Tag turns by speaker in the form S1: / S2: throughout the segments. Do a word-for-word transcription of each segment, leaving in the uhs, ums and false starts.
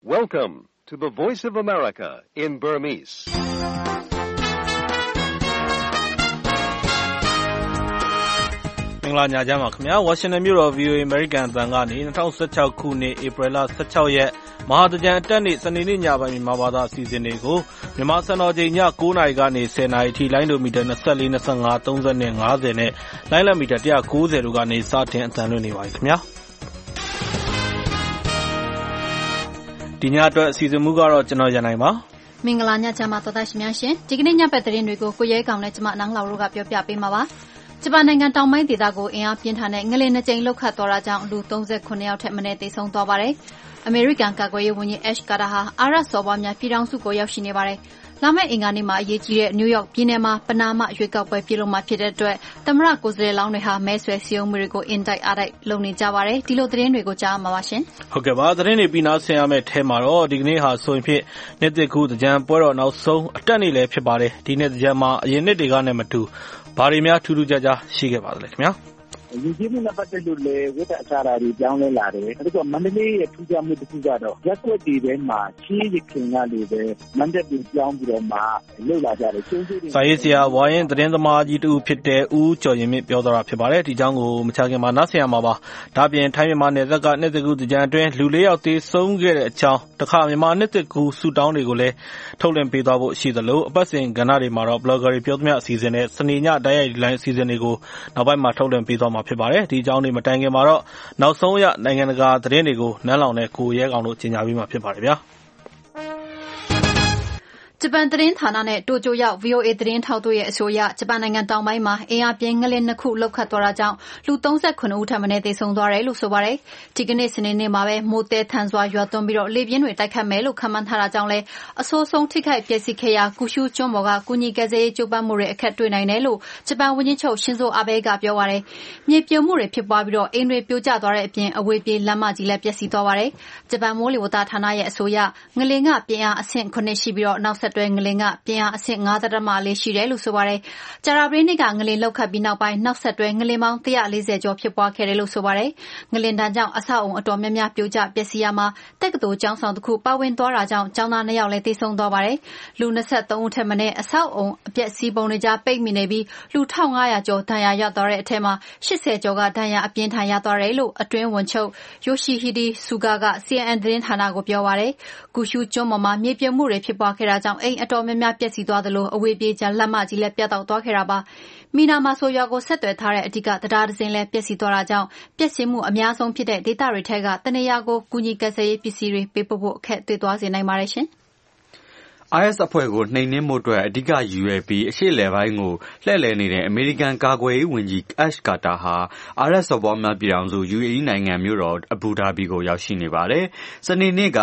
S1: Welcome to the Voice of America in Burmese.
S2: ။မင်္ဂလာညချမ်းပါခင်ဗျာ။ Washington မြို့တော် ဗွီအိုအေ American အသံကနေ၂၀၁၆ခုနှစ်ဧပြီလ၁၆ရက်မဟာသင်္ကြန်အတက်နေ့စနေနေ့ညပိုင်းမြန်မာဘာသာအစီအစဉ်တွေကိုမြန်မာစံတော်ချိန်ည၉နာရီကနေ၁၀နာရီအထိလိုင်းဒိုမီတာ၂၄, ၂၅, ၃၀နဲ့၅၀နဲ့လိုင်းလံမီတာ၁၉၀တို့ကနေစတင်အသံလွှင့်နေပါတယ်ခင်ဗျာ။ဒီညအတွက်အစီအစဉ်မူကတော့ကျွန်တော်ရန်နိုင်ပါ
S3: ။မင်္ဂလာညချမ်းပါသောတာရှင်များရှင်။ဒီကနေ့ညဘက်သတင်းတွေကိုကိုရဲကောင်နဲ့ကျမနန်းလောက်တို့ကပြောပြပေးမှာပါ။ဂျပန်နိုင်ငံတောင်ပိုင်းဒေသကိုအင်အားပြင်းထန်တဲ့ငလျင်နှစ်ကြိမ်လှုပ်ခတ်သွားတာကြောင့်လူ၃၇ယောက်ထက်မနည်းသေဆုံးသွားပါတယ်။အမေရိကန်ကာကွယ်ရေးဝန်ကြီး Ash Carter ဟာအာရပ်စော်ဘွားများပြည်ထောင်စုကိုရောက်ရှိနေပါတယ်။လာမယ့်အင်္ဂါနေ့မှာအရေးကြီးတဲ့နယူးယောက်ပြည်နယ်မှာပနာမရွေးကောက်ပွဲပြုလုပ်မှာဖြစ်တဲ့အတွက်သမ္မတကိုယ်စားလှယ်လောင်းတွေဟာမဲဆွယ်စည်းရုံးမှုတွေကိုအင်တိုက်အားတိုက်လုပ်နေကြပါတယ်။ဒီလိုသတင်းတွေကိုကြားမှာပါရှင်
S2: ။ဟုတ်ကဲ့ပါသတင်းတွေပြီးနောက်ဆင်ရမယ့်ထဲမှာတော့ဒီကနေ့ဟာဆိုရင်ဖြစ်နှစ်သစ်ကူးသင်္ကြန်ပွဲတော်နောက်ဆုံးအတက်နေ့လည်းဖြစ်ပါတယ်။ဒီနေ့သင်္ကြန်မှာအရင်နှစ်တွေကနဲ့မတူဘာတွေများထူးထူးခြားခြားရှိခဲ့ပါသလဲခင်ဗျာ။
S4: ဒီကြီးမှုနဲ့ပတ်သက်လို့လည်းဝိတ္တအချာရာတွေပြောင်းလဲလာတယ်။အဲဒီကမန္တလေးရဲ့ထူးခြားမှုတစ်ခုကတော့ရက်ွက်တွေထဲမှာချင်းရခင်ကလည်းပဲမန္တလေးပြောင်းပြီးတော့မှလှုပ်လာကြတယ်။ချင်းချင်းတွေ
S2: စာရေးဆရာဝါရင်သတင်းသမားကြီးတူဖြစ်တဲ့ဦးကျော်ရင်မြင့်ပြောသွားတာဖြစ်ပါတယ်။ဒီကြောင်းကိုမချခင်မှာနားဆင်ရမှာပါ။ဒါပြင်ထိုင်းမြန်မာနယ်စပ်ကနှစ်သစ်ကူးသင်္ကြန်အတွင်းလူလေးယောက်သေဆုံးခဲ့တဲ့အကြောင်းတခါမြန်မာနှစ်သစ်ကူးဆူတောင်းတွေကိုလည်းထုတ်လွှင့်ပေးသွားဖို့ရှိသလိုအပတ်စဉ်ကဏ္ဍတွေမှာတော့ blogger တွေပြောသမျှအစီအစဉ်နဲ့စနေညတိုက်ရိုက်လိုင်းအစီအစဉ်တွေကိုနောက်ပိုင်းမှာထုတ်လွှင့်ပေးသွားမှာဖြစ်ပါတယ်။ဒီကြောင်းတွေမတိုင်ခင်မှာတော့နောက်ဆုံးရနိုင်ငံတကာသတင်းတွေကိုနန်းလောင်နဲ့ကိုရဲကောင်တို့ကြီးညာပြီးမှဖြစ်ပါတယ်ဗျာ။
S3: ဂျပန်သတင်းဌာနနဲ့တိုကျိုရောက် ဗွီအိုအေ သတင်းထောက်တို့ရဲ့အဆိုအရဂျပန်နိုင်ငံတောင်ပိုင်းမှာအင်အားပြင်းငလျင်နှစ်ခုလှုပ်ခတ်သွားတာကြောင့်လူ၃၇ဦးထက်မနည်းသေဆုံးသွားတယ်လို့ဆိုပါတယ်။ဒီကနေ့စနေနေ့မှာပဲမိုးတဲထန်စွာရွာသွန်းပြီးတော့လေပြင်းတွေတိုက်ခတ်မယ်လို့ခန့်မှန်းထားတာကြောင့်လည်းအဆိုးဆုံးထိခိုက်ပျက်စီးခဲ့ရာကူရှူကျွန်းပေါ်ကကူညီကယ်ဆယ်ရေးကြိုးပမ်းမှုတွေအခက်တွေ့နိုင်တယ်လို့ဂျပန်ဝန်ကြီးချုပ်ရှင်ဇိုအာဘေးကပြောပါတယ်။မြေပြိုမှုတွေဖြစ်ပွားပြီးတော့အိမ်တွေပြိုကျသွားတဲ့အပြင်အဝေးပြေးလမ်းမကြီးလည်းပျက်စီးသွားပါတယ်။ဂျပန်မိုးလေဝသဌာနရဲ့အဆိုအရငလျင်ကပြင်းအားအဆင့်၇ရှိပြီးတော့နောက်ဆက်တွဲငလျင်ကပြင်းအားအဆင့်၅.၄ရှိတယ်လို့ဆိုပါတယ်။ကြာသပတေးနေ့ကငလျင်လှုပ်ခတ်ပြီးနောက်ပိုင်းနောက်ဆက်တွဲငလျင်ပေါင်း၁၄၀ကျော်ဖြစ်ပွားခဲ့တယ်လို့ဆိုပါတယ်။ငလျင်တန်းကြောင့်အဆောက်အုံအတော်များများပြိုကျပျက်စီးရမှာတက္ကသိုလ်ကျောင်းဆောင်တစ်ခုပါဝင်သွားတာကြောင့်ကျောင်းသားနှစ်ယောက်လည်းသေဆုံးသွားပါတယ်။လူ၂၃ဦးထက်မနည်းအဆောက်အုံအပျက်စီးပုံတွေကြားပိတ်မိနေပြီးလူ၁၅၀၀ကျော်ဒဏ်ရာရသွားတဲ့အထက်မှာ၈၀ကျော်ကဒဏ်ရာအပြင်းထန်ရသွားတယ်လို့အတွင်းဝန်ချုပ်ယိုရှိဟီဒီဆူဂါက စီအန်အန် သတင်းဌာနကိုပြောပါတယ်။ကူရှူကျွန်းပေါ်မှာမြေပြိုမှုတွေဖြစ်ပွားခဲ့တာကြောင့်အိမ်အတော်များများပျက်စီးသွားသလိုအဝေးပြေးကျလမ်းမကြီးလည်းပြတ်တောက်သွားခဲ့တာပါ။မီနာမာဆိုရွာကိုဆက်သွယ်ထားတဲ့အဓိကတရားဒဇင်လည်းပျက်စီးသွားတာကြောင့်ပျက်စီးမှုအများဆုံးဖြစ်တဲ့ဒေသတွေထက်ကတနေရာကိုကူညီကယ်ဆယ်ရေးပစ္စည်းတွေပေးပို့ဖို့အခက်တွေ့သွားစေနိုင်ပါတယ်ရှင်
S5: ။ I S အဖွဲ့ကိုနှိမ်နင်းမှုအတွက်အဓိကရည်ရွယ်ပြီးအရှေ့အလယ်ပိုင်းကိုလှည့်လည်နေတဲ့အမေရိကန်ကာကွယ်ရေးဝန်ကြီး Ash Carter ဟာအာရပ်စော်ဘွားများပြည်ထောင်စု ယူအေအီ နိုင်ငံမြို့တော်အဘူဒါဘီကိုရောက်ရှိနေပါတယ်။စနေနေ့က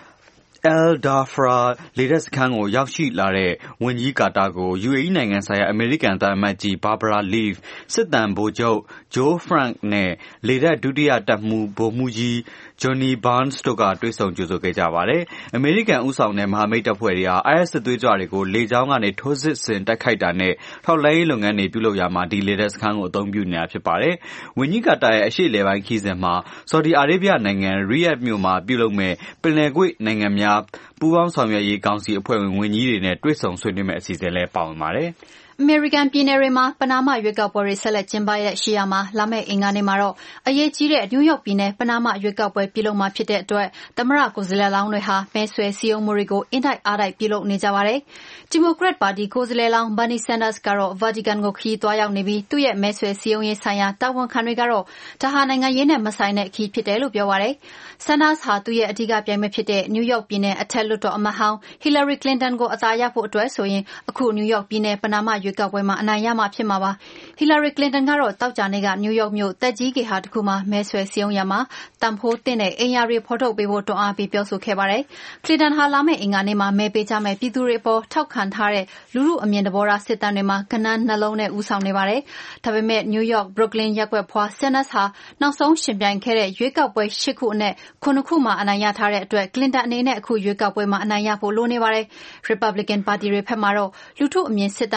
S5: El Dhafra လေတပ်စခန်းကိုရောက်ရှိလာတဲ့ဝန်ကြီးကာတာကို ယူအေအီ နိုင်ငံဆိုင်ရာအမေရိကန်သံအမတ်ကြီး Barbara Leaf စစ်သံဗိုလ်ချုပ် Joe Frank နဲ့လေတပ်ဒုတိယတပ်မှူးဗိုလ်မှူးကြီး Johnny Burns တို့ကတွေ့ဆုံကြိုဆိုခဲ့ကြပါတယ်။အမေရိကန်ဦးဆောင်တဲ့မဟာမိတ်တပ်ဖွဲ့တွေဟာ I S စစ်သွေးကြွတွေကိုလေကြောင်းကနေထိုးစစ်ဆင်တိုက်ခိုက်တာနဲ့ထောက်လှမ်းရေးလုပ်ငန်းတွေပြုလုပ်ရာမှာဒီလေတပ်စခန်းကိုအသုံးပြုနေတာဖြစ်ပါတယ်။ဝန်ကြီးကာတာရဲ့အရှေ့အလယ်ပိုင်းခရီးစဉ်မှာဆော်ဒီအာရေဗျနိုင်ငံရီယက်မြို့မှာပြုလုပ်မဲ့ပင်လယ်ကွေ့နိုင်ငံများပူးပေါင်းဆောင်ရွက်ရေးကောင်စီအဖွဲ့ဝင်ဝန်ကြီးတွေနဲ့တွေ့ဆုံဆွေးနွေးမယ့်အစီအစဉ်လည်းပါဝင်ပါတယ်။
S3: အမေရိကန်ပြည်နယ်တွေမှာပနာမရွေးကောက်ပွဲတွေဆက်လက်ကျင်းပရရှိရမှာလာမယ့်အင်္ဂါနေ့မှာတော့အရေးကြီးတဲ့နယူးယောက်ပြည်နယ်ပနာမရွေးကောက်ပွဲပြုလုပ်မှာဖြစ်တဲ့အတွက်သမ္မတကိုယ်စားလှယ်လောင်းတွေဟာမဲဆွယ်စည်းရုံးမှုတွေကိုအင်တိုက်အားတိုက်ပြုလုပ်နေကြပါတယ်။ဒီမိုကရက်ပါတီကိုယ်စားလှယ်လောင်း Bernie Sanders ကတော့ Vatican ကိုခရီးသွားရောက်နေပြီးသူ့ရဲ့မဲဆွယ်စည်းရုံးရေးဆိုင်ရာတာဝန်ခံတွေကတော့ဒါဟာနိုင်ငံရေးနဲ့မဆိုင်တဲ့ခရီးဖြစ်တယ်လို့ပြောပါတယ်။ Sanders ဟာသူ့ရဲ့အဓိကပြိုင်ဘက်ဖြစ်တဲ့နယူးယောက်ပြည်နယ်အထက်လွှတ်တော်အမတ်ဟောင်း Hillary Clinton ကိုအသာရဖို့အတွက်ဆိုရင်အခုနယူးယောက်ပြည်နယ်ပနာမရွေးကောက်ပွဲမှာအနိုင်ရမှာဖြစ်မှာပါ။ Hillary Clinton ကတော့တောက်ကြနေ့ကနယူးယောက်မြို့တက်ကြီးဂေဟာတစ်ခုမှာမဲဆွယ်စည်းရုံးရမှာတန်ဖိုးတင်တဲ့အိမ်ယာတွေဖော်ထုတ်ပေးဖို့တွန်းအားပေးပြောဆိုခဲ့ပါတယ်။ Clinton ဟာလာမယ့်အင်္ဂါနေ့မှာမဲပေးကြမယ့်ပြည်သူတွေအပေါ်ထောက်ခံထားတဲ့လူထုအမြင်သဘောထားစစ်တမ်းတွေမှာကဏ္ဍနှလုံးနဲ့ဦးဆောင်နေပါတယ်။ဒါပေမဲ့ New York Brooklyn ရပ်ကွက်ဖွာ Sanders ဟာနောက်ဆုံးရှင်ပြိုင်ခဲ့တဲ့ရွေးကောက်ပွဲ၈ခုအနက်၇ခုမှာအနိုင်ရထားတဲ့အတွက် Clinton အနေနဲ့အခုရွေးကောက်ပွဲမှာအနိုင်ရဖို့လိုနေပါတယ်။ Republican ပါတီတွေဘက်မှာတော့လူထုအမြင်စစ်တမ်းတွေအရ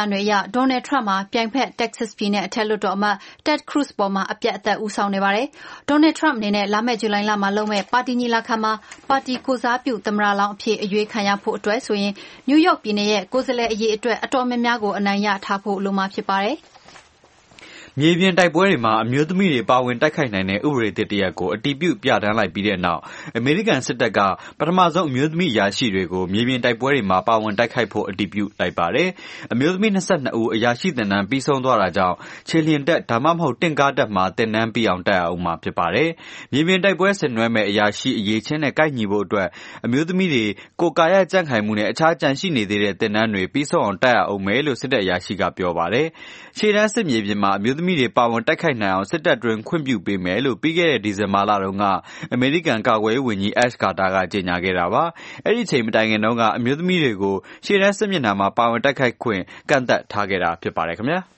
S3: ဒေါ်နယ်ထရမ့်မှာပြိုင်ဖက် Texas ပြည်နယ်အထက်လွှတ်တော်အမတ် Ted Cruz ပေါ်မှာအပြတ်အသတ်ဦးဆောင်နေပါတယ်။ဒေါ်နယ်ထရမ့်အနေနဲ့လာမယ့်ဇူလိုင်လမှာလုပ်မယ့်ပါတီညီလာခံမှာပါတီကိုစားပြုသမ္မတလောင်းအဖြစ်အရွေးခံရဖို့အတွက်ဆိုရင်နယူးယောက်ပြည်နယ်ရဲ့ကိုယ်စားလှယ်အရေးအတွက်အတော်များများကိုအနိုင်ရထားဖို့လိုမှာဖြစ်ပါတယ်။
S5: မြေပြင်တိုက်ပွဲတွေမှာအမျိုးသမီးတွေပါဝင်တိုက်ခိုက်နိုင်တဲ့ဥပဒေသစ်တရပ်ကိုအတည်ပြုပြဋ္ဌာန်းလိုက်ပြီးတဲ့နောက်အမေရိကန်စစ်တပ်ကပထမဆုံးအမျိုးသမီးအရာရှိတွေကိုမြေပြင်တိုက်ပွဲတွေမှာပါဝင်တိုက်ခိုက်ဖို့အတည်ပြုလိုက်ပါတယ်။အမျိုးသမီး၂၂ဦးအရာရှိသင်တန်းပြီးဆုံးသွားတာကြောင့်ခြေလျင်တပ်ဒါမှမဟုတ်တင့်ကားတပ်မှာသင်တန်းပြီးအောင်တက်ရအောင်မှာဖြစ်ပါတယ်။မြေပြင်တိုက်ပွဲဆင်နွှဲမဲ့အရာရှိအရေးချင်းနဲ့ကိုက်ညီဖို့အတွက်အမျိုးသမီးတွေကိုယ်ကာယကြံ့ခိုင်မှုနဲ့အခြားကြံရှိနေသေးတဲ့သင်တန်းတွေပြီးဆုံးအောင်တက်ရအောင်မယ်လို့စစ်တပ်အရာရှိကပြောပါတယ်။ခြေတန်းစစ်မြေပြင်မှာအမျိုးသမီးတွေပါဝင်တိုက်ခိုက်နိုင်အောင်စစ်တပ်တွင်ခွင့်ပြုပေးမယ်လို့ပြီးခဲ့တဲ့ဒီဇင်ဘာလတုန်းကအမေရိကန်ကာကွယ်ရေးဝန်ကြီး Ash Carter ကကြေညာခဲ့တာပါ။အဲ့ဒီချိန်မတိုင်ခင်တုန်းကအမျိုးသမီးတွေကိုခြေတန်းစစ်မျက်နှာမှာပါဝင်တိုက်ခိုက်ခွင့်ကန့်သတ်ထားခဲ့တာဖြစ်ပါတယ်ခင်ဗျာ။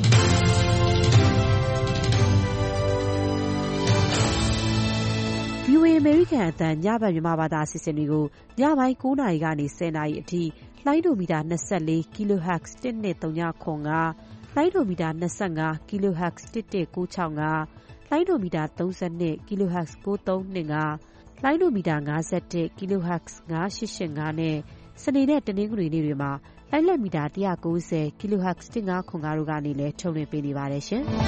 S6: ဗီအိုအေ အမေရိကန်အသံညဘက်မြန်မာဘာသာအစီအစဉ်တွေကိုညပိုင်း၉နာရီကနေ၁၀နာရီအထိလိုင်းဒိုမီတာ၂၄ kilohertz တစ်နှစ်သုံးညခွန်ကလိုင်းဒိုမီတာ၂၅ kilohertz တစ်တစ်ကိုးချောင်းကလိုင်းဒိုမီတာ၃၂ kilohertz ကိုးသုံးနှစ်ကလိုင်းဒိုမီတာ၅၁ kilohertz ၅၈၈၅နဲ့စနေနဲ့တနင်္ဂနွေနေ့တွေမှာလိုင်းလက်မီတာ၁၉၀ kilohertz တစ်ငါးခွန်ကတို့ကနေလည်းထုတ်လွှင့်ပေးနေပါတယ်ရှင်။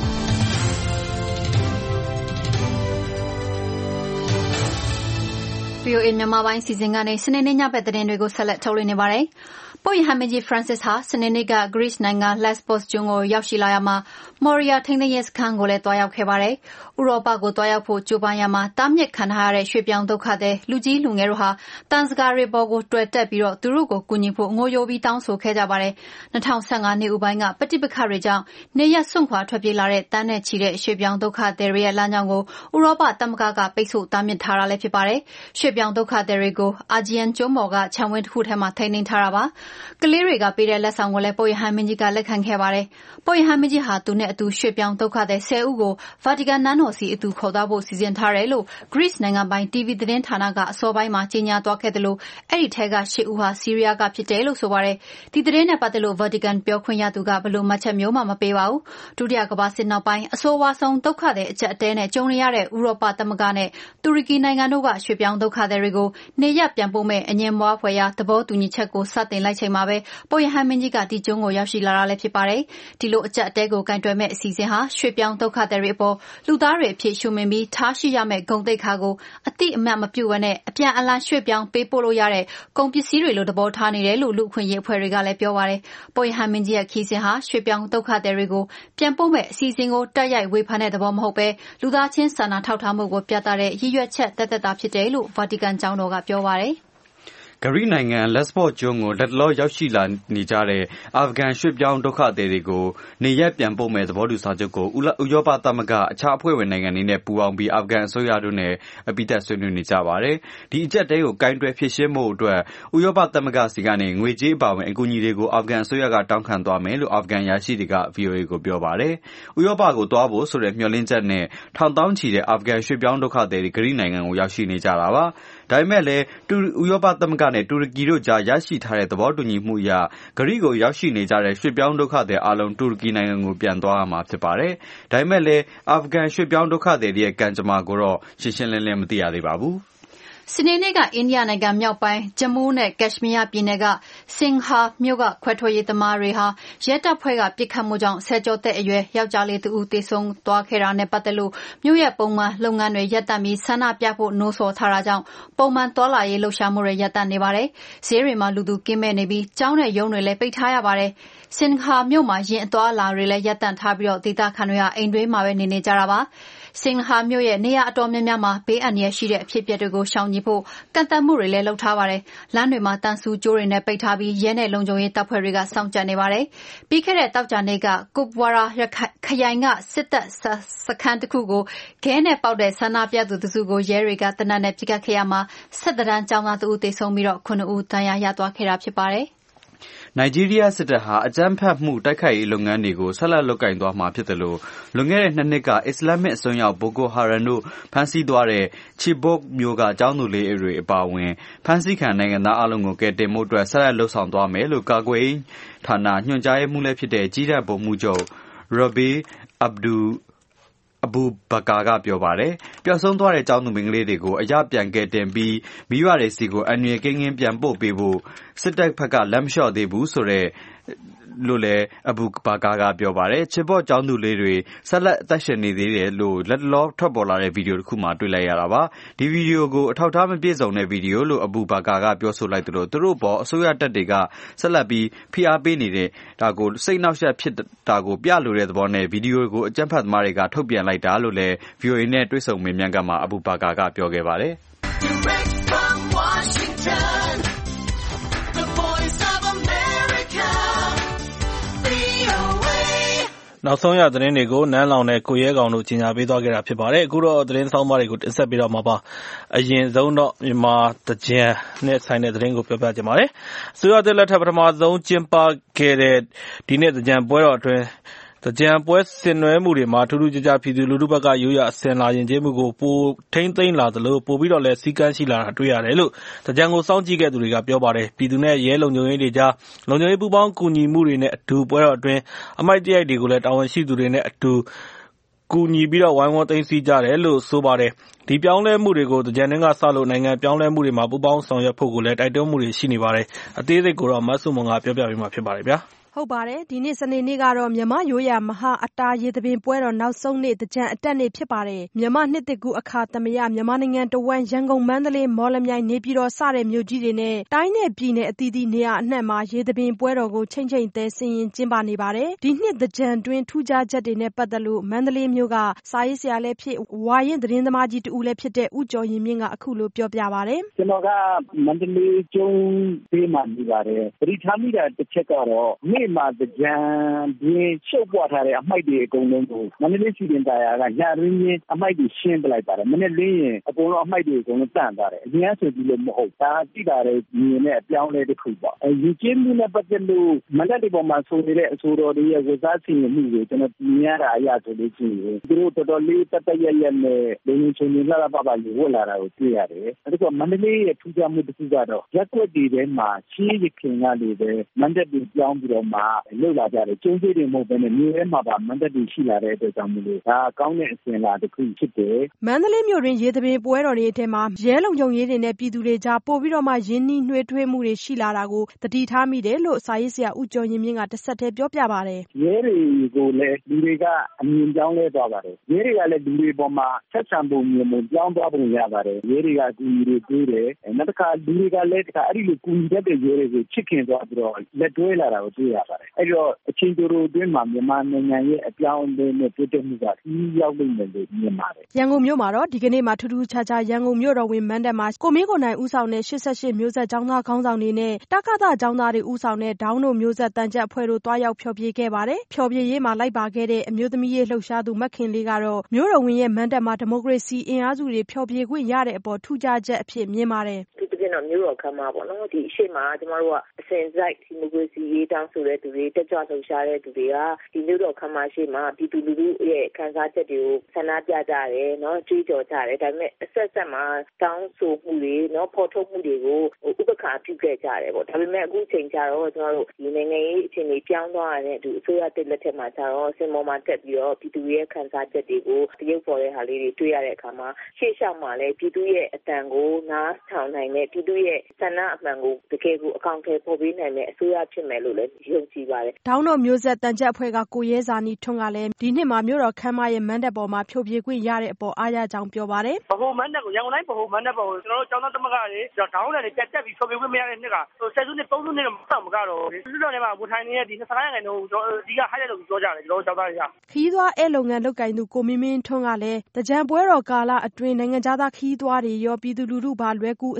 S3: ဗီအိုအေမြန်မာပိုင်းစီစဉ်ကနေစနေနေ့ညဘက်သတင်းတွေကိုဆက်လက်ထုတ်လွှင့်နေပါတယ်။ပုပ်ရဟန်းမင်းကြီး Francis ဟာစနေနေ့က Greece နိုင်ငံ Lesbos ကျွန်းကိုရောက်ရှိလာရာမှာ Moria ထိန်းသိမ်းရေးစခန်းကိုလည်းတွားရောက်ခဲ့ပါတယ်။ဥရောပကိုတွားရောက်ဖို့ကြိုးပမ်းရာမှာတားမြစ်ခံထားရတဲ့ရွှေ့ပြောင်းဒုက္ခသည်လူကြီးလူငယ်တို့ဟာတန်စကာတွေပေါ်ကိုတွယ်တက်ပြီးတော့သူတို့ကိုကူညီဖို့ငိုယိုပြီးတောင်းဆိုခဲ့ကြပါတယ်။၂၀၁၅နှစ်ဦးပိုင်းကပဋိပက္ခတွေကြောင့်နေရပ်စွန့်ခွာထွက်ပြေးလာတဲ့တန်းနဲ့ချီတဲ့ရွှေ့ပြောင်းဒုက္ခသည်တွေရဲ့လမ်းကြောင်းကိုဥရောပသမဂ္ဂကပိတ်ဆို့တားမြစ်ထားတာလည်းဖြစ်ပါတယ်။ရွှေ့ပြောင်းဒုက္ခသည်တွေကိုအာဂျီယန်ကျွန်းပေါ်ကခြံဝင်းတစ်ခုထဲမှာထိန်းသိမ်းထားတာပါ။ကလေးတွေကပေးတဲ့လက်ဆောင်ကိုလည်းပုပ်ရဟန်းမင်းကြီးကလက်ခံခဲ့ပါတယ်။ပုပ်ရဟန်းမင်းကြီးဟာသူနဲ့အတူရွှေ့ပြောင်းဒုက္ခသည်၁၀ဦးကိုဗာတီကန်နန်းတော်စီအတူခေါ်သွားဖို့စီစဉ်ထားတယ်လို့ Greece နိုင်ငံပိုင် တီဗီ သတင်းဌာနကအစောပိုင်းမှာကြေညာသွားခဲ့တယ်လို့အဲ့ဒီထဲက၈ဦးဟာဆီးရီးယားကဖြစ်တယ်လို့ဆိုပါတယ်။ဒီသတင်းနဲ့ပတ်သက်လို့ဗာတီကန်ပြောခွင့်ရသူကဘယ်လိုမှတ်ချက်မျိုးမှမပေးပါဘူး။ဒုတိယကမ္ဘာစစ်နောက်ပိုင်းအဆိုးဝါးဆုံးဒုက္ခသည်အကျပ်အတည်းနဲ့ကြုံနေရတဲ့ဥရောပသမဂ္ဂနဲ့တူရကီနိုင်ငံတို့ကရွှေ့ပြောင်းဒုက္ခသည်တွေကိုနေရပ်ပြန်ပို့မဲ့အငြင်းပွားဖွယ်ရာသဘောတူညီချက်ကိုစတင်လိုက်ချိန်မှာပဲပုပ်ရဟန်းမင်းကြီးကဒီကျွန်းကိုရောက်ရှိလာတာလည်းဖြစ်ပါတယ်။ဒီလိုအကျပ်အတည်းကိုကင်တွယ်မဲ့အစီအစဉ်ဟာရွှေ့ပြောင်းဒုက္ခသည်တွေအပေါ်လူသားတွေအဖြစ်ရှုမြင်ပြီးထားရှိရမယ့်ဂုဏ်သိက္ခာကိုအတိအမှတ်မပြုဘဲနဲ့အပြန်အလှန်ရွှေ့ပြောင်းပေးပို့လို့ရတဲ့ကုန်ပစ္စည်းတွေလိုသဘောထားနေတယ်လို့လူ့အခွင့်အရေးအဖွဲ့တွေကလည်းပြောပါတယ်။ပုပ်ရဟန်းမင်းကြီးရဲ့ခီးစဉ်ဟာရွှေ့ပြောင်းဒုက္ခသည်တွေကိုပြန်ပို့မဲ့အစီအစဉ်ကိုတိုက်ရိုက်ဝေဖန်တဲ့သဘောမဟုတ်ပဲလူသားချင်းစာနာထောက်ထားမှုကိုပြသတဲ့ရည်ရွယ်ချက်သက်သက်သာဖြစ်တယ်လို့ဗာတီကန်ကျောင်းတော်ကပြောပါတယ်။
S5: ဂရိနိုင်ငံ Lesbos ကျွန်းကိုလက်တလောရောက်ရှိလာနေကြတဲ့အာဖဂန်ရွှေ့ပြောင်းဒုက္ခသည်တွေကိုနေရပ်ပြန်ပို့မဲ့သဘောတူစာချုပ်ကိုဥရောပသမဂ္ဂအခြားအဖွဲ့ဝင်နိုင်ငံတွေနဲ့ပူးပေါင်းပြီးအာဖဂန်အစိုးရတို့နဲ့အပိသက်ဆွေးနွေးနေကြပါတယ်။ဒီအကျပ်တဲကိုကင်တွယ်ဖြည့်ရှင်းဖို့အတွက်ဥရောပသမဂ္ဂစီကနေငွေကြေးအပါအဝင်အကူအညီတွေကိုအာဖဂန်အစိုးရကတောင်းခံသွားမယ်လို့အာဖဂန်ရရှိတွေက ဗီအိုအေ ကိုပြောပါတယ်။ဥရောပကိုသွားဖို့ဆိုတဲ့မျှော်လင့်ချက်နဲ့ထောင်သောင်းချီတဲ့အာဖဂန်ရွှေ့ပြောင်းဒုက္ခသည်တွေဂရိနိုင်ငံကိုရောက်ရှိနေကြတာပါ။ဒါပေမဲ့လည်းဥရောပသမဂ္ဂနဲ့တူရကီတို့ကြားရရှိထားတဲ့သဘောတူညီမှုအရဂရိကိုရောက်ရှိနေကြတဲ့ရွှေ့ပြောင်းဒုက္ခသည်အလုံးတူရကီနိုင်ငံကိုပြန်သွားရမှာဖြစ်ပါတယ်။ဒါပေမဲ့လည်းအာဖဂန်ရွှေ့ပြောင်းဒုက္ခသည်တွေရဲ့ကံကြမ္မာကိုတော့ရှင်းရှင်းလင်းလင်းမသိရသေးပါဘူး။
S3: စနေနေ့ကအိန္ဒိယနိုင်ငံမြောက်ပိုင်းဂျမူးနဲ့ကက်ရှ်မီးယားပြည်နယ်ကစင်ဟာမြို့ကခွဲထွက်ရေးသမားတွေဟာရဲတပ်ဖွဲ့ကပစ်ခတ်မှုကြောင့်ဆယ်ကျော်သက်အရွယ်ယောက်ျားလေးတဦးသေဆုံးသွားခဲ့တာနဲ့ပတ်သက်လို့မြို့ရဲ့ပုံမှန်လုပ်ငန်းတွေရပ်တန့်ပြီးဆန္ဒပြဖို့နှိုးဆော်ထားတာကြောင့်ပုံမှန်သွားလာရေးလှုပ်ရှားမှုတွေရပ်တန့်နေပါတယ်။ဈေးတွေမှာလူသူကင်းမဲ့နေပြီးကျောင်းနဲ့ရုံးတွေလည်းပိတ်ထားရပါတယ်။စင်ဟာမြို့မှာရင်အသွားအလာတွေလည်းရပ်တန့်ထားပြီးတော့ဒေသခံတွေကအိမ်တွင်းမှာပဲနေနေကြတာပါ။စင်ဟာမြို့ရဲ့နေရာအတော်များများမှာဘေးအန္တရာယ်ရှိတဲ့အဖြစ်အပျက်တွေကိုရှောင်ကြဉ်ဖို့ကန့်သတ်မှုတွေလည်းလုပ်ထားပါတယ်။လမ်းတွေမှာတန်ဆူကြိုးတွေနဲ့ပိတ်ထားပြီးရဲနဲ့လုံခြုံရေးတပ်ဖွဲ့တွေကစောင့်ကြပ်နေပါတယ်။ပြီးခဲ့တဲ့တောက်ကြနေ့ကကုပဝါရာခရိုင်ကစစ်တပ်စခန်းတစ်ခုကိုခဲနဲ့ပေါက်တဲ့ဆန္ဒပြသူတစုကိုရဲတွေကတနက်နဲ့ပစ်ခတ်ခဲ့ရမှာစစ်တမ်းကျောင်းသားတဦးသေဆုံးပြီးတော့ခုနှစ်ဦးဒဏ်ရာရသွားခဲ့တာဖြစ်ပါတယ်။
S5: နိုင်ဂျီးရီးယားစစ်တပ်ဟာအကြမ်းဖက်မှုတိုက်ခိုက်ရေးလုပ်ငန်းတွေကိုဆက်လက်လုပ်ကိုင်သွားမှာဖြစ်တယ်လို့လွန်ခဲ့တဲ့နှစ်နှစ်ကအစ္စလာမစ်အစွန်းရောက်ဘိုကိုဟာရမ်တို့ဖမ်းဆီးသွားတဲ့ချီဘော့မြို့ကကျောင်းသူလေးတွေအပါအဝင်ဖမ်းဆီးခံနိုင်ငံသားအလုံးကိုကယ်တင်မှုအတွက်ဆက်လက်လှုပ်ဆောင်သွားမယ်လို့ကာကွယ်ရေးဌာနညွှန်ကြားရေးမှူးလည်းဖြစ်တဲ့ကြီးတပ်ဗိုလ်မှူးချုပ်ရဘီအဗ်ဒူအဘူဘကာကပြောပါတယ်ပျောက်ဆုံးသွားတဲ့ကျောင်းသူမိန်းကလေးတွေကိုအရပြန်ကယ်တင်ပြီးမိဘတွေစီကိုအန္တရာယ်ကင်းကင်းပြန်ပို့ပေးဖို့စစ်တပ်ဘက်ကလက်မလျှော့သေးဘူးဆိုတဲ့လို့လည်းအဘူဘာကာကပြောပါတယ်ချစ်ဘော့ကျောင်းသူလေးတွေဆက်လက်အသက်ရှင်နေသေးတယ်လို့လက်လောထွက်ပေါ်လာတဲ့ဗီဒီယိုတစ်ခုမှာတွေ့လိုက်ရတာပါဒီဗီဒီယိုကိုအထောက်အထားမပြည့်စုံတဲ့ဗီဒီယိုလို့အဘူဘာကာကပြောဆိုလိုက်တယ်လို့သူတို့ပေါ်အစိုးရတပ်တွေကဆက်လက်ပြီးဖိအားပေးနေတဲ့ဒါကိုစိတ်နှောက်ယှက်ဖြစ်တာကိုပြလိုတဲ့သဘောနဲ့ဗီဒီယိုကိုအကြမ်းဖက်သမားတွေကထုတ်ပြန်လိုက်တာလို့လည်း ဗီအိုအေ နဲ့တွေ့ဆုံမေးမြန်းခန်းမှာအဘူဘာကာကပြောခဲ့ပါတယ်
S2: နောက်ဆုံးရသတင်းတွေကိုနန်းလောင်နဲ့ကိုရဲကောင်တို့ကြီးညာပေးသွားခဲ့တာဖြစ်ပါတယ်အခုတော့သတင်းဆောင်မတွေကိုတင်ဆက်ပေးတော့မှာပါအရင်ဆုံးတော့မြန်မာသကြံနဲ့ဆိုင်တဲ့သတင်းကိုပြောပြချင်ပါတယ်အစိုးရသစ်လက်ထက်ပထမဆုံးကျင်းပခဲ့တဲ့ဒီနေ့သကြံပွဲတော်အတွင်းသကြံပွဲဆင်နွှဲမှုတွေမှာထူးထူးခြားခြားပြည်သူလူထုဘက်ကရိုးရာအစဉ်လာရင်ကျေးမှုကိုပိုထိမ့်သိမ်းလာသလိုပိုပြီးတော့လည်းစီကန်းရှိလာတာတွေ့ရတယ်လို့သကြံကိုစောင့်ကြည့်ခဲ့သူတွေကပြောပါတယ်ပြည်သူနဲ့ရဲလုံခြုံရေးတွေကြားလုံခြုံရေးပူးပေါင်းကူညီမှုတွေနဲ့အတူပွဲတော်အတွင်းအမိုက်တရိုက်တွေကိုလည်းတာဝန်ရှိသူတွေနဲ့အတူကူညီပြီးတော့ဝိုင်းဝန်းသိမ်းဆည်းကြတယ်လို့ဆိုပါတယ်ဒီပြောင်းလဲမှုတွေကိုသကြံတင်းကစလို့နိုင်ငံပြောင်းလဲမှုတွေမှာပူးပေါင်းဆောင်ရွက်ဖို့ကိုလည်းတိုက်တွန်းမှုတွေရှိနေပါတယ်အသေးစိတ်ကိုတော့မဆုမွန်ကပြောပြပေးမှာဖြစ်ပါတယ်ဗျာ
S7: ဟုတ်ပါတယ်ဒီနေ့စနေနေ့ကတော့မြန်မာရိုးရာမဟာအတာရေသပင်ပွဲတော်နောက်ဆုံးနေ့သကြံအတက်နေ့ဖြစ်ပါတယ်မြန်မာနှစ်တကူအခါသမယမြန်မာနိုင်ငံတဝန်းရန်ကုန်မန္တလေးမော်လမြိုင်နေပြည်တော်စတဲ့မြို့ကြီးတွေနဲ့တိုင်းနယ်ပြည်နယ်အသီးသီးနေရာအနှံ့မှာရေသပင်ပွဲတော်ကိုချိန်ချိန်သဲဆင်ရင်ကျင်းပနေပါတယ်ဒီနှစ်သကြံတွင်ထူးခြားချက်တွေနဲ့ပတ်သက်လို့မန္တလေးမြို့ကစာရေးဆရာလည်းဖြစ်ဝါရင်သတင်းသမားကြီးတူလည်းဖြစ်တဲ့ဦးကျော်ရင်မြင့်ကအခုလိုပြောပြပါတယ်
S4: ကျွန်တော်ကမန္တလေးကျုံပေးမှနေပါတယ်ပရိထားမိတာတစ်ချက်ကတော့နေ့မှာသကြံပြင်းရှုပ်ပွားထားတဲ့အမိုက်တွေအကုန်လုံးကိုမန္တလေးစီရင်တရားကညရင်းချင်းအမိုက်တွေရှင်းပလိုက်ပါတယ်မနေ့လင်းရင်အကုန်လုံးအမိုက်တွေအကုန်လုံးတန့်သွားတယ်အရင်ကဆိုဒီလိုမဟုတ်ဒါတိတာတဲ့မြင်နဲ့အပြောင်းလဲတစ်ခုပေါ့အဲယူကျင်းမှုနဲ့ပတ်သက်လို့မန္တလေးပေါ်မှာဆိုနေတဲ့အဆိုတော်တွေရဲ့ဝစားစီရင်မှုကိုကျွန်တော်မြင်ရတာအရဆိုလို့ရှိရင်သူတို့တော်တော်လေးတက်တက်ရရနဲ့လုံလုံချုံချုံလှလှပပလေးဝတ်လာတာကိုတွေ့ရတယ်အဲဒါကမန္တလေးရဲ့ထူးခြားမှုတစ်ခုကတော့ရက်ွက်တွေထဲမှာရှင်းရခင်ကလေးပဲမန္တလေးပြောင်းပြီးတော့မှလှုပ်လာကြတယ်ကျုံးသေးတွေမဟုတ်ဘဲနဲ့မြို့ထဲမှာပါမန္တလေးရှိလာတဲ့အတွက်ကြောင့်မလို့ဒါကောင်းတဲ့အစဉ်လာတစ်ခုဖြစ်တယ်
S7: မန္တလေးမြို့တွင်ရေသပင်ပွဲတော်တွေအထက်မှာရဲလုံခြုံရေးတွေနဲ့ပြည်သူတွေကြားပို့ပြီးတော့မှရင်းနှီးနှွေးထွေးမှုတွေရှိလာတာကိုတတိထားမိတယ်လို့စာရေးဆရာဦးကျော်ရင်မြင့်ကတစ်ဆက်တည်းပြောပြပါတယ်
S4: ရဲတွေကိုလည်းလူတွေကအမြင်ပြောင်းလဲသွားပါတယ်ရဲတွေကလည်းလူတွေပေါ်မှာဆက်ဆံပုံမြင်ပုံပြောင်းသွားပုံရပါတယ်ရဲတွေကကူညီတွေတွေးတယ်နောက်တစ်ခါလူတွေကလည်းတစ်ခါအဲ့ဒီလိုကူညီတတ်တဲ့ရဲတွေကိုချစ်ခင်သွားပြီးတော့လက်တွဲလာတာကိုတွေ့ရပါတယ်အဲ့တော့အချင်းတို့တို့အတွင်းမှာမြန်မာနိုင်ငံရဲ့အပြောင်းအလဲနဲ့တိုးတက်မှုကကြီးရောက်နေတယ်လို့မြင်ပါတယ်
S7: ရန်ကုန်မြို့မှာတော့ဒီကနေ့မှာထူးထူးခြားခြားရန်ကုန်မြို့တော်ဝင်မန်းတပ်မှာကိုမင်းကိုနိုင်ဦးဆောင်တဲ့ရှစ်ဆယ့်ရှစ်မျိုးဆက်ကျောင်းသားခေါင်းဆောင်တွေနဲ့တက္ကသကျောင်းသားတွေဦးဆောင်တဲ့ဒေါင်းတို့မျိုးဆက်တန်ကြပ်အဖွဲ့တို့တွားရောက်ဖျော်ဖြေခဲ့ပါတယ်ဖျော်ဖြေရေးမှာလိုက်ပါခဲ့တဲ့အမျိုးသမီးရေးလှုပ်ရှားသူမခင်လေးကတော့မြို့တော်ဝင်ရဲ့မန်းတပ်မှာဒီမိုကရေစီအင်အားစုတွေဖျော်ဖြေခွင့်ရတဲ့အပေါ်ထူးခြားချက်အဖြစ်မြင်ပါတယ်
S8: တော့မျိုးတော်ခမ်းမှာပေါ့နော်ဒီအရှိမကျမတို့ကအစဉ်စိုက်ဒီမိုကရေစီရေးတောင်းဆိုတဲ့သူတွေတက်ကြွလှုပ်ရှားတဲ့သူတွေကဒီမျိုးတော်ခမ်းမရှိမှာပြည်သူလူထုရဲ့ခံစားချက်တွေကိုဆန္ဒပြကြတယ်နော်ကြွေးကြော်ကြတယ်ဒါပေမဲ့အဆက်ဆက်မှာတောင်းဆိုမှုတွေနော်ဖော်ထုတ်မှုတွေကိုဥပက္ခပြုခဲ့ကြတယ်ပေါ့ဒါပေမဲ့အခုချိန်ကျတော့ကျမတို့ဒီနိုင်ငံရေးအခြေအနေပြောင်းသွားတဲ့သူအစိုးရတစ်လက်ထက်မှာကျတော့စင်ပေါ်မှာတက်ပြီးတော့ပြည်သူရဲ့ခံစားချက်တွေကိုတရုပ်ပေါ်တဲ့ဟာလေးတွေတွေ့ရတဲ့အခါမှာရှေ့လျှောက်မှာလည်းပြည်သူရဲ့အတန်ကိုနားထောင်နိုင်တဲ့ပြည်သူရဲ့ဆန္ဒအမှန်ကိုတကယ်ကိုအကောင့်ထဲပေါ်ပေးနိုင်တဲ့အစိုးရဖြစ်မယ်လို့လည်းယုံကြည်ပါတယ်
S7: ။ဒေါင်းတော်မျိုးဆက်တန်ကြပ်အဖွဲ့ကကိုရဲဇာနီထွန်းကလည်းဒီနှစ်မှာမြို့တော်ခမ်းမရဲ့မန်းတပ်ပေါ်မှာဖြိုပြေခွင့်ရတဲ့အပေါ်အားရကြောင်းပြောပါတယ်
S9: ။ဗဟိုမန်းတပ်ကိုရန်ကုန်တိုင်းဗဟိုမန်းတပ်ပေါ်ကိုကျွန်တော်တို့ကျောင်းသားသမဂ္ဂတွေဒေါင်းတယ်တက်တက်ပြီးဖြိုပြေခွင့်မရတဲ့နှစ်ကဟိုဆယ်စုနှစ်သုံးစုနှစ်တော့မတော့မကတော့ဘူး။လူတော်တွေမှာဝထိုင်နေတဲ့ဒီနှစ်ဆယ်ရာခိုင်နှုန်းဒီက highlight လုပ်ပြောကြတယ်ကျွန်တော်တို့ကျောင်းသားတွေက
S7: ခီးသွွားအဲလုပ်ငန်းလုပ်ကိုင်သူကိုမင်းမင်းထွန်းကလည်းတကြံပွဲတော်ကာလအတွင်းနိုင်ငံသားခီးသွွားတွေရောပြည်သူလူထုဘာလွယ်ကူအဆင်ပြေ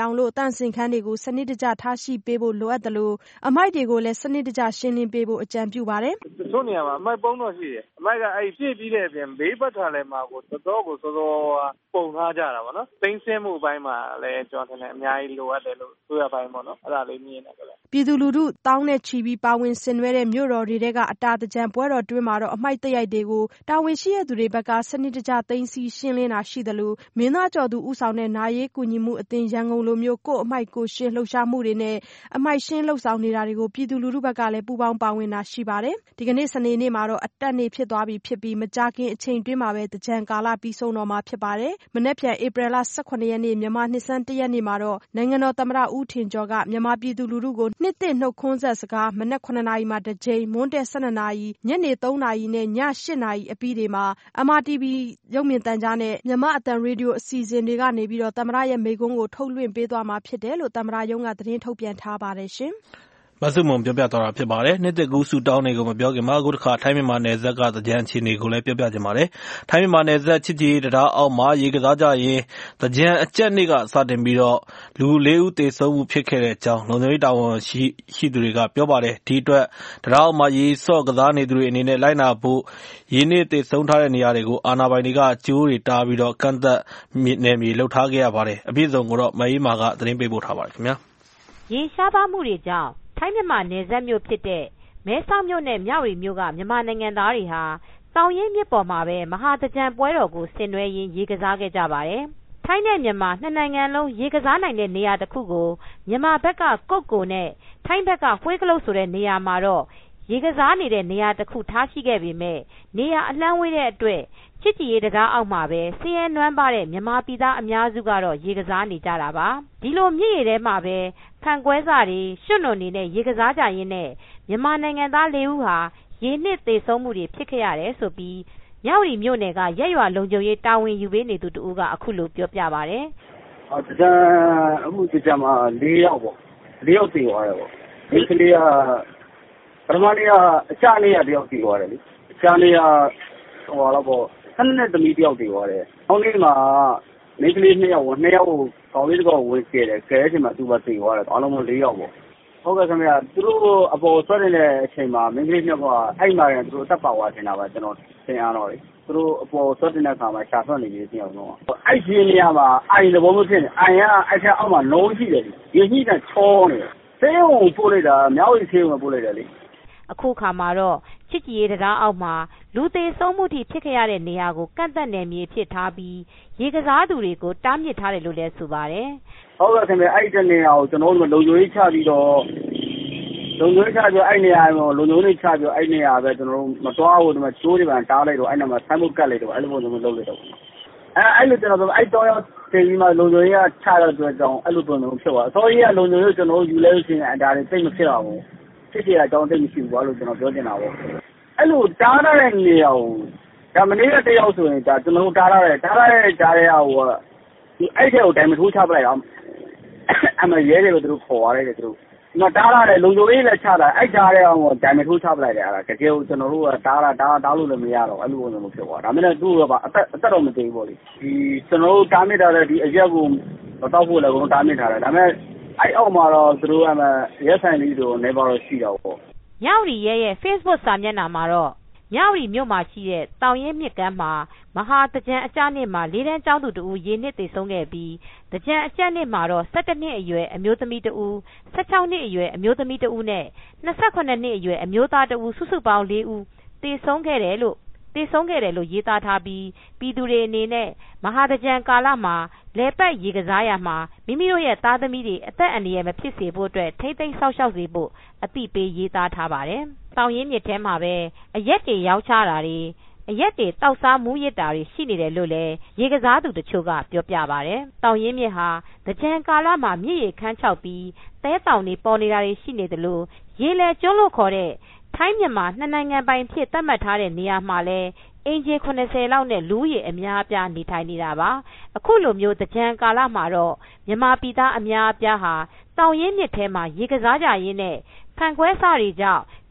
S7: အောင်လို့သန့်စင်ခန်းတွေကိုစနစ်တကျထားရှိပေးဖို့လိုအပ်တယ်လို့အမိုက်တွေကိုလည်းစနစ်တကျရှင်းလင်းပေးဖို့အကြံပြုပါတယ်
S9: ။တချို့နေရာမှာအမိုက်ပုံးတော့ရှိတယ်။အမိုက်ကအဲ့ပြည့်ပြီးတဲ့အပြင်ဘေးပတ်ထားလဲမှာကိုတော်တော်ကိုစောစောပုံထားကြတာပေါ့နော်။သိမ်းဆင်းမှုအပိုင်းမှာလည်းကျွန်တော်ထင်တယ်အများကြီးလိုအပ်တယ်လို့ဆိုရပိုင်းပေါ့နော်။အဲ့ဒါလေးမြင်နေကြတယ်
S7: ။ပြည်သူလူထုတောင်းနဲ့ချီပြီးပါဝင်ဆင်နွှဲတဲ့မြို့တော်တွေထဲကအတာသင်္ကြန်ပွဲတော်တွင်းမှာတော့အမိုက်တရိုက်တွေကိုတာဝန်ရှိတဲ့သူတွေဘက်ကစနစ်တကျသိမ်းဆည်းရှင်းလင်းတာရှိတယ်လို့မင်းသားကျော်သူဦးဆောင်တဲ့နာရေးကူညီမှုအသင်းရန်ကုန်လိုမျိုးကိုအမိုက်ကိုရှင်းလှုပ်ရှားမှုတွေနဲ့အမိုက်ရှင်းလှုပ်ဆောင်နေတာတွေကိုပြည်သူလူထုဘက်ကလည်းပူးပေါင်းပါဝင်တာရှိပါတယ်။ဒီကနေ့စနေနေ့မှာတော့အတက်နေ့ဖြစ်သွားပြီဖြစ်ပြီးမကြာခင်အချိန်တွင်းမှာပဲသင်္ကြန်ကာလပြီးဆုံးတော့မှာဖြစ်ပါတယ်။မနက်ဖြန်ဧပြီလ၁၇ရက်နေ့မြန်မာနှစ်ဆန်းတစ်ရက်နေ့မှာတော့နိုင်ငံတော်သမ္မတဦးထင်ကျော်ကမြန်မာပြည်သူလူထုကိုနှစ်သစ်နှုတ်ခွန်းဆက်စကားမနက်ခုနှစ်နာရီမှာတစ်ကြိမ်မွန်းတည့်၁၂နာရီညနေသုံးနာရီနဲ့ည၈နာရီအပြီးတွေမှာ M R T V ရုပ်မြင်သံကြားနဲ့မြန်မာအသံရေဒီယိုအစီအစဉ်တွေကနေပြီးတော့သမ္မတရဲ့မိန့်ခွန်းကိုထုတ်လွှင့်ပေးသွားမှာဖြစ်တယ်လို့သမ္မတရုံးကသတင်းထုတ်ပြန်ထားပါတယ်ရှင်။
S2: မဆုမွန်ပြောပြသွားတာဖြစ်ပါတယ်။နှစ်သက်ကူးဆူတောင်းတွေကိုမပြောခင်မှာအခုတစ်ခါထိုင်းမြန်မာနယ်စပ်ကသကြံအခြေအနေကိုလည်းပြောပြချင်ပါတယ်။ထိုင်းမြန်မာနယ်စပ်ချစ်ကြည်တရားအောက်မှာရေကစားကြရင်သကြံအကျက်နေ့ကစတင်ပြီးတော့လူလေးဦးသေဆုံးမှုဖြစ်ခဲ့တဲ့အကြောင်းလုံခြုံရေးတာဝန်ရှိရှိသူတွေကပြောပါတယ်။ဒီအတွက်တရားအောက်မှာရေဆော့ကစားနေသူတွေအနေနဲ့လိုက်နာဖို့ရေနစ်သေဆုံးထားတဲ့နေရာတွေကိုအာဏာပိုင်တွေကကြိုးတွေတားပြီးတော့ကန့်သက်နယ်မြေလှုပ်ထားခဲ့ရပါတယ်။အပြည့်အစုံကိုတော့မအေးမာကသတင်းပေးပို့ထားပါတယ်ခင်ဗျာ
S6: ။ရေရှားပါမှုတွေကြောင့်ထိုင်းမြန်မာနယ်စပ်မြို့ဖြစ်တဲ့မဲဆောက်မြို့နဲ့မြဝတီမြို့ကမြန်မာနိုင်ငံသားတွေဟာတောင်ရင်မြစ်ပေါ်မှာပဲမဟာသကြံပွဲတော်ကိုဆင်နွှဲရင်းရေကစားခဲ့ကြပါတယ်။ထိုင်းနဲ့မြန်မာနှစ်နိုင်ငံလုံးရေကစားနိုင်တဲ့နေရာတစ်ခုကိုမြန်မာဘက်ကကုတ်ကိုနဲ့ထိုင်းဘက်ကဝှေးကလုတ်ဆိုတဲ့နေရာမှာတော့ရေကစားနေတဲ့နေရာတစ်ခုထားရှိခဲ့ပေမဲ့နေရာအလှမ်းဝေးတဲ့အတွက်ချစ်ကြည်ရေးတရားအောက်မှာပဲဆင်းရဲနွမ်းပါတဲ့မြန်မာပြည်သားအများစုကတော့ရေကစားနေကြတာပါဒီလိုမြစ်ရေထဲမှာပဲဖန်ကွဲစာတွေရွှွန့်နွန်နေတဲ့ရေကစားကြရင်းနဲ့မြန်မာနိုင်ငံသားလေးဦးဟာရေနစ်သေဆုံးမှုတွေဖြစ်ခဲ့ရတယ်ဆိုပြီးမြဝတီမြို့နယ်ကရက်ရွာလုံခြုံရေးတာဝန်ယူပေးနေသူတဦးကအခုလိုပြောပြပါတယ်
S10: ။အော်ဒါအခုဒီမှာလေးယောက်ပေါ့လေးယောက်သေသွားတယ်ပေါ့ဒီကလေးကပထမနေ့ကအချနေ့ကတယောက်သေသွားတယ်လေအချနေ့ကဟိုတော့ပေါ့ဆန်းနဲ့သမီးတယောက်သေသွားတယ်။နောက်နေ့မှာမိန်းကလေးနှစ်ယောက်ကိုနှစ်ယောက်ကိုကောင်းလေးတစ်ကောက်ဝင်ခဲ့တယ်။ကဲအချိန်မှာသူ့ဘာသေသွားတယ်။အားလုံးလေးယောက်ပေါ့။ဟုတ်ကဲ့ခင်ဗျာသူတို့အပေါ်ဆွဲနေတဲ့အချိန်မှာမိန်းကလေးနှစ်ယောက်ကအဲ့မှာရင်သူတို့အသက်ပါသွားနေတာပါကျွန်တော်သင်အားတော့လေ။သူတို့အပေါ်ဆွဲတဲ့အခါမှာရှာဆွနေပြီးပြောင်းတော့အဲ့ဒီနေရာမှာအိုင်သဘောမျိုးဖြစ်နေအိုင်ကအဲ့ထက်အောက်မှာလုံးရှိတယ်။ရေကြီးတဲ့ချောနေတယ်။ဆေးရုံပို့လိုက်တာမြောက်ရီဆေးရုံပို့လိုက်တယ်လေ
S6: ။အခုခါမှာတော့ချစ်ကြည်ရေးတရားအောက်မှာလူသေးဆုံးမှုထိဖြစ်ခဲ့ရတဲ့နေရာကိုကန့်သက်နယ်မြေဖြစ်ထားပြီးရေကစားသူတွေကိုတားမြစ်ထားတယ်လို့လည်းဆိုပါတယ်
S10: ။ဟုတ်ကဲ့ခင်ဗျအဲ့ဒီနေရာကိုကျွန်တော်တို့လုံခြုံရေးချပြီးတော့လုံခြုံရေးချပြီးအဲ့နေရာကိုလုံခြုံရေးချပြီးအဲ့နေရာပဲကျွန်တော်တို့မတော်ဘူးဒီမှာချိုးတွေပါတားလိုက်တော့အဲ့နာမှာဆမ်းမှုကတ်လိုက်တော့အဲ့လိုမျိုးလုပ်လိုက်တော့အဲအဲ့လိုကျွန်တော်တို့အဲ့တော့ရောက်တင်ပြီးမှလုံခြုံရေးကချတော့တဲ့ကြောင်အဲ့လိုပုံစံဖြစ်သွားအစိုးရကလုံခြုံရေးကျွန်တော်တို့ယူလဲလို့ရှိရင်အတားတွေသိမဖြစ်အောင်ဖြစ်ဖြစ်အကြောင်းသိမရှိဘူးလို့ကျွန်တော်ပြောချင်တာပေါ့အဲ့လိုတားရတဲ့နေရာကိုဒါမနေ့ကတယောက်ဆိုရင်ဒါကျွန်တော်တို့တားရတယ်တားရတဲ့ကြားတဲ့ဟိုဒီအဲ့တဲ့ကိုတိုင်မထိုးချပလိုက်အောင်အမရဲတယ်လို့သူတို့ခေါ်ရတယ်သူတို့မတားရတယ်လုံခြုံရေးလည်းချတာအဲ့ကြားတဲ့အောင်ကိုတိုင်မထိုးချပလိုက်တယ်အဲ့ဒါတကယ်ကိုကျွန်တော်တို့ကတားတာတားတားလို့လည်းမရတော့အဲ့လိုပုံစံမျိုးဖြစ်သွားဒါမှလည်းသူ့ကပါအသက်အသက်တော့မသိဘူးပေါ့လေဒီကျွန်တော်တို့တားမြစ်ထားတဲ့ဒီအရက်ကိုမတော့ဖို့လည်းကိုတားမြစ်ထားတယ်ဒါပေမဲ့အဲ့အောက်မှာတော့သူတို့ကမှရက်ဆိုင်လေးတို့နေပါတော့ရှိတော့ပေါ့
S6: ညောင်ရီရဲ့ Facebook စာမျက်နှာမှာတော့ညောင်ရီမြို့မှာရှိတဲ့တောင်ရင်မြစ်ကမ်းမှာမဟာတကြံအကျနှစ်မှာလေးတန်းကျောင်းသူတဦးရေနစ်သေဆုံးခဲ့ပြီးတကြံအကျနှစ်မှာတော့၁၁နှစ်အရွယ်အမျိုးသမီးတဦး၁၆နှစ်အရွယ်အမျိုးသမီးတဦးနဲ့၂၇နှစ်အရွယ်အမျိုးသားတဦးစုစုပေါင်း၄ဦးသေဆုံးခဲ့တယ်လို့သေဆုံးခဲ့တယ်လို့ရေးသားထားပြီးပြည်သူတွေအနေနဲ့မဟာတကြံကာလမှာလဲပတ်ရေကစားရမှာမိမိတို့ရဲ့သားသမီးတွေအသက်အန္တရာယ်မဖြစ်စေဖို့အတွက်ထိမ့်သိမ်းဆောက်ရှောက်စေဖို့အသိပေးရေးသားထားပါတယ်။တောင်ရင်မြစ်ထဲမှာပဲအရက်တွေရောက်ချတာတွေအရက်တွေတောက်စားမူးရစ်တာတွေရှိနေတယ်လို့လည်းရေကစားသူတချို့ကပြောပြပါတယ်။တောင်ရင်မြစ်ဟာတကြံကာလမှာမြစ်ရေခမ်းခြောက်ပြီးသဲတောင်တွေပေါ်နေတာတွေရှိနေတယ်လို့ရေလဲကျွန်းလို့ခေါ်တဲ့ထိုင်းမြန်မာနှစ်နိုင်ငံပိုင်ဖြစ်သတ်မှတ်ထားတဲ့နေရာမှာလဲအင်ဂျီ၇၀လောက်နဲ့လူရေအများအပြားနေထိုင်နေတာပါအခုလိုမျိုးတကြံကာလမှာတော့မြန်မာပြည်သားအများအပြားဟာတောင်ရင်းမြစ်ထဲမှာရေကစားကြရင်းနဲ့ဖန်ခွဲစတွေကြောင့်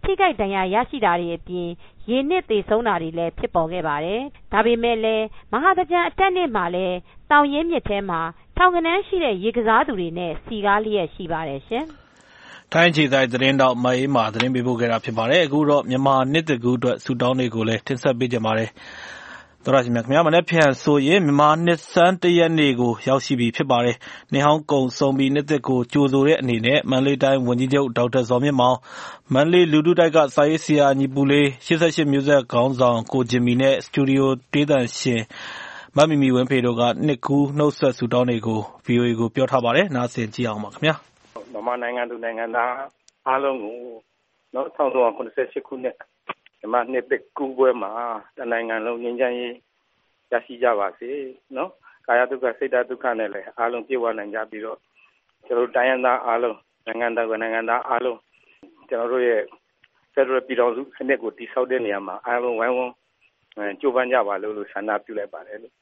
S6: ထိခိုက်ဒဏ်ရာရရှိတာတွေအပြင်ရေနစ်သေဆုံးတာတွေလည်းဖြစ်ပေါ်ခဲ့ပါတယ်။ဒါပေမဲ့လည်းမဟာသင်္ကြန်အတက်နေ့မှာလည်းတောင်ရင်းမြစ်ထဲမှာထောင်ကနန်းရှိတဲ့ရေကစားသူတွေနဲ့စီကားလျက်ရှိပါတယ်ရှင်
S2: ။ထိုင်းခြေဆိုင်သတင်းတော့မအေးမှာသတင်းပေးပို့ခဲ့တာဖြစ်ပါတယ်။အခုတော့မြန်မာနှစ်တကူအတွက်ဆူတောင်းတွေကိုလည်းတင်ဆက်ပေးကြပါမယ်။သောရရှိမြခင်ဗျာမနေ့ပြန်ဆိုရင်မြန်မာနှစ်စန်းတရက်နေ့ကိုရောက်ရှိပြီဖြစ်ပါတယ်။နှစ်ဟောင်းကုံဆုံးပြီးနှစ်သက်ကိုကြိုဆိုတဲ့အနေနဲ့မန္တလေးတိုင်းဝန်ကြီးချုပ်ဒေါက်တာဇော်မြင့်မောင်မန္တလေးလူထုတိုက်ကစာရေးဆရာညီပူလေးရှစ်ဆယ့်ရှစ်မျိုးဆက်ခေါင်းဆောင်ကိုဂျင်မီနဲ့စတူဒီယိုတေးသံရှင်မမီမီဝင်းဖေတို့ကနှစ်ကူးနှုတ်ဆက်ဆူတောင်းတွေကို ဗီအိုအေ ကိုပြောထားပါတယ်။နားဆင်ကြည့်အောင်ပါခင်ဗျာ
S9: ။မြန်မာနိုင်ငံသူနိုင်ငံသားအားလုံးကိုနော်၁၉၇၈ခုနှစ်မြန်မာနှစ်သက်ကူးပွဲမှာတနိုင်ငံလုံးငြိမ်းချမ်းရေးရရှိကြပါစေနော်ကာယဒုက္ခစိတ်ဓာတ်ဒုက္ခနဲ့လည်းအားလုံးပြည့်ဝနိုင်ကြပြီးတော့ကျွန်တော်တို့တိုင်းရင်းသားအားလုံးနိုင်ငံသားကနိုင်ငံသားအားလုံးကျွန်တော်တို့ရဲ့ဖက်ဒရယ်ပြည်တော်စုအနှစ်ကိုတည်ဆောက်တဲ့နေရာမှာအားလုံးဝိုင်းဝန်းကြိုးပမ်းကြပါလို့လို့ဆန္ဒပြုလိုက်ပါတယ်လို့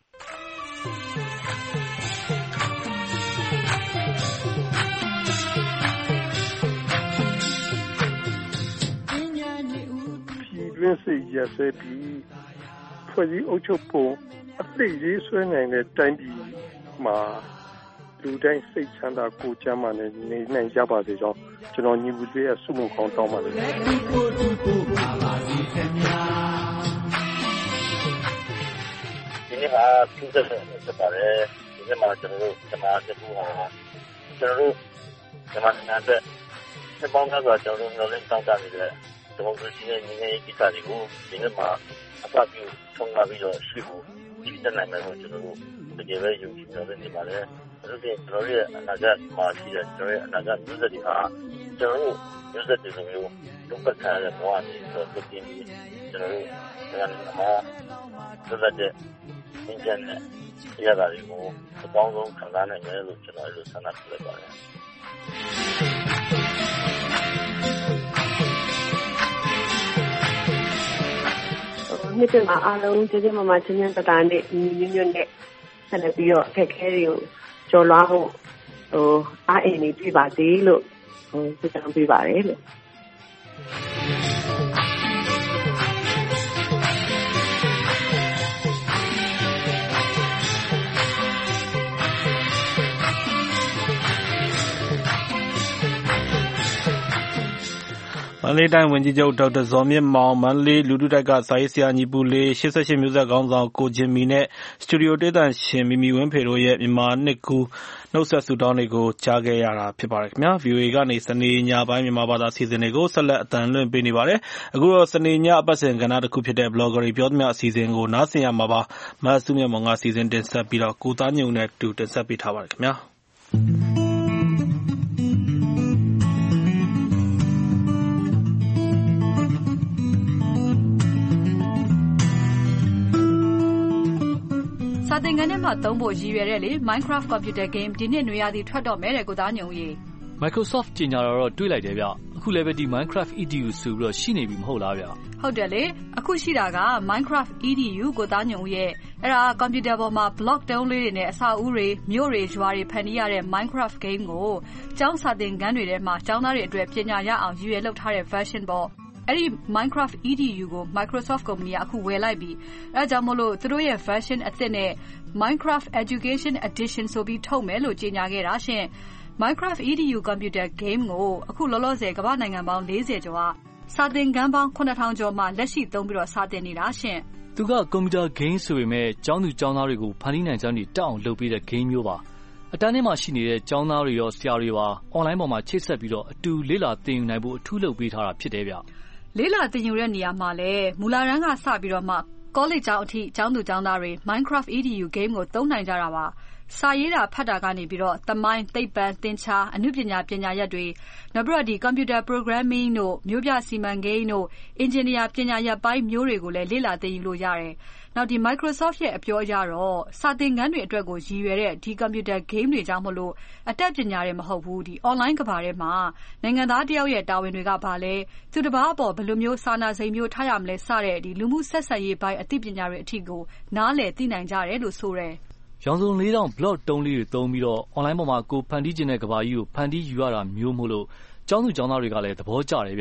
S11: ပြည်တွင်းစိတ်ရစဲပြီးဖွဲ့စည်းအုပ်ချုပ်ပုံအသိရေးဆွဲနိုင်တဲ့တိုင်းပြည်မှာလူတိုင်းစိတ်ချမ်းသာကိုယ်ချမ်းသာနဲ့နေနိုင်ကြပါစေကြောင်းကျွန်တော်ညီမှုလေးရဲ့ဆုမကောင်းတောင်းပါတယ်ဒီ
S12: နေ့မှာပြုလုပ်နေပါတယ်ဒီနေ့မှာကျွန်တော်တို့စမားတကူဟာကျွန်တော်တို့စမားနေတဲ့စပောင်းကတော့ကျွန်တော်တို့လည်းတောင်းတနေတဲ့ဒီမိုကရေစီနဲ့ညီညွတ်ရေးကိစ္စတွေကိုဒီနေ့မှာအပပြုထုံးကားပြီးတော့ရှိဖို့ဒီတက်နိုင်မယ်လို့ကျွန်တော်တို့တကယ်ပဲယုံကြည်နေပါတယ်ဒါဆိုရင်ကျွန်တော်ရဲ့အနာဂတ်မှာရှိတဲ့ကျွန်တော်ရဲ့အနာဂတ်မျိုးဆက်တွေဟာကျွန်တော်တို့မျိုးဆက်တွေလိုမျိုးဒုက္ခခံရတဲ့ဘဝတွေဆိုတော့ဒီကျွန်တော်တို့နိုင်ငံမှာသက်သက်တဲ့အင်ဂျင်နဲ့ရတာတွေကိုအကောင်းဆုံးခံစားနိုင်မယ်လို့ကျွန်တော်အဲ့လိုဆန္ဒပြုလိုက်ပါတယ်
S13: နှစ်သက်မှာအားလုံးကျေးဇူးမမချင်းချင်းတတာနဲ့ညီညွတ်ညွတ်နဲ့ဆက်လက်ပြီးတော့အခက်အခဲတွေကိုကျော်လွှားဖို့ဟိုအားအင်နေပြပါစေလို့ဟိုဆုတောင်းပေးပါတယ်လို့
S2: မန္တလေးတိုင်းဝန်ကြီးချုပ်ဒေါက်တာဇော်မြင့်မောင်မန္တလေးလူထုတိုက်ကစာရေးဆရာညီပူလေးရှစ်ဆယ့်ရှစ်မျိုးဆက်ခေါင်းဆောင်ကိုဂျင်မီနဲ့စတူဒီယိုတေးသံရှင်မီမီဝင်းဖေတို့ရဲ့မြန်မာနှစ်ကူးနှုတ်ဆက်ဆုတောင်းတွေကိုကြားခဲ့ရတာဖြစ်ပါတယ်ခင်ဗျာ ဗီအိုအေ ကနေစနေညပိုင်းမြန်မာဘာသာအစီအစဉ်တွေကိုဆက်လက်အသံလွှင့်ပေးနေပါတယ်အခုတော့စနေညအပတ်စဉ်ကဏ္ဍတစ်ခုဖြစ်တဲ့ Blogger တွေပြောသမျှအစီအစဉ်ကိုနားဆင်ရမှာပါမတ်စုမြတ်မောင်ကစီစဉ်တင်ဆက်ပြီးတော့ကိုသားညုံနဲ့တူတင်ဆက်ပေးထားပါတယ်ခင်ဗျာ
S14: စာသင်ခန်းထဲမှာသုံးဖို့ရည်ရွယ်တဲ့လေ Minecraft Computer Game ဒီနှစ်နွေရာသီထွက်တော့မယ်တဲ့ကိုသားညုံကြီး
S15: Microsoft ကြေညာတော့တွေ့လိုက်တယ်ဗျအခုလည်းပဲဒီ Minecraft အီ ဒီ ယူ ဆိုပြီးတော့ရှိနေပြီမဟုတ်လားဗျ
S14: ဟုတ်တယ်လေအခုရှိတာက Minecraft အီ ဒီ ယူ ကိုသားညုံရဲ့အဲ့ဒါကွန်ပျူတာပေါ်မှာ block တုံးလေးတွေနဲ့အဆောက်အဦတွေမြို့တွေရွာတွေဖန်တီးရတဲ့ Minecraft game ကိုကျောင်းစာသင်ခန်းတွေထဲမှာကျောင်းသားတွေအတွက်ပညာရအောင်ရည်ရွယ်လုပ်ထားတဲ့ version ပေါ့အဲ့ဒီ Minecraft အီ ဒီ ယူ ကို Microsoft ကုမ္ပဏီကအခုဝယ်လိုက်ပြီအဲဒါကြောင့်မို့လို့သူတို့ရဲ့ version အသစ်နဲ့ Minecraft Education Edition ဆိုပြီးထုတ်မယ်လို့ကြေညာခဲ့တာရှင် Minecraft အီ ဒီ ယူ Computer Game ကိုအခုလောလောဆယ်ကမ္ဘာနိုင်ငံပေါင်း၄၀ကျော်ကစာသင်ခန်းပေါင်းခုနှစ်ထောင်ကျော်မှလက်ရှိသုံးပြီးတော့စာသင်နေတာရှင်
S15: သူက Computer Game ဆိုပေမဲ့ကျောင်းသူကျောင်းသားတွေကိုဖန်တီးနိုင်ကြောင်းတွေတက်အောင်လုပ်ပေးတဲ့ game မျိုးပါအတန်းထဲမှာရှိနေတဲ့ကျောင်းသားတွေရောဆရာတွေပါ online ပေါ်မှာချိတ်ဆက်ပြီးတော့အတူလေ့လာသင်ယူနိုင်ဖို့အထူးလုပ်ပေးထားတာဖြစ်တယ်ဗျ
S14: လေ့လာသင်ယူတဲ့နေရာမှာလည်းမူလတန်းကစပြီးတော့မှ college ကျောင်းအထိကျောင်းသူကျောင်းသားတွေ Minecraft အီ ဒီ ယူ game ကိုသုံးနိုင်ကြတာပါစာရေးတာဖတ်တာကနေပြီးတော့သမိုင်းသိပ္ပံသင်္ချာအနုပညာပညာရပ်တွေနောက်ပြီးတော့ဒီ computer programming တို့မျိုးပြစီမံကိန်းတို့ engineer ပညာရပ်ပိုင်းမျိုးတွေကိုလည်းလေ့လာသင်ယူလို့ရတယ်နောက်ဒီ Microsoft ရဲ့အပြောအရတော့စာသင်ခန်းတွေအတွက်ကိုရည်ရွယ်တဲ့ဒီ computer game တွေကြောင့်မလို့အတတ်ပညာတွေမဟုတ်ဘူးဒီ online ကမ္ဘာထဲမှာနိုင်ငံသားတယောက်ရဲ့တာဝန်တွေကဘာလဲသူတစ်ပါးအပေါ်ဘယ်လိုမျိုးစာနာစိမ်မျိုးထားရမလဲစတဲ့ဒီလူမှုဆက်ဆံရေးပိုင်းအသိပညာတွေအထိကိုနားလည်သိနိုင်ကြတယ်လို့ဆိုတယ်
S15: ရောင်စုံလေးတောင် blog တုံးလေးတွေသုံးပြီးတော့ online ပေါ်မှာကိုဖန်တီးခြင်းတဲ့ကဘာကြီးကိုဖန်တီးယူရတာမျိုးမို့လို့ကျောင်းသူကျောင်းသားတွေကလည်းသဘောကျတယ်ဗျ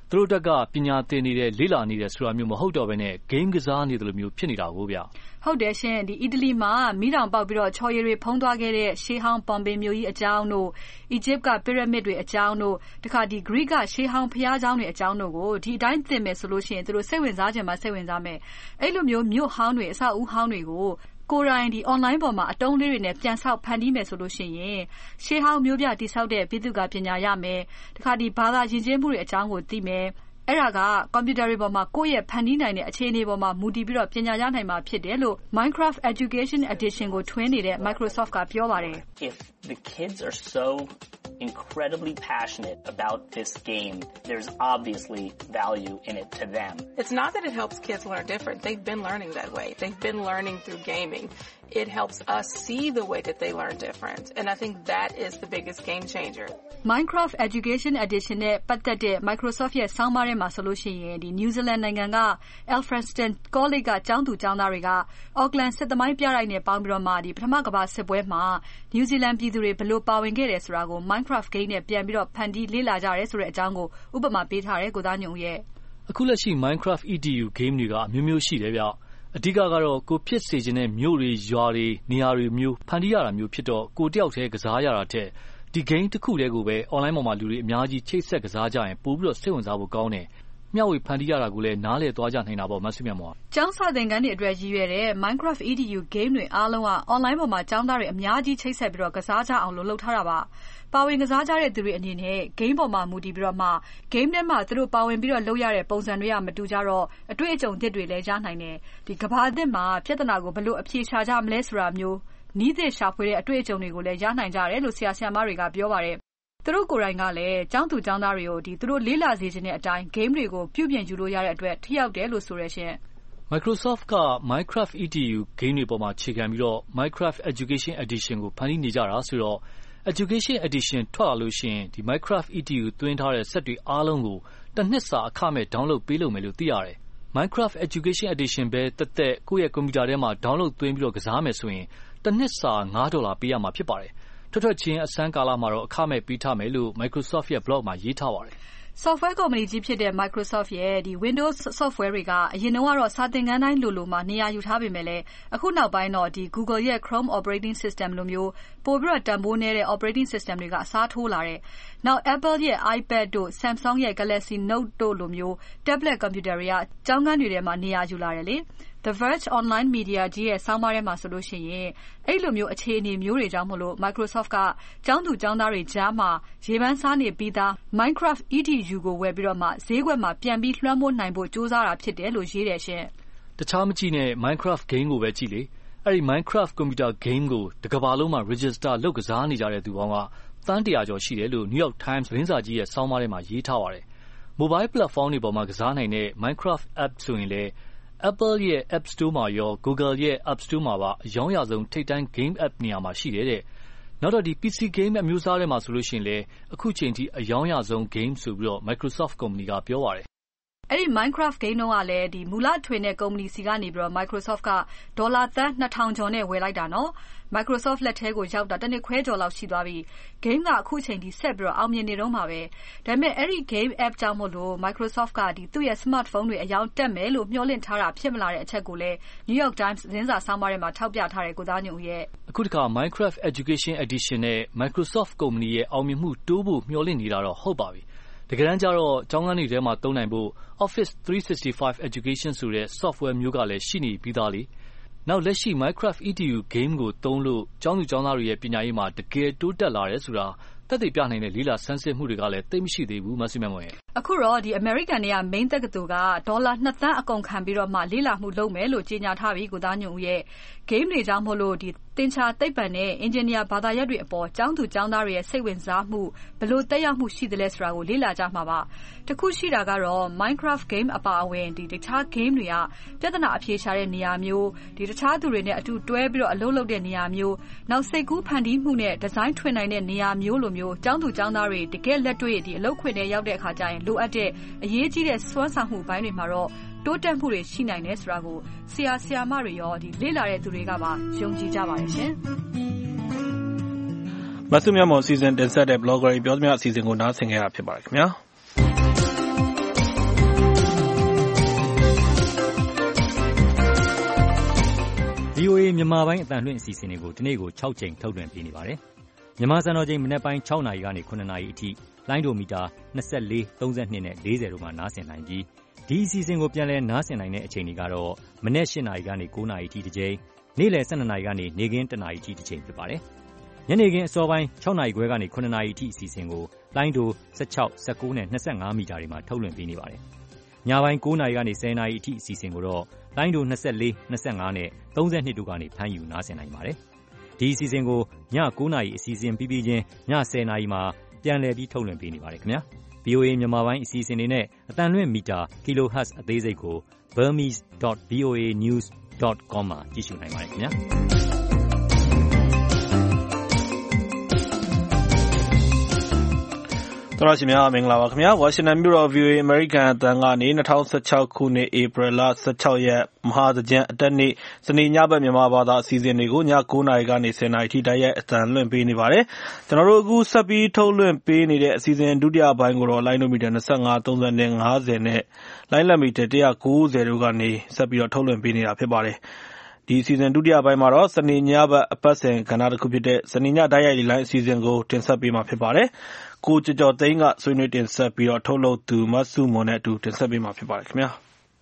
S15: သူတို့တက်ကပညာသင်နေတယ်လေ့လာနေတယ်ဆိုတာမျိုးမဟုတ်တော့ဘဲနဲ့ game ကစားနေတယ်လို့မျိုးဖြစ်နေတာကိုဗျ
S14: ဟုတ်တယ်ရှင်ဒီအီတလီမှာမိတောင်ပေါက်ပြီးတော့ချော်ရည်တွေဖုံးသွားခဲ့တဲ့ရှေးဟောင်းပွန်ပေမျိုးကြီးအကြောင်းတို့အီဂျစ်ကပီရမစ်တွေအကြောင်းတို့တခါဒီ Greek ကရှေးဟောင်းဘုရားကျောင်းတွေအကြောင်းတို့ကိုဒီအတိုင်းသင်မယ်ဆိုလို့ရှိရင်သူတို့စိတ်ဝင်စားခြင်းမှာစိတ်ဝင်စားမယ်အဲ့လိုမျိုးမြို့ဟောင်းတွေအဆောက်အဦဟောင်းတွေကိုကိုယ်တိုင်ဒီ online ပေါ်မှာအတုံးလေးတွေနဲ့ပြန်ဆောက်ဖန်တီးမယ်ဆိုလို့ရှိရင်ရှေးဟောင်းမျိုးပြတိဆောက်တဲ့ပြည်သူကပညာရမယ်တခါဒီဘာသာယဉ်ကျေးမှုတွေအကြောင်းကိုသိမယ်အဲ့ဒါကကွန်ပျူတာတွေပေါ်မှာကိုယ့်ရဲ့ဖန်တီးနိုင်တဲ့အခြေအနေပေါ်မှာမူတည်ပြီးတော့ပညာရနိုင်မှာဖြစ်တယ်လို့ Minecraft Education Edition ကိုထွင်းနေတဲ့ Microsoft ကပြောပါတယ်
S16: If the kids are so incredibly passionate about this game, there's obviously value in it to them.
S17: It's not that it helps kids learn different. They've been learning that way. They've been learning through gaming. It helps us see the way that they learn different. And I think that is the biggest game changer.
S14: Minecraft Education Edition နဲ့ပတ်သက်တဲ့ Microsoft ရဲ့ဆောင်းပါးထဲမှာဆိုလို့ရှိရင်ဒီ New Zealand နိုင်ငံက Alfred College ကကျောင်းသူကျောင်းသားတွေက Auckland စစ်သမိုင်းပြတိုက်နဲ့ပေါင်းပြီးတော့မှဒီပထမကမ္ဘာစစ်ပွဲမှာ New Zealand ပြည်သူတွေဘယ်လိုပါဝင်ခဲ့တယ်ဆိုတာကို Minecraft game နဲ့ပြန်ပြီးတော့ဖန်တီးလေ့လာကြရဲဆိုတဲ့အကြောင်းကိုဥပမာပေးထားတယ်ကိုသားညုံရဲ့
S15: အခုလက်ရှိ Minecraft E D U game တွေကအမျိုးမျိုးရှိတယ်ဗျအဓိကကတော့ကိုဖြစ်စေခြင်းတဲ့မြို့တွေရွာတွေနေရာတွေမျိုးဖန်တီးရတာမျိုးဖြစ်တော့ကိုတယောက်တည်းကစားရတာတဲ့ဒီ game တစ်ခုတည်းကိုပဲ online ပေါ်မှာလူတွေအများကြီးချိတ်ဆက်ကစားကြရင်ပို့ပြီးတော့စိတ်ဝင်စားဖို့ကောင်းတယ်မျှဝေဖန်တီးရတာကိုလည်းနားလည်သွားကြနိုင်တာပေါ့မဆုမြတ်မော
S14: ကျောင်းစာသင်ခန်းတွေအတွက်ရည်ရွယ်တဲ့ Minecraft E D U game တွေအားလုံးက online ပေါ်မှာကျောင်းသားတွေအများကြီးချိတ်ဆက်ပြီးတော့ကစားကြအောင်လို့လုပ်ထားတာပါပါဝင်ကစားကြတဲ့သူတွေအနေနဲ့ game ပေါ်မှာမူတည်ပြီးတော့မှ game ထဲမှာသူတို့ပါဝင်ပြီးတော့လုပ်ရတဲ့ပုံစံတွေကမတူကြတော့အတွေ့အကြုံသစ်တွေလည်းရနိုင်တယ်ဒီကဘာသစ်မှာပြဿနာကိုဘယ်လိုအဖြေရှာကြမလဲဆိုတာမျိုးနီးသစ်ရှာဖွေတဲ့အတွေ့အကြုံတွေကိုလည်းရနိုင်ကြတယ်လို့ဆရာဆရာမတွေကပြောပါတယ်သူတို့ကိုယ်တိုင်ကလည်းကျောင်းသူကျောင်းသားတွေကိုဒီသူတို့လေးလာစေခြင်းတဲ့အတိုင်း game တွေကိုပြုပြင်ယူလို့ရတဲ့အတွက်ထိရောက်တယ်လို့ဆိုရရှင်
S15: Microsoft က Minecraft E D U game တွေပေါ်မှာခြေခံပြီးတော့ Minecraft Education Edition ကိုဖန်တီးနေကြတာဆိုတော့ Education Edition ထွက်လာလို့ရှိရင်ဒီ Minecraft E D U သွင်းထားတဲ့ set တွေအားလုံးကိုတစ်နှစ်စာအခမဲ့ download ပေးလို့မယ်လို့သိရတယ် Minecraft Education Edition ပဲတက်တက်ကိုယ့်ရဲ့ကွန်ပျူတာထဲမှာ download သွင်းပြီးတော့ကစားမယ်ဆိုရင်တစ်နှစ်စာfiveဒေါ်လာပေးရမှာဖြစ်ပါတယ်ထွက်ထွက်ချင်းအစမ်းကာလမှာတော့အခမဲ့ပေးထားမယ်လို့ Microsoft ရဲ့ blog မှာရေးထားပါတယ်
S14: software company ကြီးဖြစ်တဲ့ Microsoft ရဲ့ဒီ Windows software တွေကအရင်တော့စာသင်ခန်းတိုင်းလိုလိုမှာနေရာယူထားပေမဲ့လည်းအခုနောက်ပိုင်းတော့ဒီ Google ရဲ့ Chrome operating system လိုမျိုးပိုပြီးတော့တန်ဖိုးနည်းတဲ့ operating system တွေကအစားထိုးလာတယ်။နောက် Apple ရဲ့ iPad တို့ Samsung ရဲ့ Galaxy Note တို့လိုမျိုး tablet computer တွေကကျောင်းခန်းတွေထဲမှာနေရာယူလာတယ်လေ။ The Verge Online Media ကြီးရဲ့ဆောင်းပါးထဲမှာဆိုလို့ရှိရင်အဲ့လိုမျိုးအခြေအနေမျိုးတွေကြောင့်မလို့ Microsoft ကကျောင်းသူကျောင်းသားတွေကြားမှာရေပန်းစားနေပြီးသား Minecraft E D U ကိုဝယ်ပြီးတော့မှဈေးကွက်မှာပြန်ပြီးလွှမ်းမိုးနိုင်ဖို့စူးစမ်းတာဖြစ်တယ်လို့ရေးတယ်ရှင်
S15: တခြားမကြည့်နဲ့ Minecraft game ကိုပဲကြည့်လေအဲ့ဒီ Minecraft computer game ကိုတစ်ကမ္ဘာလုံးမှာ register လုပ်ကစားနေကြတဲ့သူပေါင်းကသန်းone hundredကျော်ရှိတယ်လို့ New York Times သတင်းစာကြီးရဲ့ဆောင်းပါးထဲမှာရေးထားပါတယ် Mobile platform တွေပေါ်မှာကစားနိုင်တဲ့ Minecraft app ဆိုရင်လည်းApple ရဲ့ App Store မှာရော Google ရဲ့ App Store မှာပါအယောင်ရဆုံးထိပ်တန်း game app နေရာမှာရှိတယ်တဲ့နောက်တော့ဒီ P C game အမျိုးအစားတွေမှာဆိုလို့ရှိရင်လည်းအခုချိန်ထိအယောင်ရဆုံး game ဆိုပြီးတော့ Microsoft company ကပြောပါတယ်
S14: အဲ့ဒီ Minecraft game တော့ကလည်းဒီမူလထွင်တဲ့ company စီကနေပြီးတော့ Microsoft ကဒေါ်လာသန်းtwo thousandကျော်နဲ့ဝယ်လိုက်တာနော် Microsoft လက်ထဲကိုရောက်တာတစ်နှစ်ခွဲကျော်လောက်ရှိသွားပြီ game ကအခုချိန်ထိဆက်ပြီးတော့အောင်မြင်နေတော့မှာပဲဒါပေမဲ့အဲ့ဒီ game app ကြောင့်မို့လို့ Microsoft ကဒီသူ့ရဲ့ smartphone တွေအယောင်တက်မယ်လို့မျှော်လင့်ထားတာဖြစ်မလာတဲ့အချက်ကိုလည်း New York Times သတင်းစာဆောင်းပါးထဲမှာထောက်ပြထားတယ်ကိုသားညုံရဲ့
S15: အခုတခါ Minecraft Education Edition နဲ့ Microsoft company ရဲ့အောင်မြင်မှုတိုးဖို့မျှော်လင့်နေတာတော့ဟုတ်ပါပြီတကယ်တမ်းကျတော့ကျောင်းခန်းတွေထဲမှာသုံးနိုင်ဖို့ Office three sixty-five Education ဆိုတဲ့ software မျိုးကလည်းရှိနေပြီးသားလေနောက်လက်ရှိ Minecraft E D U game ကိုသုံးလို့ကျောင်းသူကျောင်းသားတွေရဲ့ပညာရေးမှာတကယ်တိုးတက်လာတယ်ဆိုတာသက်သေပြနိုင်တဲ့လေးလာဆန်းစစ်မှုတွေကလည်းသိမရှိသေးဘူးမဆုမမောင်ရဲ့
S14: အခုတော့ဒီ American တွေက main တက္ကသိုလ်ကဒေါ်လာtwoသန်းအကုန်ခံပြီးတော့မှလေးလာမှုလုပ်မယ်လို့ကြေညာထားပြီးကိုသားညုံရဲ့ game တွေကြောင့်မို့လို့ဒီသင်္ချာသိပ္ပံနဲ့ engineer ဘာသာရပ်တွေအပေါ်ကျောင်းသူကျောင်းသားတွေရဲ့စိတ်ဝင်စားမှုဘယ်လိုတက်ရောက်မှုရှိသလဲဆိုတာကိုလေ့လာကြမှာပါတခုရှိတာကတော့ Minecraft game အပါအဝင်ဒီတခြား game တွေကပြဿနာအဖြေရှာတဲ့နေရာမျိုးဒီတခြားသူတွေနဲ့အတူတွဲပြီးတော့အလုပ်လုပ်တဲ့နေရာမျိုးနောက်စိတ်ကူးဖန်တီးမှုနဲ့ဒီဇိုင်းထွင်နိုင်တဲ့နေရာမျိုးလိုမျိုးကျောင်းသူကျောင်းသားတွေတကယ်လက်တွေ့ဒီအလုပ်ခွင်ထဲရောက်တဲ့အခါကျရင်လိုအပ်တဲ့အရေးကြီးတဲ့စွမ်းဆောင်မှုပိုင်းတွေမှာတော့တိုးတက်မှုတွေရှိနိုင်တယ်ဆိုတာကိုဆရာဆရာမတွေရောဒီလေ့လာတဲ့သူတွေကပါယုံကြည်ကြပါတယ်ရှင်
S2: မဆုမြတ်မော်စီစဉ်တင်ဆက်တဲ့ blogger ပြောသမျှအစီအစဉ်ကိုနားဆင်ကြရဖြစ်ပါတယ်ခင်ဗျာ
S18: ဗွီအိုအေ မြန်မာပိုင်းအသံလွှင့်အစီအစဉ်တွေကိုဒီနေ့ကို၆ကြိမ်ထုတ်လွှင့်ပေးနေပါတယ်။မြန်မာစံတော်ချိန်မနက်ပိုင်း၆နာရီကနေ၇နာရီအထိလိုင်းဒိုမီတာ၂၄၊၃၂နဲ့၄၀တို့မှာနားဆင်နိုင်ပြီးဒီအစီအစဉ်ကိုပြန်လည်နားဆင်နိုင်တဲ့အချိန်တွေကတော့မနက်၈နာရီကနေ၉နာရီအထိတစ်ကြိမ်၊နေ့လယ်၁၂နာရီကနေနေ့ခင်း၁နာရီအထိတစ်ကြိမ်ဖြစ်ပါတယ်။ညနေခင်းအစောပိုင်း၆နာရီခွဲကနေ၇နာရီအထိအစီအစဉ်ကိုလိုင်းဒို၁၆၊၁၉နဲ့၂၅မီတာတွေမှာထုတ်လွှင့်ပေးနေပါတယ်။ညပိုင်း၉နာရီကနေ၁၀နာရီအထိအစီအစဉ်ကိုတော့လိုင်းဒို၂၄၊၂၅နဲ့၃၂တို့ကနေဖမ်းယူနားဆင်နိုင်ပါတယ်။ဒီအစီအစဉ်ကိုည၉နာရီအစီအစဉ်ပြီးပြီးချင်းည၁၀နာရီမှာပြန်လည်ပြီးထုတ်လွှင့်ပေးနေပါတယ်ခင်ဗျာ။ ဗွီအိုအေ မြန်မာပိုင်းအစီအစဉ်တွေနဲ့အသံလွှင့်မီတာ kilohertz အသေးစိတ်ကို burmese dot v o a news dot com မှာကြည့်ရှုနိုင်ပါတယ်ခင်ဗျာ။
S2: သောရရှိများမင်္ဂလာပါခင်ဗျာဝါရှင်တန်မြို့တော် ဗွီအိုအေ အမေရိကန်အသံကနေ၂၀၁၆ခုနှစ်ဧပြီလ၁၆ရက်မဟာသင်္ကြန်အတက်နေ့စနေညဘက်မြန်မာဘာသာအစီအစဉ်တွေကိုည၉နာရီကနေ၁၀နာရီထိတိုက်ရိုက်အသံလွှင့်ပေးနေပါတယ်ကျွန်တော်တို့အခုဆက်ပြီးထုတ်လွှင့်ပေးနေတဲ့အစီအစဉ်ဒုတိယပိုင်းကိုတော့လိုင်းဒိုမီတာ၂၅၊၃၀နဲ့၅၀နဲ့လိုင်းလက်မီတာ၁၉၀တို့ကနေဆက်ပြီးတော့ထုတ်လွှင့်ပေးနေတာဖြစ်ပါတယ်ဒီအစီအစဉ်ဒုတိယပိုင်းမှာတော့စနေညဘက်အပတ်စဉ်ကဏ္ဍတစ်ခုဖြစ်တဲ့စနေညတိုက်ရိုက်လိုင်းအစီအစဉ်ကိုတင်ဆက်ပေးမှာဖြစ်ပါတယ်ကိုကျော်ကျော်သိန်းကဆွေးနွေးတင်ဆက်ပြီးတော့ထုတ်လုပ်သူမဆုမွန်နဲ့အတူတင်ဆက်ပေးမှာဖြစ်ပါတယ်ခင်ဗျာ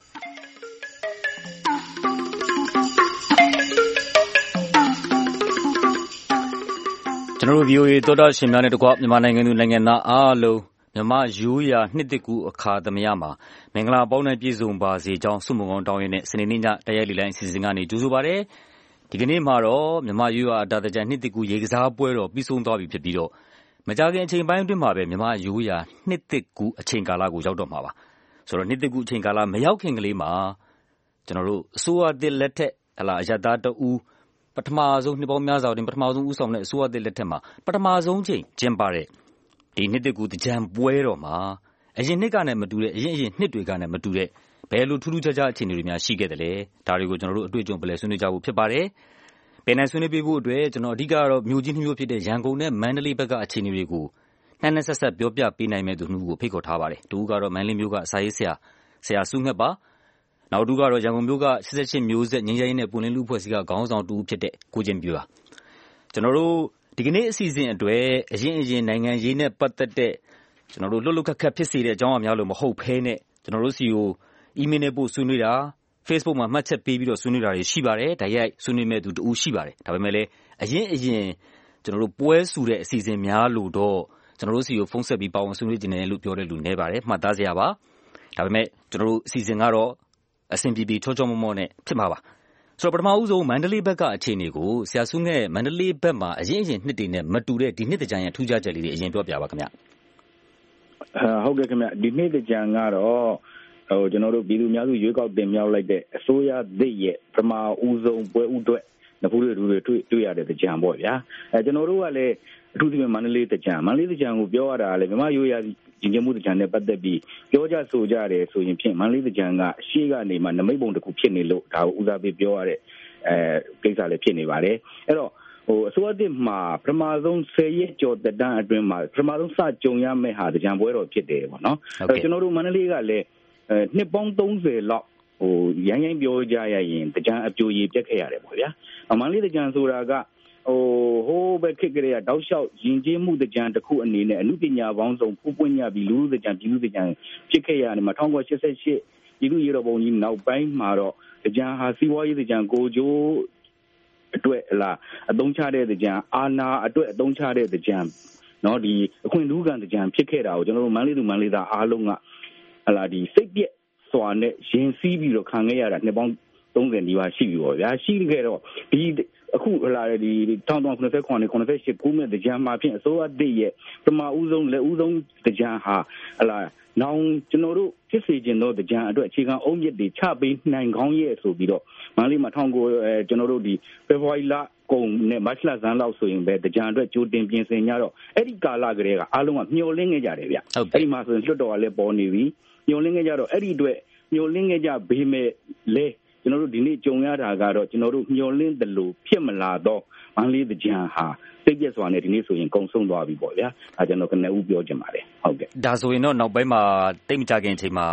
S18: ကျွန်တော်တို့ ဗွီအိုအေ သောတာရှင်များနဲ့တကွမြန်မာနိုင်ငံသူနိုင်ငံသားအားလုံးမြန်မာရိုးရာနှစ်သစ်ကူးအခါသမယမှာမင်္ဂလာပေါင်းနဲ့ပြည့်စုံပါစေကြောင်းဆုမွန်ကောင်းတောင်းရင်းနဲ့စနေနေ့ညတိုက်ရိုက်လိုင်းအစီအစဉ်ကနေကြိုဆိုပါရစေဒီကနေ့မှာတော့မြန်မာရိုးရာအတာသင်္ကြန်နှစ်သစ်ကူးရေကစားပွဲတော်ပြီးဆုံးသွားပြီဖြစ်ပြီးတော့မကြာခင်အချိန်ပိုင်းအတွင်းမှာပဲမြန်မာရိုးရာနှစ်သစ်ကူးအချိန်ကာလကိုရောက်တော့မှာပါဆိုတော့နှစ်သစ်ကူးအချိန်ကာလမရောက်ခင်ကလေးမှာကျွန်တော်တို့အစိုးရသစ်လက်ထက်ဟလာအရတာတအူးပထမဆုံးနှစ်ပေါင်းများစွာတွင်ပထမဆုံးဦးဆောင်တဲ့အစိုးရသစ်လက်ထက်မှာပထမဆုံးချိန်ကျင်းပတဲ့ဒီနှစ်သစ်ကူးသင်္ကြန်ပွဲတော်မှာအရင်နှစ်ကနဲ့မတူတဲ့အရင်အရင်နှစ်တွေကနဲ့မတူတဲ့ဘယ်လိုထူးထူးခြားခြားအခြေအနေတွေများရှိခဲ့တယ်လဲဒါတွေကိုကျွန်တော်တို့အတွေ့အကြုံပလဲဆွေးနွေးကြဖို့ဖြစ်ပါတယ်ပင်နိုင်ဆွေးနွေးပေးဖို့အတွက်ကျွန်တော်အဓိကကတော့မြို့ကြီးနှစ်မြို့ဖြစ်တဲ့ရန်ကုန်နဲ့မန္တလေးဘက်ကအခြေအနေတွေကိုနှံ့နှံ့ဆက်ဆက်ပြောပြပေးနိုင်မဲ့သူနှစ်ဦးကိုဖိတ်ခေါ်ထားပါတယ်တူကတော့မန္တလေးမြို့ကစာရေးဆရာဆရာစုငှက်ပါနောက်တူကတော့ရန်ကုန်မြို့က၈၈မျိုးဆက်ငင်းရဲနဲ့ပွင့်လင်းလူဖွဲ့စည်းကခေါင်းဆောင်တူဖြစ်တဲ့ကိုကျင်ပြူပါကျွန်တော်တို့ဒီကနေ့အစီအစဉ်အတွက်အရင်အရင်နိုင်ငံရေးနဲ့ပတ်သက်တဲ့ကျွန်တော်တို့လွတ်လွတ်ခက်ခက်ဖြစ်စေတဲ့အကြောင်းအရာများလို့မဟုတ်ဘဲနဲ့ကျွန်တော်တို့စီကိုအီးမေးလ်နဲ့ပို့ဆွေးနွေးတာ Facebook မှာမှတ်ချက်ပေးပြီးတော့ဆွေးနွေးတာတွေရှိပါတယ်။ဒါရိုက်ဆွေးနွေးမဲ့သူတူရှိပါတယ်။ဒါပေမဲ့လည်းအရင်အရင်ကျွန်တော်တို့ပွဲစုတဲ့အစီအစဉ်များလို့တော့ကျွန်တော်တို့စီကိုဖုန်းဆက်ပြီးပါဝင်ဆွေးနွေးနေတယ်လို့ပြောတဲ့လူနည်းပါတယ်။မှတ်သားစရာပါ။ဒါပေမဲ့ကျွန်တော်တို့အစီအစဉ်ကတော့အဆင်ပြေပြေချောချောမောမောနဲ့ဖြစ်မှာပါ။ဆိုတော့ပထမဦးဆုံးမန္တလေးဘက်ကအခြေအနေကိုဆရာစုငှက်မန္တလေးဘက်မှာအရင်အရင်နှစ်တွေနဲ့မတူတဲ့ဒီနှစ်တကြံရဲ့ထူးခြားချက်လေးတွေအရင်ပြောပြပါခင်ဗျ
S10: ။အဲဟုတ်ကဲ့ခင်ဗျ။ဒီနှစ်တကြံကတော့ဟိုကျွန်တော်တို့ပြည်သူများစုရွေးကောက်တင်မြှောက်လိုက်တဲ့အစိုးရသစ်ရဲ့ပထမဦးဆုံးပွဲဥအတွက်နဖူးတွေတွေတွေ့တွေ့ရတဲ့ကြံပေါ့ဗျာအဲကျွန်တော်တို့ကလည်းအထူးသဖြင့်မန္တလေးကြံမန္တလေးကြံကိုပြောရတာလည်းမြမရိုးရာညီညွတ်မှုကြံနဲ့ပတ်သက်ပြီးပြောကြဆိုကြတယ်ဆိုရင်ဖြင့်မန္တလေးကြံကရှေ့ကနေမှနမိတ်ပုံတစ်ခုဖြစ်နေလို့ဒါကိုဦးစားပေးပြောရတဲ့အဲကိစ္စလည်းဖြစ်နေပါတယ်အဲ့တော့ဟိုအစိုးရသစ်မှာပထမဆုံးဆယ်ရက်ကျော်တန်းအတွင်းမှာပထမဆုံးစကြုံရမယ့်ဟာကြံပွဲတော်ဖြစ်တယ်ပေါ့နော်အဲကျွန်တော်တို့မန္တလေးကလည်းအဲနှစ်ပေါင်းသုံးဆယ်လောက်ဟိုရိုင်းရိုင်းပြောကြရရင်တကြံအပြိုရည်ပြက်ခဲ့ရတယ်ပေါ့ဗျာမန္တလေးတကြံဆိုတာကဟိုဟိုးပဲခက်ကလေးကတောက်လျှောက်ယဉ်ကျေးမှုတကြံတစ်ခုအနေနဲ့အမှုပညာပေါင်းစုံဖူးပွင့်ရပြီးလူလူတကြံပြည်သူတကြံဖြစ်ခဲ့ရတယ်မှာ၁၉၈၈ပြည်သူ့ရေတော်ပုံကြီးနောက်ပိုင်းမှာတော့တကြံဟာစီးပွားရေးတကြံကိုကျိုးအတွက်လားအသုံးချတဲ့တကြံအာနာအတွက်အသုံးချတဲ့တကြံနော်ဒီအခွင့်အထူးခံတကြံဖြစ်ခဲ့တာကိုကျွန်တော်တို့မန္တလေးသူမန္တလေးသားအားလုံးကဟလာဒီစိတ်ပြက်စွာနဲ့ရင်စီးပြီးတော့ခံခဲ့ရတာနှစ်ပေါင်းသုံးဆယ်နီးပါးရှိပြီပေါ့ဗျာရှိခဲ့တော့ဒီအခုဟလာဒီ၁၉၇၇ ၇၈ခုနှစ်တကြံမှာဖြင့်အစိုးရသစ်ရဲ့ပထမဦးဆုံးလက်ဦးဆုံးတကြံဟာဟလာနောင်ကျွန်တော်တို့ဖြစ်စေခြင်းတော့တကြံအတွက်အခြေခံအုံးမြစ်တွေချပေးနိုင်ကောင်းရဲ့ဆိုပြီးတော့မန္တလေးမှာ၁၉အဲကျွန်တော်တို့ဒီဖေဖော်ဝါရီလကုန်နဲ့မတ်လဇန်လောက်ဆိုရင်ပဲတကြံအတွက်ကြိုတင်ပြင်ဆင်ကြတော့အဲ့ဒီကာလကလေးကအားလုံးကမျှော်လင့်နေကြတယ်ဗျအဲ့ဒီမှာဆိုရင်လွတ်တော်ကလည်းပေါ်နေပြီညှို့လင်းခဲ့ကြတော့အဲ့ဒီအတွက်ညှို့လင်းခဲ့ကြဘေးမဲ့လဲကျွန်တော်တို့ဒီနေ့ကြုံရတာကတော့ကျွန်တော်တို့ညှို့လင်းတယ်လို့ဖြစ်မလာတော့မန္တလေးကြံဟာစိတ်ပြည့်စွာနဲ့ဒီနေ့ဆိုရင်ကုံဆုံးသွားပြီပေါ့ဗျာအဲကျွန်တော်ကနဦးပြောချင်ပါတယ်ဟုတ်ကဲ့
S18: ဒါဆိုရင်တော့နောက်ပိုင်းမှာတိတ်မကြခင်အချိန်မှာ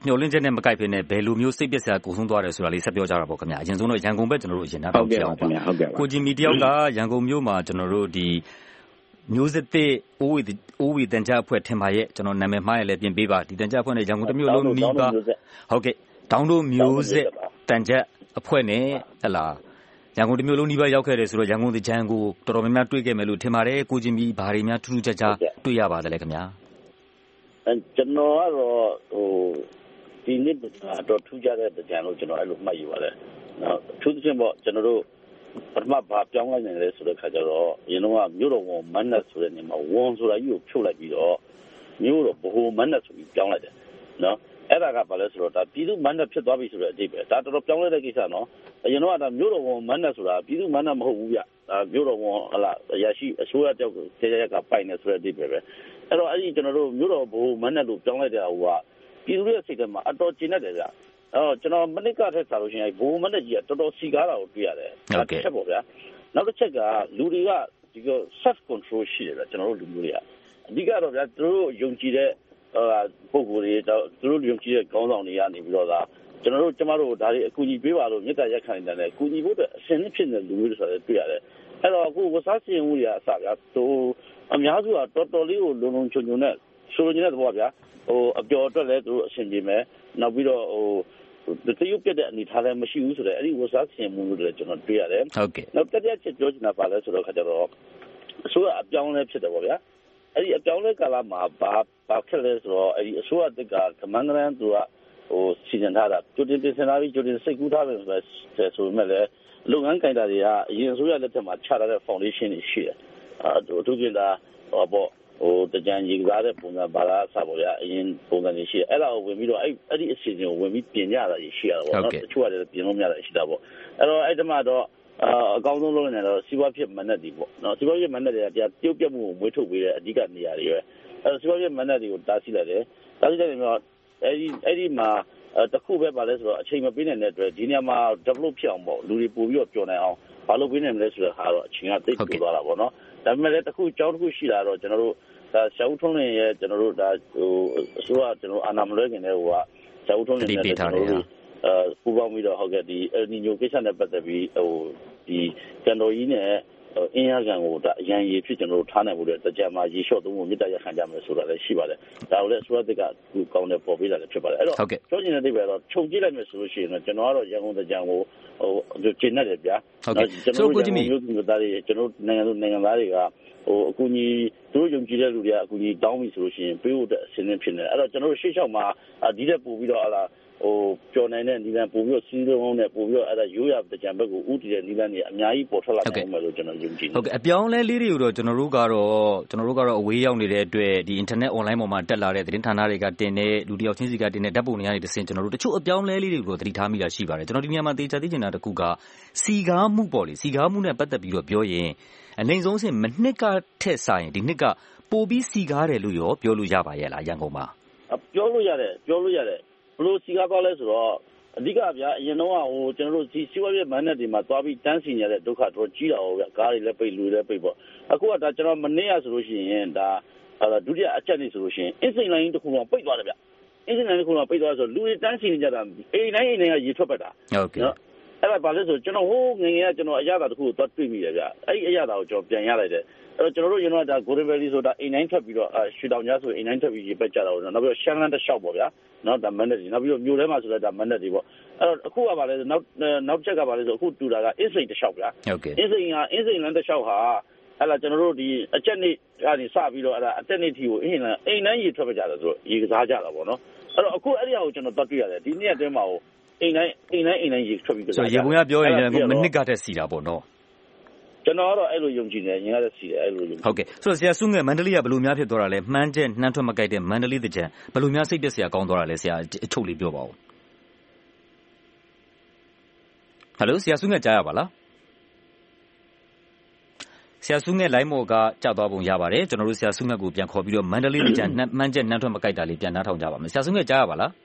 S18: မျှော်လင့်ချက်နဲ့မကိုက်ဘဲနဲ့ဘယ်လိုမျိုးစိတ်ပျက်စရာကိုဆုံးသွားတယ်ဆိုတာလေးဆက်ပြောကြတာပေါ့ခင်ဗျာအရင်ဆုံးတော့ရန်ကုန်ဘက်ကျွန်တော်တို့အရင်နားထောင်ကြအောင်ပါကိုဂျင်မီတယောက်ကရန်ကုန်မြို့မှာကျွန်တော်တို့ဒီမျိုးစစ်တဲ့အိုးဝီအိုးဝီတန်ကြအဖွဲ့ထင်ပါရဲ့ကျွန်တော်နာမည်မှားရလဲပြင်ပေးပါဒီတန်ကြအဖွဲ့နဲ့ရန်ကုန်တစ်မြို့လုံးနီးပါဟုတ်ကဲ့တောင်းတို့မျိုးစစ်တန်ကြအဖွဲ့နဲ့ဟလာရန်ကုန်တစ်မြို့လုံးနီးပါးရောက်ခဲ့တယ်ဆိုတော့ရန်ကုန်တကြံကိုတော်တော်များများတွေ့ခဲ့မယ်လို့ထင်ပါတယ်ကိုဂျင်မီဘာတွေများထူးထူးခြားခြားတွေ့ရပါတယ်လေခင်ဗျာ
S12: အဲကျွန်တော်ကတော့ဟိုဒီနေ့တော့ထူးခြားတဲ့ကြံလို့ကျွန်တော်အဲ့လိုမှတ်ယူပါတယ်နော်ထူးခြားပေါ့ကျွန်တော်တို့ပထမဘာပြောင်းလိုက်နေလဲဆိုတဲ့ခါကျတော့အရင်တော့မြို့တော်ဝန်မန်းနဲ့ဆိုတဲ့နေမှာဝန်ဆိုတာကြီးကိုဖြုတ်လိုက်ပြီးတော့မြို့တော်ဘိုမန်းနဲ့ဆိုပြီးပြောင်းလိုက်တယ်နော်အဲ့ဒါကဘာလဲဆိုတော့ဒါပြည်သူမန်းနဲ့ဖြစ်သွားပြီဆိုတဲ့အဓိပ္ပာယ်ဒါတော်တော်ပြောင်းလဲတဲ့ကိစ္စနော်အရင်တော့ဒါမြို့တော်ဝန်မန်းနဲ့ဆိုတာပြည်သူမန်းနဲ့မဟုတ်ဘူးဗျဒါမြို့တော်ဝန်ဟလာရရှိအစိုးရတောက်ကျေရရကပိုင်နေဆိုတဲ့အဓိပ္ပာယ်ပဲအဲ့တော့အဲ့ဒီကျွန်တော်တို့မြို့တော်ဘိုမန်းနဲ့လို့ပြောင်းလိုက်တဲ့ဟိုကပြည်သူရဲ့စိတ်ထဲမှာအတော်ကျဉ်နေတယ်ဗျအော်ကျွန်တော်မနစ်ကထက်စားလို့ရှိရင်ဘိုးမနဲ့ကြီးကတော်တော်စီကားတာကိုတွေ့ရတယ်ဟုတ်ကဲ့ချက်ပေါ့ဗျာနောက်တစ်ချက်ကလူတွေကဒီက self control ရှိတယ်ဗျကျွန်တော်တို့လူမျိုးတွေကအဓိကတော့ဗျာသူတို့ယုံကြည်တဲ့ဟိုပုံကိုယ်တွေသူတို့ယုံကြည်တဲ့ခေါင်းဆောင်တွေကနေပြီးတော့ဒါကျွန်တော်တို့ကျမတို့ဒါတွေအကူအညီပေးပါလို့မြစ်တာရက်ခံနေတယ်အကူအညီဖို့အတွက်အစင်းဖြစ်နေလူမျိုးတွေဆိုတော့တွေ့ရတယ်အဲ့တော့အခုဝစားစင်မှုတွေကအစဗျာသူအများစုကတော်တော်လေးကိုလုံလုံချုံချုံနဲ့ဆိုလိုနေတဲ့သဘောဗျာဟိုအပျော်အတွက်လည်းသူတို့အဆင်ပြေမယ်နောက်ပြီးတော့ဟိုတရုတ်ပြတဲ့အနေထားလည်းမရှိဘူးဆိုတော့အဲ့ဒီဝစားစင်မှုတွေလည်းကျွန်တော်တွေ့ရတယ်
S18: ဟုတ်ကဲ့
S12: နောက်တစ်ချက်ချက်ပြောချင်တာပါလဲဆိုတော့ခါကျတော့အစိုးရအပြောင်းလဲဖြစ်တယ်ပေါ့ဗျာအဲ့ဒီအပြောင်းလဲကာလမှာဘာဘာဖြစ်လဲဆိုတော့အဲ့ဒီအစိုးရတက်ကကမန်ဂရန်သူကဟိုစီစဉ်ထားတာကြိုတင်ပြင်ဆင်ထားပြီးကြိုတင်စိတ်ကူးထားတယ်ဆိုတော့ဆိုမဲ့လည်းလုပ်ငန်းကိုင်တာတွေကအရင်အစိုးရလက်ထက်မှာချထားတဲ့ foundation တွေရှိတယ်အာတို့သူကတာဟောပေါ့ဟိုတကြံကြီးကားတဲ့ပုံစံဘာသာအစားပေါ့ဗျာအရင်ပုံစံတွေရှိတယ်အဲ့ဒါကိုဝင်ပြီးတော့အဲ့အဲ့ဒီအစီအစဉ်ကိုဝင်ပြီးပြင်ကြတာရှိရတာပေါ့နော်တချို့ကလည်းပြင်လို့မရတာရှိတာပေါ့အဲ့တော့အဲ့ဒီမှာတော့အကောင်းဆုံးလုပ်နေတော့စီးပွားဖြစ်မနဲ့ဒီပေါ့နော်စီးပွားဖြစ်မနဲ့တွေကတရားပြုတ်ပြတ်မှုကိုမွေးထုတ်ပေးတဲ့အဓိကနေရာတွေပဲအဲ့တော့စီးပွားဖြစ်မနဲ့တွေကိုတားဆီးလိုက်တယ်တားဆီးလိုက်တယ်တော့အဲ့ဒီအဲ့ဒီမှာတခုပဲပါလဲဆိုတော့အချိန်မပေးနိုင်တဲ့အတွက်ဒီနေရာမှာ develop ဖြစ်အောင်ပေါ့လူတွေပို့ပြီးတော့ပျော်နိုင်အောင်ဘာလို့ပေးနိုင်မလဲဆိုတော့ဟာတော့အချိန်ကတိတ်ပိုသွားတာပေါ့နော်ဒါပေမဲ့လည်းတခုကြောင်းတခုရှိတာတော့ကျွန်တော်တို့ဒါရှောက်ထုံးနေရဲ့ကျွန်တော်တို့ဒါဟိုအစိုးရကျွန်တော်အာဏာမလွဲခင်တည်းဟိုကရှောက်ထုံးနေတဲ့ကျွန်တော်တို့အဲပူပေါင်းပြီးတော့ဟုတ်ကဲ့ဒီအယ်နီညိုကိစ္စနဲ့ပတ်သက်ပြီးဟိုဒီကန်တော်ကြီးနဲ့အင်းရကန်ကိုဒါအရန်ရည်ဖြစ်ကျွန်တော်တို့ထားနိုင်ဖို့တဲ့တကြံမှာရေလျှော့သုံးဖို့မြစ်တာရခံကြမယ်ဆိုတာလည်းရှိပါတယ်ဒါကိုလည်းအစိုးရတက်ကသူကောင်းတဲ့ပေါ်ပေးတာလည်းဖြစ်ပါတယ်အဲ့တော့ပြောချင်တဲ့တိပဲတော့ခြုံကြည့်လိုက်မယ်ဆိုလို့ရှိရင်တော့ကျွန်တော်ကတော့ရန်ကုန်တကြံကိုဟိုကျင်းနေတယ်ဗျာကျွန်တော်တို့ရန်ကုန်မြို့မြို့သားတွေကျွန်တော်နိုင်ငံသူနိုင်ငံသားတွေကဟိုအကူကြီးသူတို့ယုံကြည်တဲ့လူတွေကအကူကြီးတောင်းပြီဆိုလို့ရှိရင်ပေးဖို့တဲ့အစင်းသင်းဖြစ်နေတယ်အဲ့တော့ကျွန်တော်တို့ရှေ့လျှောက်မှာဒီတက်ပို့ပြီးတော့အလားဟိုပျော်နိုင်တဲ့နီလန်ပို့ပြီးတော့စီးလုံးနဲ့ပို့ပြီးတော့အဲ့ဒါရိုးရတကြံဘက်ကိုဥတည်တဲ့နီလန်တွေအများကြီးပေါ်ထွက်လာနိုင်မယ်လို့ကျွန်တော်ယုံကြည်တယ်
S18: ဟုတ်ကဲ့အပြောင်းလဲလေးတွေကိုတော့ကျွန်တော်တို့ကတော့ကျွန်တော်တို့ကတော့အဝေးရောက်နေတဲ့အတွက်ဒီ internet online ပေါ်မှာတက်လာတဲ့သတင်းဌာနတွေကတင်တဲ့လူတယောက်ချင်းစီကတင်တဲ့ဓာတ်ပုံတွေကနေတဆင့်ကျွန်တော်တို့တချို့အပြောင်းလဲလေးတွေကိုသတိထားမိတာရှိပါတယ်ကျွန်တော်ဒီနေရာမှာသေချာသိချင်တာတစ်ခုကစီကားမှုပေါ့လေစီကားမှုနဲ့ပတ်သက်ပြီးတော့ပြောရင်အနိုင်ဆုံးစဉ်မနှစ်ကထက်ဆိုင်ဒီနှစ်ကပိုပြီးစီကားတယ်လို့ရောပြောလို့ရပါရဲ့လားရန်ကုန်မှာ
S12: ပြောလို့ရတယ်ပြောလို့ရတယ်ဘလို့စီကားသွားလဲဆိုတော့အဓိကဗျာအရင်တော့ဟိုကျွန်တော်တို့စီစီဝါပြမန်းနဲ့ဒီမှာသွားပြီးတန်းစီရတဲ့ဒုက္ခတော့ကြီးတာဟုတ်ဗျာကားတွေလည်းပိတ်လူတွေလည်းပိတ်ပေါ့အခုကဒါကျွန်တော်မနေ့ကဆိုလို့ရှိရင်ဒါဒုတိယအချက်နေဆိုလို့ရှိရင်အင်းစိန်လိုင်းတစ်ခုတော့ပိတ်သွားတယ်ဗျာအင်းစိန်လိုင်းတစ်ခုတော့ပိတ်သွားဆိုလူတွေတန်းစီနေကြတာအိမ်တိုင်းအိမ်တိုင်းကရေထွက်ပတ်တာ
S18: ဟုတ်ကဲ့နော်
S12: အဲ့ဒါဘာလဲဆိုကျွန်တော်ဟိုးငငယ်ကကျွန်တော်အရသာတစ်ခုကိုသွားတွေ့မိတယ်ဗျာအဲ့ဒီအရသာကိုကျွန်တော်ပြန်ရလိုက်တယ်အဲ့တော့ကျွန်တော်တို့ရင်တော့ဒါ Golden Valley ဆိုတာအိမ်တိုင်းထွက်ပြီးတော့ရွှေတောင်ကြားဆိုအိမ်တိုင်းထွက်ပြီးရေပက်ကြတာပေါ့နော်နောက်ပြီးတော့ရှမ်းလန်းတစ်လျှောက်ပေါ့ဗျာနော်ဒါမန္တလေးနောက်ပြီးတော့မြို့ထဲမှာဆိုလည်းဒါမန္တလေးပေါ့အဲ့တော့အခုကဘာလဲနောက်နောက်ချက်ကဘာလဲဆိုအခုတူတာကအင်းစိန်တစ်လျှောက်ဗျာအင်းစိန်ကအင်းစိန်လန်းတစ်လျှောက်ဟာအဲ့ဒါကျွန်တော်တို့ဒီအချက်နေ့ကနေစပြီးတော့အဲ့ဒါအတက်နေ့ထီကိုအင်းလန်းအိမ်တိုင်းရေထွက်ပက်ကြတယ်ဆိုတော့ရေကစားကြတာပေါ့နော်အဲ့တော့အခုအဲ့ဒီဟာကိုကျွန်တော်သွားတွေ့ရတယ်ဒီနေ့အတွင်းမှာဟိုအိမ်တိုင်းအိမ်တိုင်းအိမ်တိုင်းရေထွက်ပြီးကြတယ်
S18: ဆိုရေပုံရပြောရင်လည်းမနစ်ကတည်းစီတာပေါ့နော်
S12: ကျွန်တော်ကတော့အဲ့လိုယုံကြည်နေရင်လည်းစီတယ်အဲ့လိုယုံ
S18: ဟုတ်ကဲ့ဆိုတော့ဆရာစုငယ်မန္တလေးကဘယ်လိုများဖြစ်သွားတာလဲမှန်းချက်နှမ်းထွက်မကြိုက်တဲ့မန္တလေးတကြံဘယ်လိုများစိတ်ပြက်စရာကောင်းသွားတာလဲဆရာအချုပ်လေးပြောပါဦးဟယ်လိုဆရာစုငယ်ကြားရပါလားဆရာစုငယ်လိုင်းမော်ကကြောက်သွားပုံရပါတယ်ကျွန်တော်တို့ဆရာစုငယ်ကိုပြန်ခေါ်ပြီးတော့မန္တလေးတကြံမှန်းချက်နှမ်းထွက်မကြိုက်တာလေးပြန်နှားထောင်ကြပါမယ်ဆရာစုငယ်ကြားရပါလား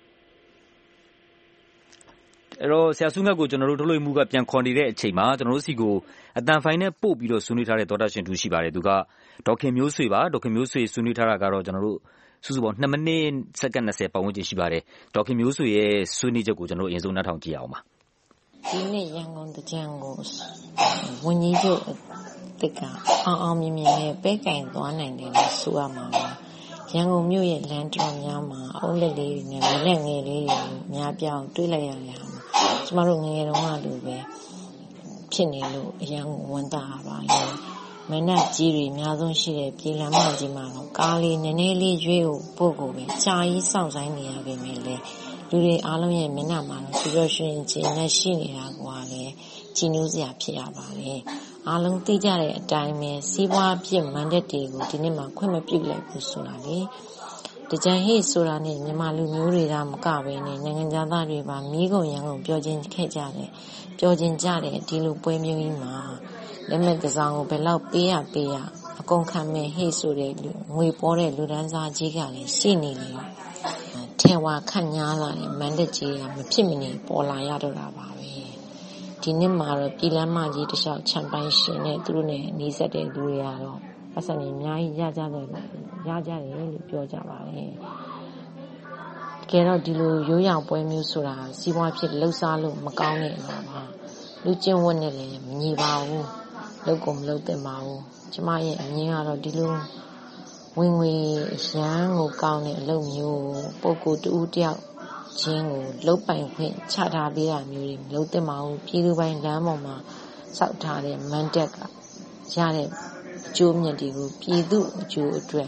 S18: အဲ့တော့ဆရာစုငတ်ကိုကျွန်တော်တို့ထုတ်လွှင့်မှုကပြန်ခေါ်နေတဲ့အချိန်မှာကျွန်တော်တို့စီကိုအတန်ဖိုင်နဲ့ပို့ပြီးတော့ဆွေးနွေးထားတဲ့ဒေါက်တာရှင်တူရှိပါတယ်သူကဒေါခင်မျိုးဆွေပါဒေါခင်မျိုးဆွေဆွေးနွေးထားတာကတော့ကျွန်တော်တို့စုစုပေါင်းနှစ်မိနစ်စက္ကန့်နှစ်ဆယ်ပတ်ဝန်းကျင်ရှိပါတယ်ဒေါက်ခင်မျိုးဆွေရဲ့ဆွေးနွေးချက်ကိုကျွန်တော်အရင်ဆုံးနားထောင်ကြည့်အောင်ပါ
S19: ဒီနေ့ရန်ကုန်တကြံကိုဝန်ကြီးချုပ်တက်ကအောင်အောင်မြင်မြင်နဲ့ပဲကင်သွားနိုင်တယ်လို့ဆိုရမှာပါရန်ကုန်မြို့ရဲ့လမ်းတော်များမှာအုပ်လက်လေးတွေနဲ့မလက်ငယ်လေးတွေများပြောင်းတွေးလိုက်ရတာကျမတို့ငယ်ငယ်တုန်းကလိုပဲဖြစ်နေလို့အရန်ကိုဝန်တာပါရဲ့မနက်ကြီးတွေအများဆုံးရှိတဲ့ပြည်လမ်းမကြီးမှာတော့ကားလေးနည်းနည်းလေးရွေးဖို့ပို့ကိုပဲကြာကြီးစောင့်ဆိုင်နေရပေမဲ့လေလူတွေအားလုံးရဲ့မျက်နှာမှာတော့ပျော်ရွှင်ခြင်းနဲ့ရှိနေတာကလည်းကြည်နူးစရာဖြစ်ရပါတယ်အားလုံးသိကြတဲ့အတိုင်းပဲစီးပွားဖြစ်မန်ဒက်တွေကိုဒီနေ့မှခွင့်မပြုလိုက်ဘူးဆိုတာလေတကြံဟိဆိုတာနဲ့မြန်မာလူမျိုးတွေကမကပဲနဲ့နိုင်ငံသားတွေပါမိကုန်ရန်ကုန်ပြောချင်းခဲ့ကြတယ်ပြောချင်းကြတယ်ဒီလိုပွဲမျိုးကြီးမှာလက်မဲ့တစောင်းကိုဘယ်လောက်ပေးရပေးရအကုန်ခံမဲ့ဟိဆိုတဲ့ငွေပေါ်တဲ့လူဒန်းစားကြီးကလည်းရှိနေလေထဲဝါခန့်ညားလာတဲ့မန်ဒက်ကြီးကမဖြစ်မနေပေါ်လာရတော့တာပါပဲဒီနေ့မှာတော့ပြည်လမ်းမကြီးတစ်လျှောက်ချန်ပိုင်ရှင်နဲ့သူတို့နဲ့နှီးဆက်တဲ့လူတွေကတော့ပတ်စံနေအများကြီးရကြတယ်ရကြတယ်လို့ပြောကြပါတယ်တကယ်တော့ဒီလိုရိုးရာပွဲမျိုးဆိုတာစီးပွားဖြစ်လှုပ်ရှားလို့မကောင်းတဲ့အရာပါလူကျင့်ဝတ်နဲ့လည်းမညီပါဘူးလုပ်ကုန်မလုပ်တဲ့ပါဘူးကျမရဲ့အမြင်ကတော့ဒီလိုဝင်ငွေရန်ကိုကောင်းတဲ့အလုပ်မျိုးပုဂ္ဂိုလ်တူတယောက်ချင်းကိုလုတ်ပိုင်ခွင့်ချထားပေးတာမျိုးတွေမလုပ်သင့်ပါဘူးပြည်သူပိုင်းလမ်းပေါ်မှာစောက်ထားတဲ့မန်တက်ကရတဲ့အကျိုးမြတ်တွေကိုပြည်သူအကျိုးအတွက်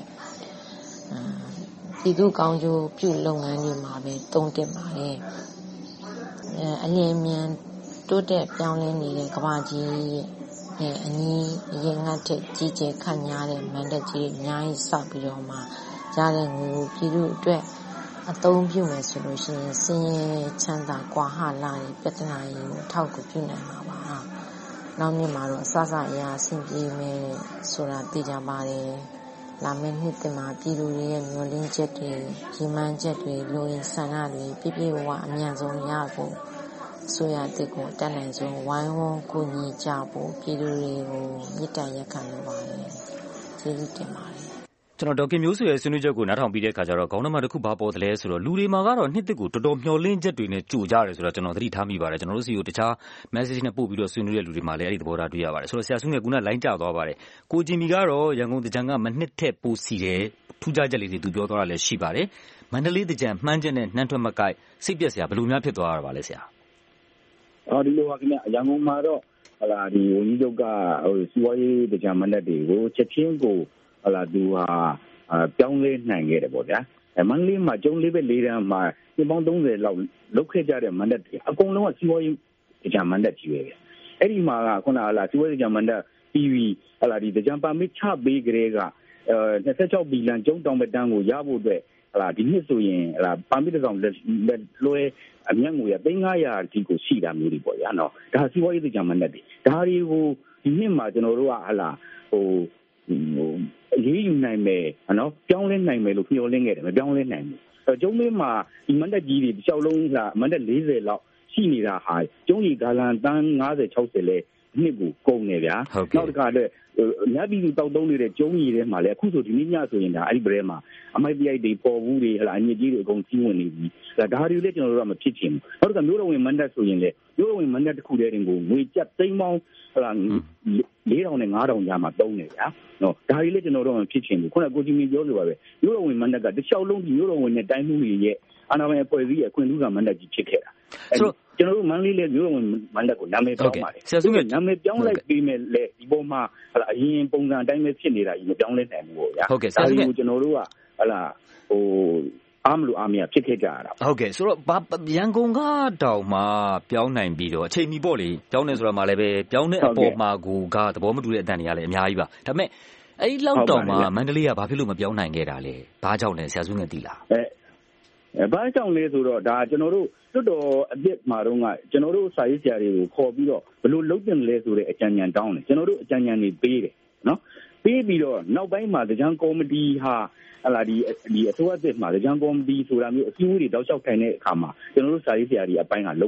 S19: ပြည်သူကောင်းကျိုးပြုလုပ်ငန်းတွေမှာပဲသုံးသင့်ပါတယ်အလျင်မြန်တိုးတက်ပြောင်းလဲနေတဲ့ကမ္ဘာကြီးနဲ့အညီအရင်ငတ်တဲ့ကြီးကျယ်ခန့်ညားတဲ့မန်တက်ကြီးအများကြီးစောက်ပြီးတော့မှရတဲ့ငွေကိုပြည်သူအတွက်အသုံးပြုမယ်ဆိုလို့ရှိရင်စင်ရဲ့ချမ်းသာကွာဟလာတဲ့ပြဿနာကြီးကိုထောက်ကူပြုနိုင်မှာပါ။နောက်နေ့မှာတော့အစစအရာအဆင်ပြေမယ်ဆိုတာသိကြပါတယ်။လာမယ့်နှစ်တည်းမှာပြည်သူတွေရဲ့မျှော်လင့်ချက်တွေ၊ရည်မှန်းချက်တွေ၊လိုရင်းဆန္ဒတွေပြည့်ပြည့်ဝဝအမြန်ဆုံးရဖို့ဆိုရတဲ့ကိုတတ်နိုင်ဆုံးဝိုင်းဝန်းကူညီကြဖို့ပြည်သူတွေကိုမြစ်တရက်ခံလိုပါတယ်။ကျေးဇူးတင်ပါတယ်။
S18: ကျွန်တော်ဒေါက်ခင်မျိုးဆွေရဲ့ဆွေးနွေးချက်ကိုနားထောင်ပြီးတဲ့အခါကျတော့ခေါင်းထဲမှာတစ်ခုဘာပေါ်သလဲဆိုတော့လူတွေမှာကတော့နှစ်သက်ကိုတော်တော်မျှော်လင့်ချက်တွေနဲ့ကြိုကြတယ်ဆိုတော့ကျွန်တော်သတိထားမိပါတယ်ကျွန်တော်တို့စီကိုတခြား message နဲ့ပို့ပြီးတော့ဆွေးနွေးတဲ့လူတွေမှာလည်းအဲ့ဒီသဘောထားတွေ့ရပါတယ်ဆိုတော့ဆရာဆုငယ်ကလိုင်းကျသွားပါတယ်ကိုဂျင်မီကတော့ရန်ကုန်တကြံကမနှစ်ထက်ပိုစီတယ်ထူးခြားချက်လေးတွေသူပြောသွားတာလည်းရှိပါတယ်မန္တလေးတကြံမှန်းချက်နဲ့နှမ်းထွက်မကိုက်စိတ်ပြက်စရာဘယ်လိုများဖြစ်သွားတာပါလဲဆရာ
S4: အော်ဒီလိုပါခင်ဗျရန်ကုန်မှာတော့ဟလာဒီဝန်ကြီးချုပ်ကဟိုစီးပွားရေးတကြံမန္တလေးကိုချက်ချင်းကိုဟလာသူဟာပြောင်းလဲနိုင်ခဲ့တယ်ပေါ့ဗျာအဲမန္တလေးမှာကျုံလေးပဲလေးတန်းမှာဒီပေါင်းသုံးဆယ်လောက်လုတ်ခဲ့ကြတဲ့မန္တလေးအကုန်လုံးကစီးပွားရေးကြံမန္တလေးကြီးပဲအဲ့ဒီမှာကခုနကလာစီးပွားရေးကြံမန္တလေးပြီးပြီးဟလာဒီကြံပါမစ်ချပေးကြတဲ့ကအဲနှစ်ဆယ့်ခြောက်ဘီလီယံကျုံတောင်ပတန်းကိုရဖို့အတွက်ဟလာဒီနှစ်ဆိုရင်ဟလာပါမစ်တစ်ကောင်လွှဲအမြတ်ငွေရသိန်းငါးရာဒီကိုရှိတာမျိုးတွေပေါ့ဗျာနော်ဒါစီးပွားရေးကြံမန္တလေးဒါတွေကိုဒီနှစ်မှာကျွန်တော်တို့ကဟလာဟိုအရေးယူနိုင်မယ်နော်ပြောင်းလဲနိုင်မယ်လို့မျှော်လင့်ခဲ့တယ်မပြောင်းလဲနိုင်ဘူးအဲကျုံးလေးမှာဒီမန္တကြီးတွေတစ်လျှောက်လုံးကမန္တလေးဆယ်လောက်ရှိနေတာဟာကျုံးကြီးဂါလန်တန်း၅၀ ၆၀လဲနှစ်ကိုကုန်နေဗျာနောက်တစ်ခါတော့အများပြည်သူတောက်တုံးနေတဲ့ကျုံးကြီးထဲမှာလည်းအခုဆိုဒီနေ့ညဆိုရင်ဒါအဲ့ဒီဘရဲမှာအမိုက်ပြိုက်တွေပေါ်ဘူးတွေဟလာအညစ်ကြီးတွေအကုန်စီးဝင်နေပြီဒါတွေလည်းကျွန်တော်တို့ကမဖြစ်ချင်ဘူးနောက်တစ်ခါမျိုးတော်ဝင်မန္တဆိုရင်လေမျိုးတော်ဝင်မန္တတစ်ခုတည်းတင်ကိုငွေကျပ်သိန်းပေါင်းဟလာလေးထောင်နဲ့ငါးထောင်ကြားမှာတုံးနေဗျာနော်ဒါတွေလည်းကျွန်တော်တို့မဖြစ်ချင်ဘူးခုနကကိုကြီးမီပြောလိုပါပဲမျိုးတော်ဝင်မန္တကတစ်လျှောက်လုံးဒီမျိုးတော်ဝင်နဲ့တိုင်းမှုတွေရဲ့အာဏာပိုင်အဖွဲ့အစည်းရဲ့အခွင့်အရေးကမန္တကြီးဖြစ်ခဲ့တာဆိုတော့ကျွန်တော်တို့မန္တလေးလည်းမျိုးတော်ဝင်မန္တကိုနာမည်ပြောင်းပါတယ်ဆရာစုနာမည်ပြောင်းလိုက်ပြီးမဲ့လေဒီပေါ်မှာဟလာအရင်ပုံစံအတိုင်းပဲဖြစ်နေတာကြီးမပြောင်းလဲနိုင်ဘူးပေါ့ဗျာဒါကိုကျွန်တော်တို့ကဟလာဟိုအားမလို့အားမရဖြစ်ခဲ့ကြရတာ
S18: ဟုတ်ကဲ့ဆိုတော့ရန်ကုန်ကတောင်မှပြောင်းနိုင်ပြီးတော့အချိန်မီပေါ့လေပြောင်းနေဆိုတာမှလည်းပဲပြောင်းတဲ့အပေါ်မှာကိုကသဘောမတူတဲ့အတန်တွေကလည်းအများကြီးပါဒါပေမဲ့အဲ့ဒီလောက်တောင်မှမန္တလေးကဘာဖြစ်လို့မပြောင်းနိုင်ခဲ့တာလဲဘာကြောင့်လဲဆရာစုငယ်သိလား
S4: အဲဘာကြောင့်လဲဆိုတော့ဒါကျွန်တော်တို့တွတ်တော်အပြစ်မှာတော့ကကျွန်တော်တို့စာရေးဆရာတွေကိုခေါ်ပြီးတော့ဘယ်လိုလုပ်တင်လဲဆိုတဲ့အကြံဉာဏ်တောင်းတယ်ကျွန်တော်တို့အကြံဉာဏ်တွေပေးတယ်နော်ပေးပြီးတော့နောက်ပိုင်းမှာကြံကော်မတီဟာဟလာဒီဒီအစိုးရအသစ်မှာကြံကော်မတီဆိုတာမျိုးအစည်းအဝေးတွေတောက်လျှောက်ထိုင်တဲ့အခါမှာကျွန်တော်တို့စာရေးဆရာတွေအပိုင်းကလုံးဝမ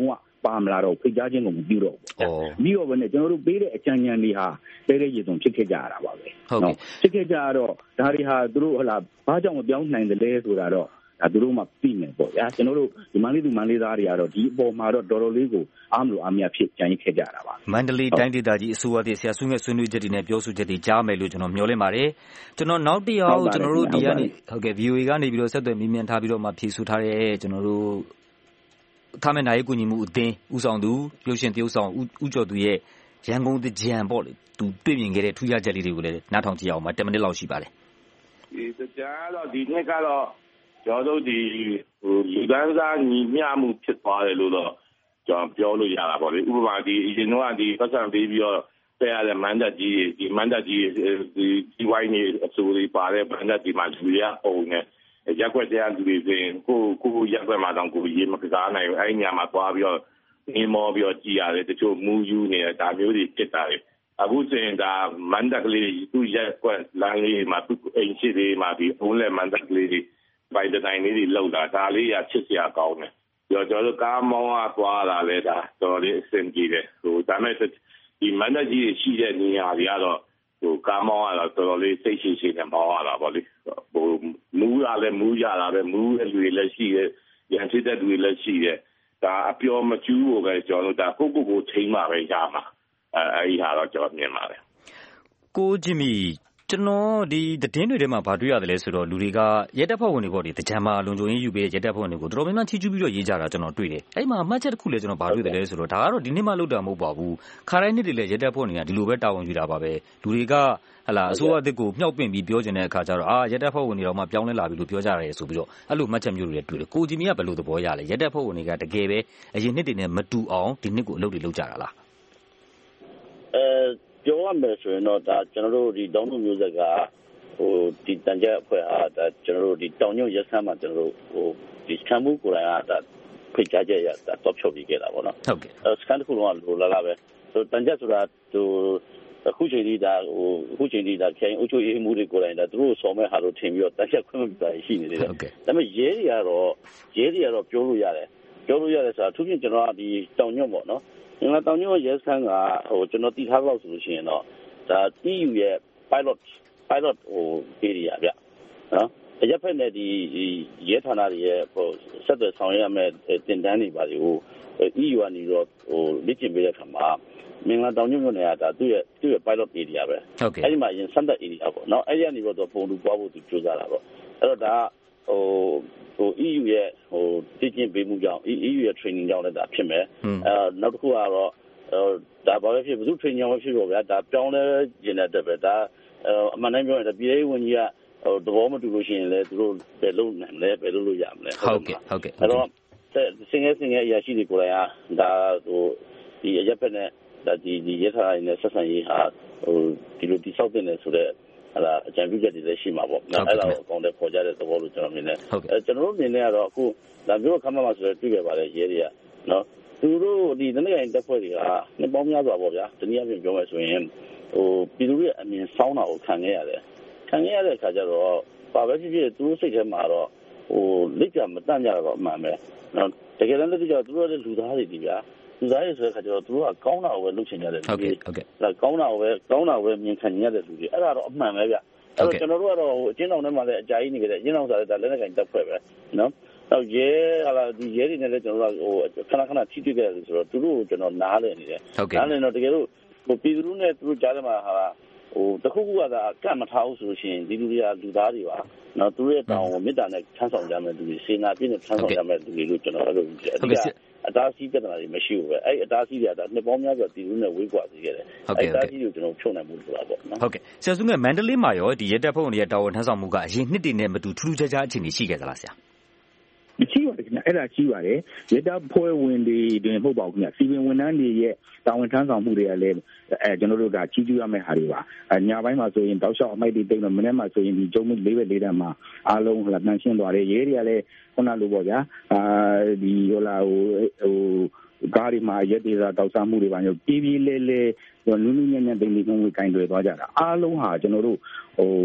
S20: ပါမလာတော့ဖိတ်ကြားခြင်းကိုမပြုတော့ဘူးပြီးတော့ဘယ်နဲ့ကျွန်တော်တို့ပေးတဲ့အကြံဉာဏ်တွေဟာတဲတဲ့ရည်စုံဖြစ်ခဲ့ကြရတာပါပဲဟုတ်ဖြစ်ခဲ့ကြတော့ဒါတွေဟာသူတို့ဟလာဘာကြောင့်မပြောင်းနိုင်တယ်လဲဆိုတာတော့ဒါသူတို့မှသိနေပေါ့ဗျာကျွန်တော်တို့ဒီမန္တလေးသူမန္တလေးသားတွေကတော့ဒီအပေါ်မှာတော့တော်တော်လေးကိုအားမလို့အားမရဖြစ်ကြံရခဲ့ကြတာပါ
S18: မန္တလေးတိုင်းဒေသကြီးအစိုးရတည်ဆရာဆွေးနွေးဆွေးနွေးချက်တွေနဲ့ပြောဆိုချက်တွေကြားမယ်လို့ကျွန်တော်မျှော်လင့်ပါတယ်ကျွန်တော်နောက်တစ်ယောက်ကျွန်တော်တို့ဒီကနေဟုတ်ကဲ့ V O A ကနေပြီးတော့ဆက်သွယ်မြင်းမြန်းထားပြီးတော့မှဖြည့်ဆူထားတဲ့ကျွန်တော်တို့ခမနိုင်ကူညီမှုအသင်းဦးဆောင်သူရုပ်ရှင်တရုပ်ဆောင်ဦးကျော်သူရဲ့ရန်ကုန်တကြံပေါ့လေသူတွေ့မြင်ခဲ့တဲ့ထူးခြားချက်လေးတွေကိုလည်းနားထောင်ကြည့်အောင်ပါtenမိနစ်လောက်ရှိပါတယ်
S21: ဒီတကြံတော့ဒီနှစ်ကတော့ကျွန်တော်တို့ဒီဟိုလူဒန်းစားညီမျှမှုဖြစ်သွားတယ်လို့တော့ကျွန်တော်ပြောလို့ရတာပေါ့လေဥပမာဒီအရင်တော့ဒီပတ်စံပေးပြီးတော့တဲ့ရတဲ့မန်ဒတ်ကြီးဒီမန်ဒတ်ကြီးဒီဒီဝိုင်းနေအစိုးရပါတဲ့မန်ဒတ်ဒီမှာလူရအောင်နဲ့ရက်ွက်တဲ့လူတွေပြင်ကိုကိုရက်ွက်မှာတော့ကိုရေးမကစားနိုင်ဘူးအဲ့ညမှာသွားပြီးတော့နေမောပြီးတော့ကြည်ရတယ်တချို့မူယူနေတာဒါမျိုးတွေဖြစ်တာလေအခုစင်ဒါမန်ဒတ်ကလေးသူရက်ွက်လမ်းလေးမှာသူအိမ်ရှိသေးမှာဒီအုံးလဲမန်ဒတ်ကလေးပိုင်တိုင်းလေးတွေလောက်တာဒါလေးရချစ်စရာကောင်းတယ်ကျော်ကျော်တို့ကားမောင်းအားသွားတာလဲဒါတော်လေးအဆင်ပြေတယ်ဟိုဒါမဲ့ဒီမန္တကြီးရှိတဲ့နေရာတွေကတော့ဟိုကားမောင်းရတာတော်တော်လေးစိတ်ရှိရှိနဲ့မောင်းရတာပေါ့လေဟိုမူးရလဲမူးရတာပဲမူးတဲ့လူတွေလည်းရှိတယ်ရန်ဖြစ်တဲ့လူတွေလည်းရှိတယ်ဒါအပြောမကျူးကိုပဲကျော်တို့ဒါကိုကိုကိုချိန်မှာပဲရမှာအဲအဲဒီဟာတော့ကျော်မြင်ပါတယ်
S18: ကိုဂျင်မီကျွန်တော်ဒီသတင်းတွေထဲမှာဗာတွေ့ရတယ်လဲဆိုတော့လူတွေကရဲတပ်ဖွဲ့ဝင်တွေပေါ့ဒီတကြံမှာလုံခြုံရေးယူပေးရဲတပ်ဖွဲ့ဝင်တွေကိုတော်တော်များများချီးကျူးပြီးတော့ရေးကြတာကျွန်တော်တွေ့တယ်အဲ့မှာအမှတ်ချက်တစ်ခုလဲကျွန်တော်ဗာတွေ့တယ်လဲဆိုတော့ဒါကတော့ဒီနေ့မှလုပ်တာမဟုတ်ပါဘူးခါတိုင်းနေ့တွေလဲရဲတပ်ဖွဲ့ဝင်တွေကဒီလိုပဲတာဝန်ယူတာပါပဲလူတွေကဟလာအစိုးရအသစ်ကိုမြှောက်ပင့်ပြီးပြောနေတဲ့အခါကျတော့အာရဲတပ်ဖွဲ့ဝင်တွေတော့မှပြောင်းလဲလာပြီလို့ပြောကြရတယ်ဆိုပြီးတော့အဲ့လိုမှတ်ချက်မျိုးတွေတွေ့တယ်ကိုဂျီမီကဘယ်လိုသဘောရလဲရဲတပ်ဖွဲ့ဝင်တွေကတကယ်ပဲအရင်နှစ်တွေနဲ့မတူအောင်ဒီနှစ်ကိုအလုပ်တွေလုပ်ကြတာလား
S21: အဲပြောရမယ်ဆိုရင်တော့ဒါကျွန်တော်တို့ဒီတောင်းတမျိုးဆက်ကဟိုဒီတန်ကြပ်အဖွဲ့အားဒါကျွန်တော်တို့ဒီတောင်ညွန့်ရက်ဆန်းမှာကျွန်တော်တို့ဟိုဒီစကန်မှုကိုယ်တိုင်အားဒါဖိတ်ကြားချက်ရဒါတော့ဖြုတ်ပြီးခဲ့တာပေါ့နော်
S18: ဟုတ်ကဲ့
S21: စကန်တစ်ခုလုံးကလိုလာလာပဲဟိုတန်ကြပ်ဆိုတာဟိုအခုချိန်ဒီဒါဟိုအခုချိန်ဒီဒါခိုင်အုပ်ချုပ်ရေးမှုတွေကိုယ်တိုင်ဒါသူတို့ဆော်မဲ့ဟာလို့ထင်ပြီးတော့တန်ကြပ်ခွင့်မပြုတာရှိနေတယ်ဒါပေမဲ့ရဲတွေကတော့ရဲတွေကတော့ပြောလို့ရတယ်ပြောလို့ရတယ်ဆိုတာအထူးဖြင့်ကျွန်တော်ကဒီတောင်ညွန့်ပေါ့နော်ဒီမှာတောင်ညွန့်ရဲစခန်းကဟိုကျွန်တော်တည်ထားလို့ဆိုလို့ရှိရင်တော့ဒါ E U ရဲ့ pilot pilot ဟို area ဗျနော်အရက်ဖက်နဲ့ဒီရဲဌာနတွေရဲ့ဟိုဆက်သွယ်ဆောင်ရွက်ရမယ့်တင်တန်းတွေပါလေဟို E U ကနေတော့ဟိုလက်ကျင်ပေးတဲ့ခါမှာမင်္ဂလာတောင်ညွန့်မြို့နယ်ကဒါသူ့ရဲ့သူ့ရဲ့ pilot area ပဲအဲ့ဒီမှာရင်စမ်းသပ် area ပေါ့နော်အဲ့ဒီကနေတော့ပုံတူပွားဖို့သူကြိုးစားတာပေါ့အဲ့တော့ဒါဟိုဟို E U ရဲ့ဟိုတည်ကျင်ပေးမှုကြောင့် E U ရဲ့ training ကြောင့်လည်းဒါဖြစ်မယ်အဲနောက်တစ်ခုကတော့ဒါဘာပဲဖြစ်ဘယ်သူ training ကြောင့်ဖြစ်ပေါ့ဗျာဒါပြောင်းလဲကျင်တဲ့တက်ပဲဒါအမှန်တမ်းပြောရင်ပြည်ရေးဝန်ကြီးကဟိုသဘောမတူလို့ရှိရင်လည်းသူတို့ပဲလုပ်နိုင်လဲပဲလုပ်လို့ရမလဲ
S18: ဟုတ်ကဲ့ဟုတ်ကဲ့
S21: အဲ့တော့စင်ငယ်စင်ငယ်အရာရှိတွေကိုယ်တိုင်အားဒါဟိုဒီအရက်ဖက်နဲ့ဒါဒီဒီရထားရင်းဆက်ဆံရေးဟာဟိုဒီလိုတိဆောက်တဲ့ဆိုတဲ့အဲ့ဒါအကြံပြုချက်တွေလည်းရှိမှာပေါ့အဲ့ဒါကိုအကောင့်တွေပေါ်ကြတဲ့သဘောလို့ကျွန်တော်မြင်တယ်အဲကျွန်တော်တို့မြင်နေရတော့အခုဒါမျိုးခမ်းမမှာဆိုတော့တွေ့ခဲ့ပါတယ်ရဲတွေကနော်သူတို့ဒီတနင်္ဂနွေတက်ဖွဲ့တွေကနှစ်ပေါင်းများစွာပေါ့ဗျာတနည်းအားဖြင့်ပြောမယ်ဆိုရင်ဟိုပြည်သူတွေအမြင်ဆောင်းတာကိုခံခဲ့ရတယ်ခံခဲ့ရတဲ့အခါကျတော့ဘာပဲဖြစ်ဖြစ်သူတို့စိတ်ထဲမှာတော့ဟိုလက်ကြမတန့်ကြတော့အမှန်ပဲနော်တကယ်တမ်းလက်ကြသူတို့ရဲ့လူသားတွေဒီဗျာလူသားတွေဆိုတဲ့အခါကျတော့သူတို့ကကောင်းတာကိုပဲလုပ်ချင်ကြတယ်
S18: ဟုတ်ကဲ့ဟုတ်ကဲ့
S21: ဒါကောင်းတာကိုပဲကောင်းတာကိုပဲမြင်ခံရတဲ့လူတွေအဲ့ဒါတော့အမှန်ပဲဗျအဲ့တော့ကျွန်တော်တို့ကတော့ဟိုအချင်းတော်ထဲမှာလည်းအကြာကြီးနေကြတယ်အချင်းတော်ဆိုတဲ့ဒါလက်နဲ့ကင်တက်ဖွဲ့ပဲနော်တော့ရဲဟာလာဒီရဲတွေနဲ့လည်းကျွန်တော်တို့ဟိုခဏခဏထိတွေ့ကြတယ်ဆိုတော့သူတို့ကိုကျွန်တော်နားလည်နေတယ်နားလည်တော့တကယ်လို့ဟိုပြည်သူနဲ့သူတို့ကြားထဲမှာဟာဟိုတခုခုကသာကတ်မထားဘူးဆိုလို့ရှိရင်ဒီလူတွေကလူသားတွေပါနော်သူတို့ရဲ့တောင်းကိုမေတ္တာနဲ့ထမ်းဆောင်ကြမယ်လူတွေစေနာပြည့်နဲ့ထမ်းဆောင်ကြမယ်လူတွေလို့ကျွန်တော်အဲ့လိုပြောတယ်အဓိကအတားဆီးပြဿနာတွေမရှိဘူးပဲအဲ့အတားဆီးတွေကဒါနှစ်ပေါင်းများစွာပြည်သူနဲ့ဝေးကွာစေခဲ့တယ်အဲ့အတားဆီးကိုကျွန်တော်ဖြုတ်နိုင်မှုဆိုတာပေါ့နော်
S18: ဟုတ်ကဲ့ဆရာစုမြတ်မန္တလေးမှာရောဒီရဲတပ်ဖွဲ့ဝင်တွေရဲ့တာဝန်ထမ်းဆောင်မှုကအရင်နှစ်တွေနဲ့မတူထူးထူးခြားခြားအခြေအနေရှိခဲ့သလားဆရာ
S20: ရှိပါတယ်ခင်ဗျအဲ့ဒါရှိပါတယ်ရဲတပ်ဖွဲ့ဝင်တွေတွင်မဟုတ်ပါဘူးခင်ဗျစီပင်ဝန်ထမ်းတွေရဲ့တာဝန်ထမ်းဆောင်မှုတွေကလည်းအဲကျွန်တော်တို့ကကြီးကျူးရမယ့်ဟာတွေပါအညာပိုင်းမှာဆိုရင်တောက်လျှောက်အမိုက်တွေတိတ်တော့မနေ့မှဆိုရင်ဒီကျုံးလေးပဲလေးတန်းမှာအားလုံးဟိုလာနှမ်းရှင်းသွားတယ်ရဲတွေကလည်းခုနလိုပေါ့ဗျာအာဒီဟိုလာဟိုဟိုကားတွေမှာရက်သေးတာတောက်စားမှုတွေပါမျိုးပြေးပြေးလဲလဲနူးနူးညံ့ညံ့တိမ်တိမ်ငုံငွေကင်တွေသွားကြတာအားလုံးဟာကျွန်တော်တို့ဟို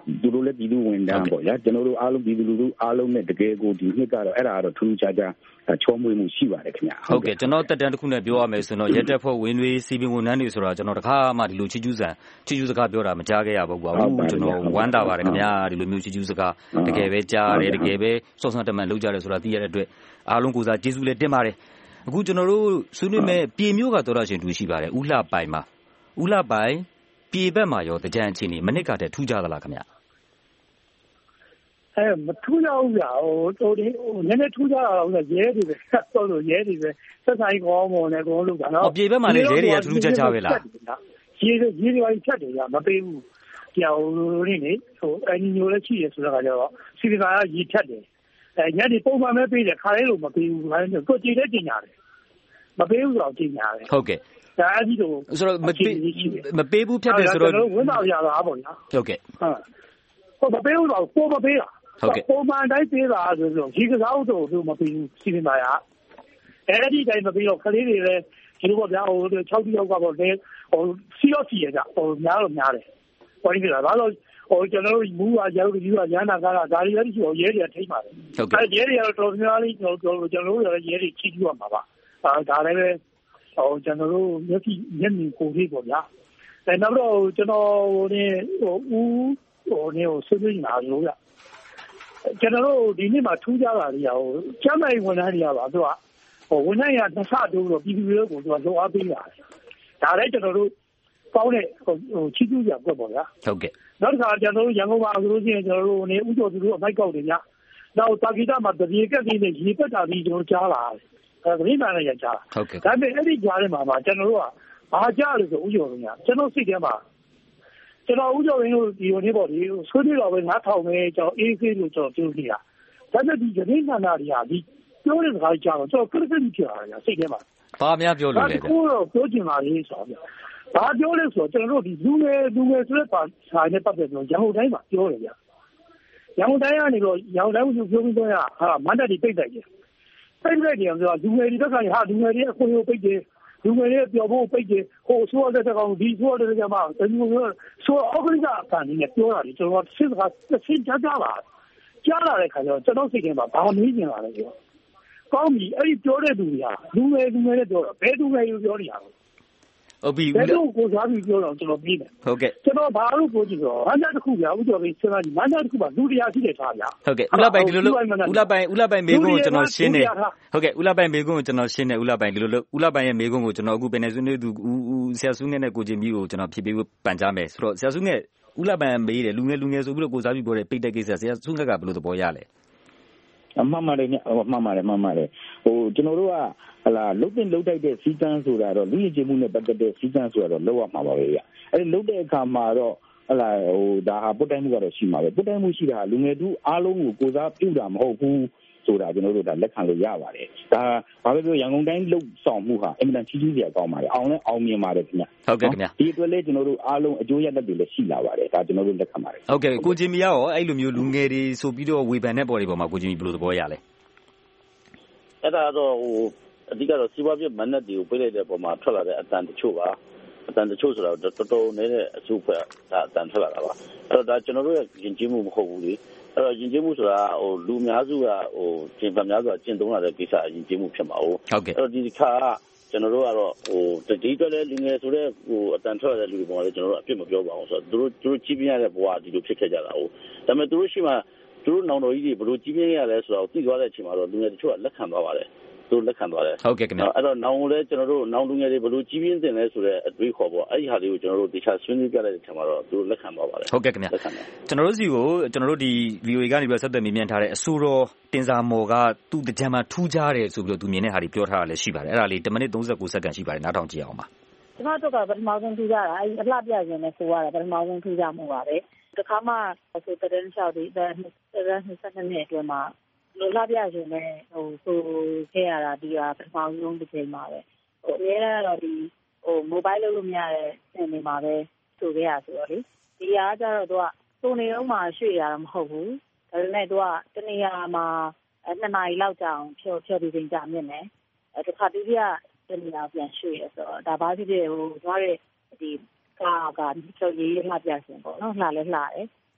S20: သူတို့လည်းပြည်သူဝန်ထမ်းပေါ့ဗျာကျွန်တော်တို့အားလုံးပြည်သူလူထုအားလုံးနဲ့တကယ်ကိုဒီနှစ်ကတော့အဲ့ဒါကတော့ထူးခြားခြားချောမွေ့မှုရှိပါတယ်ခင်ဗျ
S18: ဟုတ်ကဲ့ကျွန်တော်တက်တန်းတစ်ခုနဲ့ပြောရမယ်ဆိုတော့ရဲတပ်ဖွဲ့ဝင်တွေစီပင်ဝန်ထမ်းတွေဆိုတာကျွန်တော်တခါမှဒီလိုချီကျူးစံချီကျူးစကားပြောတာမကြားခဲ့ရပါဘူးကွာကျွန်တော်ဝမ်းသာပါတယ်ခင်ဗျာဒီလိုမျိုးချီကျူးစကားတကယ်ပဲကြားရတယ်တကယ်ပဲစောစောတမန်လုပ်ကြတယ်ဆိုတာသိရတဲ့အတွက်အားလုံးကိုစားကျေးဇူးလည်းတင်ပါတယ်အခုကျွန်တော်တို့ဆွေးနွေးမဲ့ပြည်မျိုးကတော်တော်ရှင်တူရှိပါတယ်ဥလှပိုင်မှာဥလှပိုင်ပြည်ဘက်မှာရောတကြံချင်းနေမနစ်ကတည်းထူးကြသလားခင်ဗျ
S1: အဲမထူးကြဘူးဗျာဟိုတို့ဒီဟိုနည်းနည်းထူးကြတာတော့ရဲတွေပဲတော့လို့ရဲတွေပဲဆက်ဆိုင်ကောင်းမော်နဲ့ကောင်းလို့ကနော်
S18: ပြည်ဘက်မှာလည်းရဲတွေကထူးခြားခြားပဲလား
S1: ရဲတွေရဲတွေဖြတ်တယ်ဗျာမပေးဘူးကြောင်ရင်းနေဟိုအညီညိုလည်းရှိရဆိုတော့ကြတော့စီကကာကရေဖြတ်တယ်အဲညနေပုံမှန်ပဲပေးတယ်ခါလေးလို့မပေးဘူးခါလေးကိုကြည်တဲ့တင်ရတယ်မပေးဘူးတော့တင်ရတယ်
S18: ဟုတ်ကဲ့
S1: ဒါအကြီးတော့
S18: ဆိုတော့မပေးမပေးဘူးဖြတ်တယ်ဆိုတော့
S1: ကျွန်တော်ဝန်တော်ရတာပေါ့ညာ
S18: ဟုတ်ကဲ့
S1: ဟုတ်ဟိုမပေးဘူးတော့ကိုမပေးတာ
S18: ဟုတ်ကဲ့
S1: ပုံမှန်တိုင်းပေးတာဆိုတော့ဒီကစားတော့သူမပေးဘူးစီမံရအဲ့ဒီတိုင်းမပေးတော့ခလေးတွေလည်းဒီလိုပေါ့ဗျာဟို၆ယောက်ကတော့လေဟိုစီရောစီရကြဟိုများတော့များတယ်ဟိုဒီကလာတော့ဟိုကျွန်တော်တို့မူးအားရောက်ပြီးတော့ရန်နာကားတာဒါတွေလည်းရှိတော့ရဲတွေထိမှပါတယ်
S18: ဟုတ်ကဲ့
S1: ရဲတွေကတော့တော်များလေးကျွန်တော်ကျွန်တော်တို့ရဲတွေချီးကျူးရမှာပါအဲဒါလည်းပဲဟိုကျွန်တော်တို့မျက်စိမျက်မြင်ကိုယ်လေးပေါ့ဗျာအဲနောက်တော့ကျွန်တော်ဟိုနေဟိုဦးဟိုနေဟိုဆွေးနွေးနေတာလို့ဗျကျွန်တော်တို့ဒီနေ့မှာထူးခြားတာလေးဟိုကျမ်းမာရေးဝန်ထမ်းတွေပါသူကဟိုဝန်ထမ်းရနှစ်ဆတိုးတော့ပြည်သူတွေကိုသူကလုံအားပေးတာဒါလည်းကျွန်တော်တို့ကောင်းတဲ့ဟိုချီးကျူးကြပွက်ပေါ့ဗျာ
S18: ဟုတ်ကဲ့
S1: နောက်တစ်ခါကျွန်တော်တို့ရန်ကုန်မှာဆိုလို့ရှိရင်ကျွန်တော်တို့နေဥကျော်သူတို့အမိုက်ကောက်တယ်ညနောက်တာဂီတာမှာတပြေကက်ကြီးနဲ့ရေပက်တာပြီးကျွန်တော်ကြားလာတယ်အဲဒါမှလည်းရကြား
S18: ဟုတ်ကဲ့
S1: ဒါပေမဲ့အဲ့ဒီကြားထဲမှာမှာကျွန်တော်တို့ကဘာကြားလို့ဆိုဥကျော်သူညကျွန်တော်စိတ်ထဲမှာကျွန်တော်ဥကျော်ရင်းတို့ဒီနေ့ပေါ့ဒီဆွေးနွေးတော့ပဲငါးထောင်ပဲကျွန်တော်အေးဆေးလို့ကျွန်တော်ပြောနေတာဒါပေမဲ့ဒီဂျင်းနာနာတွေဟာဒီပြောတဲ့စကားကြားတော့ကျွန်တော်ခက်ခက်ကြီးဖြစ်လာတယ်စိတ်ထဲမှာ
S18: ဘာများပြောလို့လဲ
S1: ကိုတော့ပြောချင်ပါလေဆိုတော့ဘာပြောလဲဆိုတော့ကျွန်တော်တို့ဒီလူငယ်လူငယ်ဆိုတဲ့ပါစာနဲ့ပတ်သက်ပြီးရန်ကုန်တိုင်းမှာပြောတယ်ဗျရန်ကုန်တိုင်းကနေတော့ရန်ကုန်တိုင်းကိုပြောပြီးတော့ဟာမန္တလေးပိတ်တိုက်တယ်ပိတ်တိုက်တယ်ဆိုတော့လူငယ်တွေဘက်ကဟာလူငယ်တွေအခွင့်အရေးပိတ်တယ်လူငယ်တွေပြောဖို့ပိတ်တယ်ဟိုဆိုရတဲ့ကောင်ဒီဆိုရတဲ့ကောင်မှာဒီလိုမျိုးဆိုအောက်ကလေးကအကန်နေပြောတာဒီကျွန်တော်စစ်ကစစ်ကြကြပါကြားလာတဲ့ခါကျတော့ကျွန်တော်စိတ်ထဲမှာဘာမနေကျင်လာလဲပြောကောင်းပြီအဲ့ဒီပြောတဲ့သူတွေကလူငယ်လူငယ်နဲ့ပြောတော့ဘယ်သူငယ်ယူပြောနေရလဲ
S18: ဟုတ်ပြီ
S1: ဘယ်လိုကိုစားပြီးပြောတော့ကျွန်တော်ပြီးတယ်
S18: ဟုတ်ကဲ့
S1: ကျွန်တော်ဘာလို့ပြောကြည့်တော့ဟန်တာတစ်ခုဗျာဥကျော်ပြီးစဉ်းစားကြည့်မန္တတစ်ခုပါလူတရားရှိတယ်ထားဗျာ
S18: ဟုတ်ကဲ့ဥလပိုင်ဒီလိုလို့ဥလပိုင်ဥလပိုင်မေကုန်းကိုကျွန်တော်ရှင်းတယ်ဟုတ်ကဲ့ဥလပိုင်မေကုန်းကိုကျွန်တော်ရှင်းတယ်ဥလပိုင်ဒီလိုလို့ဥလပိုင်ရဲ့မေကုန်းကိုကျွန်တော်အခုပင်နေဆွေးနွေးသူဦးဆရာစုငယ်နဲ့ကိုချင်းပြီးကိုကျွန်တော်ဖြည့်ပေးဖို့ပန်ကြားမယ်ဆိုတော့ဆရာစုငယ်ဥလပိုင်မေးတယ်လူငယ်လူငယ်ဆိုပြီးတော့ကိုစားပြီးပြောတယ်ပိတ်တဲ့ကိစ္စဆရာစုငယ်ကဘယ်လိုသဘောရလဲ
S20: အမှန်ပါတယ်ညမှန်ပါတယ်မှန်ပါတယ်ဟိုကျွန်တော်တို့ကဟလာလုတ်တင်လုတ်တိုက်တဲ့စီကန်းဆိုတာတော့လူရည်ကြည်မှုနဲ့ပတ်သက်တဲ့စီကန်းဆိုတာတော့လောက်ရမှာပါပဲဗျအဲ့ဒီလုတ်တဲ့အခါမှာတော့ဟလာဟိုဒါဟာပုတ်တိုင်းမှုကတော့ရှိမှာပဲပုတ်တိုင်းမှုရှိတာလူငယ်သူအားလုံးကိုကိုစားပြုတာမဟုတ်ဘူးဆိုတာကျွန်တော်တို့ဒါလက်ခံလို့ရပါတယ်ဒါဘာပဲပြောရန်ကုန်တိုင်းလှုပ်ဆောင်မှုဟာအင်မတန်ကြီးကြီးစရာကောင်းပါတယ်အောင်လဲအောင်မြင်ပါတယ်ခင်ဗျ
S18: ဟုတ်ကဲ့ခင်ဗျ
S20: ဒီအတွက်လည်းကျွန်တော်တို့အားလုံးအကျိုးရလဒ်တွေလည်းရှိလာပါတယ်ဒါကျွန်တော်တို့လက်ခံပါတယ်
S18: ဟုတ်ကဲ့ကိုချင်းမီရောအဲ့လိုမျိုးလူငယ်တွေဆိုပြီးတော့ဝေဖန်တဲ့ပေါ်တွေပေါ်မှာကိုချင်းမီဘယ်လိုသဘောရလဲ
S12: အဲ့ဒါတော့ဟိုအဓိကတော့စီးပွားဖြစ်မန်နက်တွေကိုပြလိုက်တဲ့ပုံမှာထွက်လာတဲ့အတန်တချို့ပါအတန်တချို့ဆိုတော့တော်တော်နည်းတဲ့အစုဖွဲ့ဒါအတန်ထွက်လာတာပါအဲ့တော့ဒါကျွန်တော်တို့ရဲ့ယဉ်ကျေးမှုမဟုတ်ဘူးလေအဲ့တော့ယဉ်ကျေးမှုဆိုတာဟိုလူများစုကဟိုကျင့်ဖန်များစွာကျင့်သုံးလာတဲ့ကိစ္စယဉ်ကျေးမှုဖြစ်မှာဟုတ်
S18: ဟုတ်ကဲ့
S12: အဲ့တော့ဒီခါကကျွန်တော်တို့ကတော့ဟိုဒီအတွက်လည်းလူငယ်ဆိုတဲ့ဟိုအတန်ထွက်လာတဲ့လူတွေပေါ်လည်းကျွန်တော်တို့အပြစ်မပြောပါဘူးဆိုတော့သူတို့သူတို့ကြီးပြင်းရတဲ့ဘဝဒီလိုဖြစ်ခဲ့ကြတာဟုတ်ဒါပေမဲ့သူတို့ရှိမှသူတို့နောင်တော်ကြီးတွေဘယ်လိုကြီးပြင်းရလဲဆိုတော့သိသွားတဲ့အချိန်မှာတော့လူငယ်တချို့ကလက်ခံသွားပါတယ်သူလက်ခံသွားတယ်
S18: ဟုတ်ကဲ့ခင်ဗျ
S12: အဲ့တော့နောင်ကိုလည်းကျွန်တော်တို့နောင်လူငယ်တွေဘယ်လိုကြီးပြင်းတင်လဲဆိုတဲ့အတွေးခေါ်ပေါ့အဲ့ဒီဟာလေးကိုကျွန်တော်တို့တခြားဆွေးနွေးပြလိုက်တဲ့ချိန်မှာတော့သူလက်ခံသွားပါတယ်
S18: ဟုတ်ကဲ့ခင်ဗျကျွန်တော်တို့စီကိုကျွန်တော်တို့ဒီ ဗီအိုအေ ကနေပြီးဆက်သွယ်မြင်မြန်ထားတဲ့အဆိုတော်တင်စာမော်ကသူ့တကြံမှာထူးခြားတယ်ဆိုပြီးတော့သူမြင်တဲ့ဟာတွေပြောထားတာလည်းရှိပါတယ်အဲ့ဒါလေးတစ်မိနစ်သုံးဆယ့်ကိုစက္ကန့်ရှိပါတယ်နားထောင်ကြည့်အောင်ပါ
S22: ကျွန်တော်တို့ကပထမဆုံးထူးခြားတာအဲ့အလှပြခြင်းနဲ့ဆိုရတယ်ပထမဆုံးထူးခြားမှုပါပဲတခါမှဆိုတဲ့တဲ့လျှောက်ဒီတဲ့နှစ်နှစ်အတွင်းမှာလိုလာပြရှင်နဲ့ဟိုဆိုခဲ့ရတာဒီကပထမဆုံးတစ်ချိန်မှာပဲဟိုအများကတော့ဒီဟို mobile လုပ်လို့မရတဲ့စင်တွေမှာပဲဆိုခဲ့ရဆိုတော့လေဒီကကြတော့သူကစုံနေတော့မှရွှေ့ရတာမဟုတ်ဘူးဒါပေမဲ့သူကတနေရာမှာနှစ်နာရီလောက်ကြာအောင်ဖြောဖြောပြီးချိန်ကြာမြင့်တယ်အဲတစ်ခါတည်းကတနေရာပြန်ရွှေ့ရဆိုတော့ဒါဘာဖြစ်ဖြစ်ဟိုသွားတဲ့ဒီကာကကျော်ရေးလှပြရှင်ပေါ့နော်လှလဲလှတယ်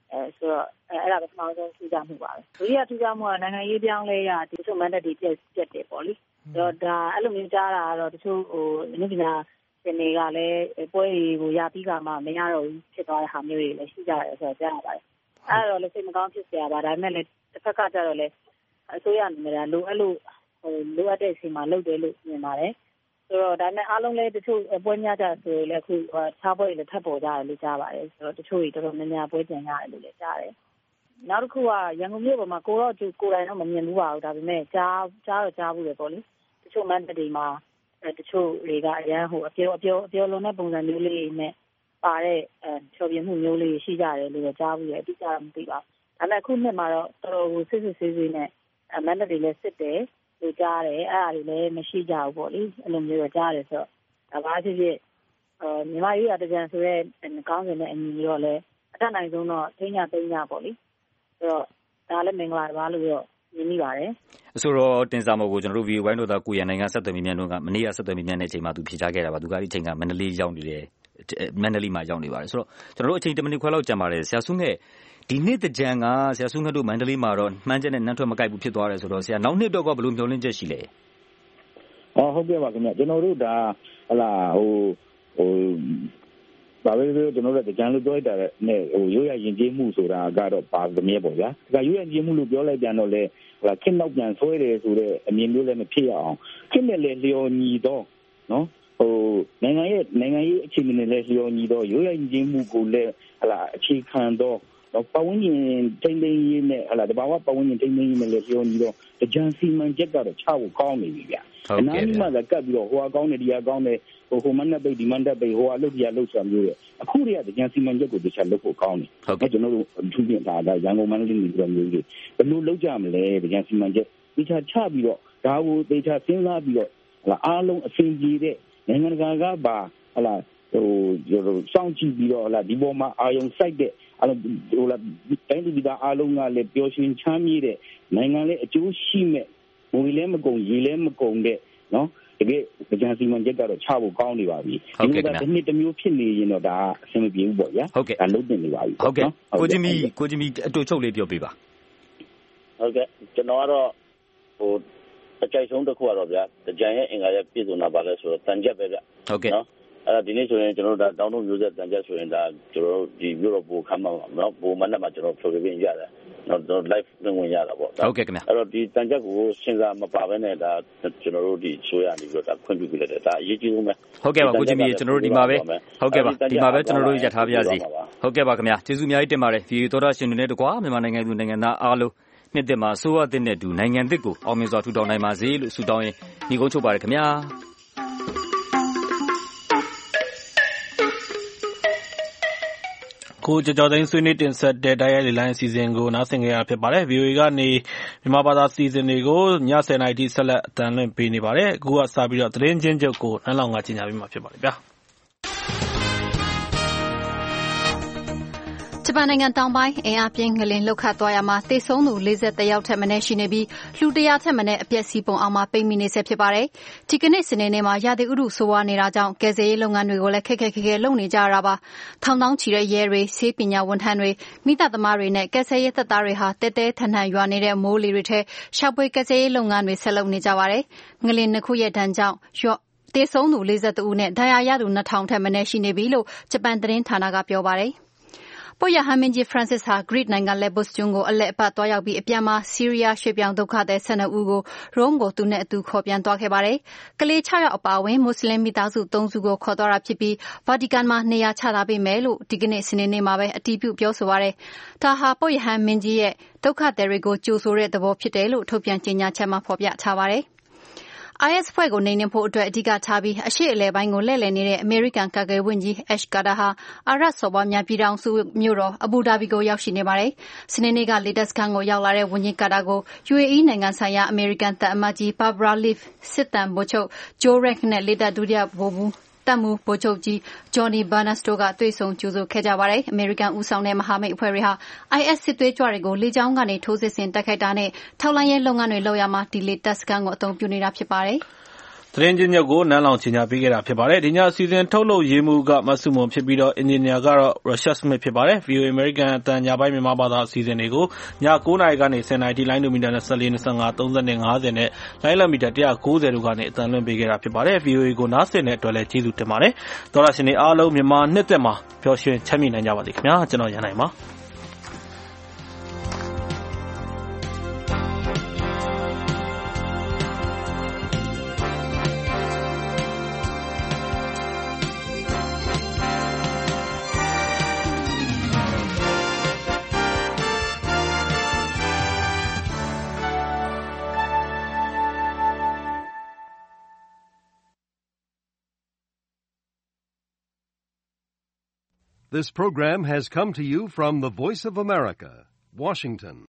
S22: အဲဆိုတော့အဲအဲ့ဒါပထမဆုံးထူးခြားမှုပါပဲဒုတိယထူးခြားမှုကနိုင်ငံရေးပြောင်းလဲရဒီလိုမန်ဒတ်တွေပြည့်ပြည့်တယ်ပေါ့လေဆိုတော့ဒါအဲ့လိုမျိုးကြားတာကတော့တချို့ဟိုနည်းပညာရှင်တွေကလည်းပွဲတွေကိုရပြီးကမှမရတော့ဘူးဖြစ်သွားတဲ့ဟာမျိုးတွေလည်းရှိကြတယ်ဆိုတော့ကြားရပါတယ်အဲ့တော့လည်းစိတ်မကောင်းဖြစ်စရာပါဒါပေမဲ့လည်းတစ်ဖက်ကကြတော့လည်းအစိုးရအနေနဲ့လိုအဲ့လိုဟိုလိုအပ်တဲ့အချိန်မှာလုပ်တယ်လို့မြင်ပါတယ်ဆိုတော့ဒါနဲ့အားလုံးလည်းတချို့ပွဲများကြဆိုရင်လည်းအခုခြားပွဲတွေလည်းထပ်ပေါ်ကြတယ်လို့ကြားပါတယ်ဆိုတော့တချို့တွေတော်တော်များများပွဲကြံရတယ်လို့လည်းကြားတယ်နောက်တစ်ခုကရန်ကုန်မြို့ပေါ်မှာကိုတော့ကိုယ်တိုင်တော့မမြင်ဘူးပါဘူးဒါပေမဲ့ကြားကြားတော့ကြားဘူးလေပေါ့လေတချို့မန်တွေမှာတချို့တွေကအရန်ဟိုအပြောအပြောအပြောလုံးတဲ့ပုံစံမျိုးလေးနဲ့ပါတဲ့အဲချော်ပြမှုမျိုးလေးရှိကြတယ်လို့ကြားဘူးလေအတိအကျတော့မသိပါဘူးဒါပေမဲ့အခုနှစ်မှာတော့တော်တော်ကိုစစ်စစ်ဆေးဆေးနဲ့မန်တွေလည်းစစ်တယ်လို့ကြားတယ်အဲ့ဒါတွေလည်းမရှိကြဘူးပေါ့လေအဲ့လိုမျိုးတော့ကြားတယ်ဆိုတော့ဒါဘာဖြစ်ဖြစ်အဲမြန်မာရေးရတကြံဆိုတဲ့ကောင်းစဉ်နဲ့အညီတော့လည်းအတတ်နိုင်ဆုံးတော့ထိညာသိညာပေါ့လေဆိုတော့ဒါလည်းမင်္ဂလာပါလို့တော့မြင်မိပါတယ်
S18: ဆိုတော့တင်စာမောကိုကျွန်တော်တို့ view ဝိုင်းတို့သားကိုရနိုင်ငံဆက်သွယ်မိမြန်တို့ကမနေ့ကဆက်သွယ်မိမြန်တဲ့အချိန်မှာသူဖြေချခဲ့တာပါသူကဒီအချိန်ကမန္တလေးရောက်နေတယ်မန္တလေးမှာရောက်နေပါတယ်ဆိုတော့ကျွန်တော်တို့အချိန်တစ်မိနစ်ခွဲလောက်ကြာပါတယ်ဆရာဆုငှက်ဒီနေ့တကြံကဆရာဆုငှက်တို့မန္တလေးမှာတော့မှန်းချက်နဲ့နှမ်းထွက်မကိုက်ဘူးဖြစ်သွားတယ်ဆိုတော့ဆရာနောက်နှစ်တော့ကဘယ်လိုမျှော်လင့်ချက်ရှိလဲ
S20: အော်ဟုတ်ကဲ့ပါခင်ဗျကျွန်တော်တို့ဒါဟလာဟိုဟိုဘာပဲပြောကျွန်တော်တို့တကြံလို့ပြောလိုက်တာနဲ့ဟိုရိုးရရင်ကျေးမှုဆိုတာကတော့ပါသမီးပေါ့ဗျာဒါကရိုးရရင်ကျေးမှုလို့ပြောလိုက်ပြန်တော့လေဟလာခင်းနောက်ပြန်ဆွဲတယ်ဆိုတဲ့အမြင်မျိုးလည်းမဖြစ်ရအောင်ခင်းနဲ့လေလျော်ညီတော့နော်ဟိုနိုင်ငံရဲ့နိုင်ငံရေးအခြေအနေနဲ့လည်းလျော်ညီတော့ရိုးရရင်ကျေးမှုကိုလည်းဟလာအခြေခံတော့ပတ်ဝန်းကျင်ထိန်းသိမ်းရေးနဲ့ဟလာတဘာဝပတ်ဝန်းကျင်ထိန်းသိမ်းရေးနဲ့လည်းလျော်ညီတော့တကြံစီမံချက်ကတော့ချဖို့ကောင်းနေပြီဗျအနားကြီးမှလည်းကပ်ပြီးတော့ဟိုအကောင်းနဲ့ဒီအကောင်းနဲ့ဟိုဟိုမနဲ့ပိတ်ဒီမနဲ့ပိတ်ဟိုအလုပ်ကြီးအလုပ်ဆောင်မျိုးရဲ့အခုတည်းကတကြံစီမံချက်ကိုတခြားလုပ်ဖို့ကောင်းနေဟုတ်ကဲ့ကျွန်တော်တို့သူပြင်တာဒါရန်ကုန်မန္တလေးနေပြီးတော့မျိုးကြီးဘယ်လိုလုပ်ကြမလဲတကြံစီမံချက်တခြားချပြီးတော့ဒါကိုတခြားစဉ်းစားပြီးတော့ဟလာအားလုံးအဆင်ပြေတဲ့နိုင်ငံတကာကပါဟလာဟိုစောင့်ကြည့်ပြီးတော့ဟလာဒီပေါ်မှာအာယုံစိုက်တဲ့အဲ့ဟိုလာတိုင်းပြည်သားအားလုံးကလည်းပျော်ရွှင်ချမ်းမြေ့တဲ့နိုင်ငံလည်းအကျိုးရှိမဲ့ငွေလည်းမကုန်ရေလည်းမကုန်တဲ့နော်တကယ်ကြံစီမံချက်ကတော့ချဖို့ကောင်းနေပါပြီဒီလိုကတစ်နှစ်တစ်မျိုးဖြစ်နေရင်တော့ဒါအဆင်မပြေဘူးပေါ့ဗျာ
S18: ဟုတ်ကဲ့
S20: ဒါလုံးတင်နေပါပြီ
S18: ဟုတ်ကဲ့ကိုဂျင်မီကိုဂျင်မီအတူချုပ်လေးပြောပြပါ
S12: ဟုတ်ကဲ့ကျွန်တော်ကတော့ဟိုအကြိုက်ဆုံးတစ်ခုကတော့ဗျာကြံရဲ့အင်္ဂါရဲ့ပြည့်စုံတာပါလဲဆိုတော့တန်ချက်ပဲဗျ
S18: ဟုတ်ကဲ့
S12: နော်အဲ့ဒီနေ့ဆိုရင်ကျွန်တော်တို့ဒါတောင်းတမျိုးဆက်တန်ချက်ဆိုရင်ဒါကျွန်တော်တို့ဒီမြို့တော်ဘူခမ်းမှာနော်ဘူမနဲ့မှာကျွန်တော်ဖြိုပြင်းရတယ်နော်တော့ live ဝင်ရတာပေါ့
S18: ဟုတ်ကဲ့ခင်ဗျ
S12: အဲ့တော့ဒီတန်ချက်ကိုစဉ်းစားမပါဘဲနဲ့ဒါကျွန်တော်တို့ဒီဆိုရနေပြီးတော့ဒါခွင့်ပြုပြလိုက်တယ်ဒါအရေးကြီးဆုံးပဲ
S18: ဟုတ်ကဲ့ပါကိုဂျင်မီကျွန်တော်တို့ဒီမှာပဲဟုတ်ကဲ့ပါဒီမှာပဲကျွန်တော်တို့ရထားပြစီဟုတ်ကဲ့ပါခင်ဗျာကျေးဇူးအများကြီးတင်ပါတယ်ဗီဒီယိုသောတာရှင်တွေနဲ့တကွာမြန်မာနိုင်ငံသူနိုင်ငံသားအားလုံးနှစ်သက်မှာစိုးရတဲ့နဲ့တူနိုင်ငံသစ်ကိုအောင်မြင်စွာထူထောင်နိုင်ပါစေလို့ဆုတောင်းရင်ညီကုန်းချုပ်ပါတယ်ခင်ဗျာ
S2: ကိုကြော်ကြော်သိန်းဆွေးနွေးတင်ဆက်တဲ့တိုက်ရိုက်လေလိုင်းအစီအစဉ်ကိုနားဆင်ကြရဖြစ်ပါတယ် ဗီအိုအေ ကနေမြန်မာဘာသာအစီအစဉ်တွေကိုည ဆယ်နာရီထိဆက်လက်အသံလွှင့်ပေးနေပါတယ်အခုကစပြီးတော့သတင်းချင်းချုပ်ကိုနှမ်းလောင်ကကြီးညာပေးမှာဖြစ်ပါတယ်ဗျာ
S14: ဂျပန်နိုင်ငံတောင်ပိုင်းအင်အားပြင်းငလျင်လှုပ်ခတ်သွားရာမှာသေဆုံးသူလေးဆယ်တစ်ယောက်ထက်မနည်းရှိနေပြီးလူတစ်ရာထက်မနည်းအပျက်စီးပုံအောက်မှာပိတ်မိနေဆဲဖြစ်ပါတယ်။ဒီကနေ့စနေနေ့မှာရာသီဥတုဆိုးဝါးနေတာကြောင့်ကယ်ဆယ်ရေးလုပ်ငန်းတွေကိုလည်းခက်ခက်ခဲခဲလုပ်နေကြရတာပါ။ထောင်တောင်းချီတဲ့ရဲတွေ၊ဆေးပညာဝန်ထမ်းတွေ၊မိသားသမားတွေနဲ့ကယ်ဆယ်ရေးတပ်သားတွေဟာတဲတဲထန်ထန်ရွာနေတဲ့မိုးလေတွေထဲရှာဖွေကယ်ဆယ်ရေးလုပ်ငန်းတွေဆက်လုပ်နေကြပါတယ်။ငလျင်နှစ်ခုရဲ့ဒဏ်ကြောင့်သေဆုံးသူလေးဆယ်တစ်ဦးနဲ့ဒဏ်ရာရသူနှစ်ထောင်ထက်မနည်းရှိနေပြီလို့ဂျပန်သတင်းဌာနကပြောပါတယ်။ပုပ်ရဟန်းမင်းကြီး Francis ဟာ Greece နိုင်ငံ Lesbos ကျွန်းကိုအလည်အပတ်သွားရောက်ပြီးအပြန်မှာဆီးရီးယားရွှေ့ပြောင်းဒုက္ခသည်ဆယ်နှစ်ဦးကို Rome ကိုသူနဲ့အတူခေါ်ပြန်သွားခဲ့ပါတယ်။ကလေးခြောက်ယောက်အပါအဝင်မွတ်စလင်မိသားစုသုံးစုကိုခေါ်သွားတာဖြစ်ပြီး Vatican မှာနေရာချထားပေးမယ်လို့ဒီကနေ့စနေနေ့မှာပဲအတည်ပြုပြောဆိုပါတယ်။ဒါဟာပုပ်ရဟန်းမင်းကြီးရဲ့ဒုက္ခသည်တွေကိုကြိုဆိုတဲ့သဘောဖြစ်တယ်လို့ထုတ်ပြန်ကြေညာချက်မှာဖော်ပြထားပါတယ်။ I S ဖွဲ့ကိုနှိမ်နင်းဖို့အတွက်အဓိကထားပြီးအရှေ့အလယ်ပိုင်းကိုလှည့်လည်နေတဲ့အမေရိကန်ကာကွယ်ရေးဝန်ကြီး Ash Carter ဟာအာရပ်စော်ဘွားများပြည်ထောင်စုမြို့တော်အဘူဒါဘီကိုရောက်ရှိနေပါတယ်။စနေနေ့ကလေတပ်စခန်းကိုရောက်လာတဲ့ဝန်ကြီး Carter ကို ယူအေအီ နိုင်ငံဆိုင်ရာအမေရိကန်သံအမတ်ကြီး Barbara Leaf စစ်သံဗိုလ်ချုပ် Joe Rank နဲ့လေတပ်ဒုတိယဗိုလ်မှူးတပ်မှူးဗိုလ်ချုပ်ကြီး Johnny Barnes တို့ကတွေ့ဆုံကြိုဆိုခဲ့ကြပါတယ်။အမေရိကန်ဦးဆောင်တဲ့မဟာမိတ်အဖွဲ့တွေဟာ I S စစ်သွေးကြွတွေကိုလေကြောင်းကနေထိုးစစ်ဆင်တိုက်ခိုက်တာနဲ့ထောက်လှမ်းရေးလုပ်ငန်းတွေလုပ်ရမှာဒီလေတပ်စခန်းကိုအသုံးပြုနေတာဖြစ်ပါတယ်။
S2: သတင်းချင်းချုပ်ကိုနန်းလောင်ချင်ညာပေးခဲ့တာဖြစ်ပါတယ်ဒီညအစီအစဉ်ထုတ်လုပ်ရေးမှုကမဆုမွန်ဖြစ်ပြီးတော့အင်ဂျင်နီယာကတော့ Russia Smith ဖြစ်ပါတယ် ဗီအိုအေ American အတန်ညပိုင်းမြန်မာဘာသာအစီအစဉ်တွေကိုည၉နာရီကနေ၁၀နာရီထိလိုင်းဒိုမီတာ၂၄ ၂၅ ၃၀ နဲ့၅၀နဲ့လိုင်းလံမီတာ၁၉၀တို့ကနေအတန်လွှင့်ပေးခဲ့တာဖြစ်ပါတယ် ဗီအိုအေ ကိုနားဆင်တဲ့အတွက်လည်းကျေးဇူးတင်ပါတယ်သောရရှင်တွေအားလုံးမြန်မာနှစ်သက်မှာပျော်ရွှင်ချမ်းမြေ့နိုင်ကြပါစေခင်ဗျာကျွန်တော်ရန်နိုင်ပါ
S3: This program has come to you from the Voice of America, Washington.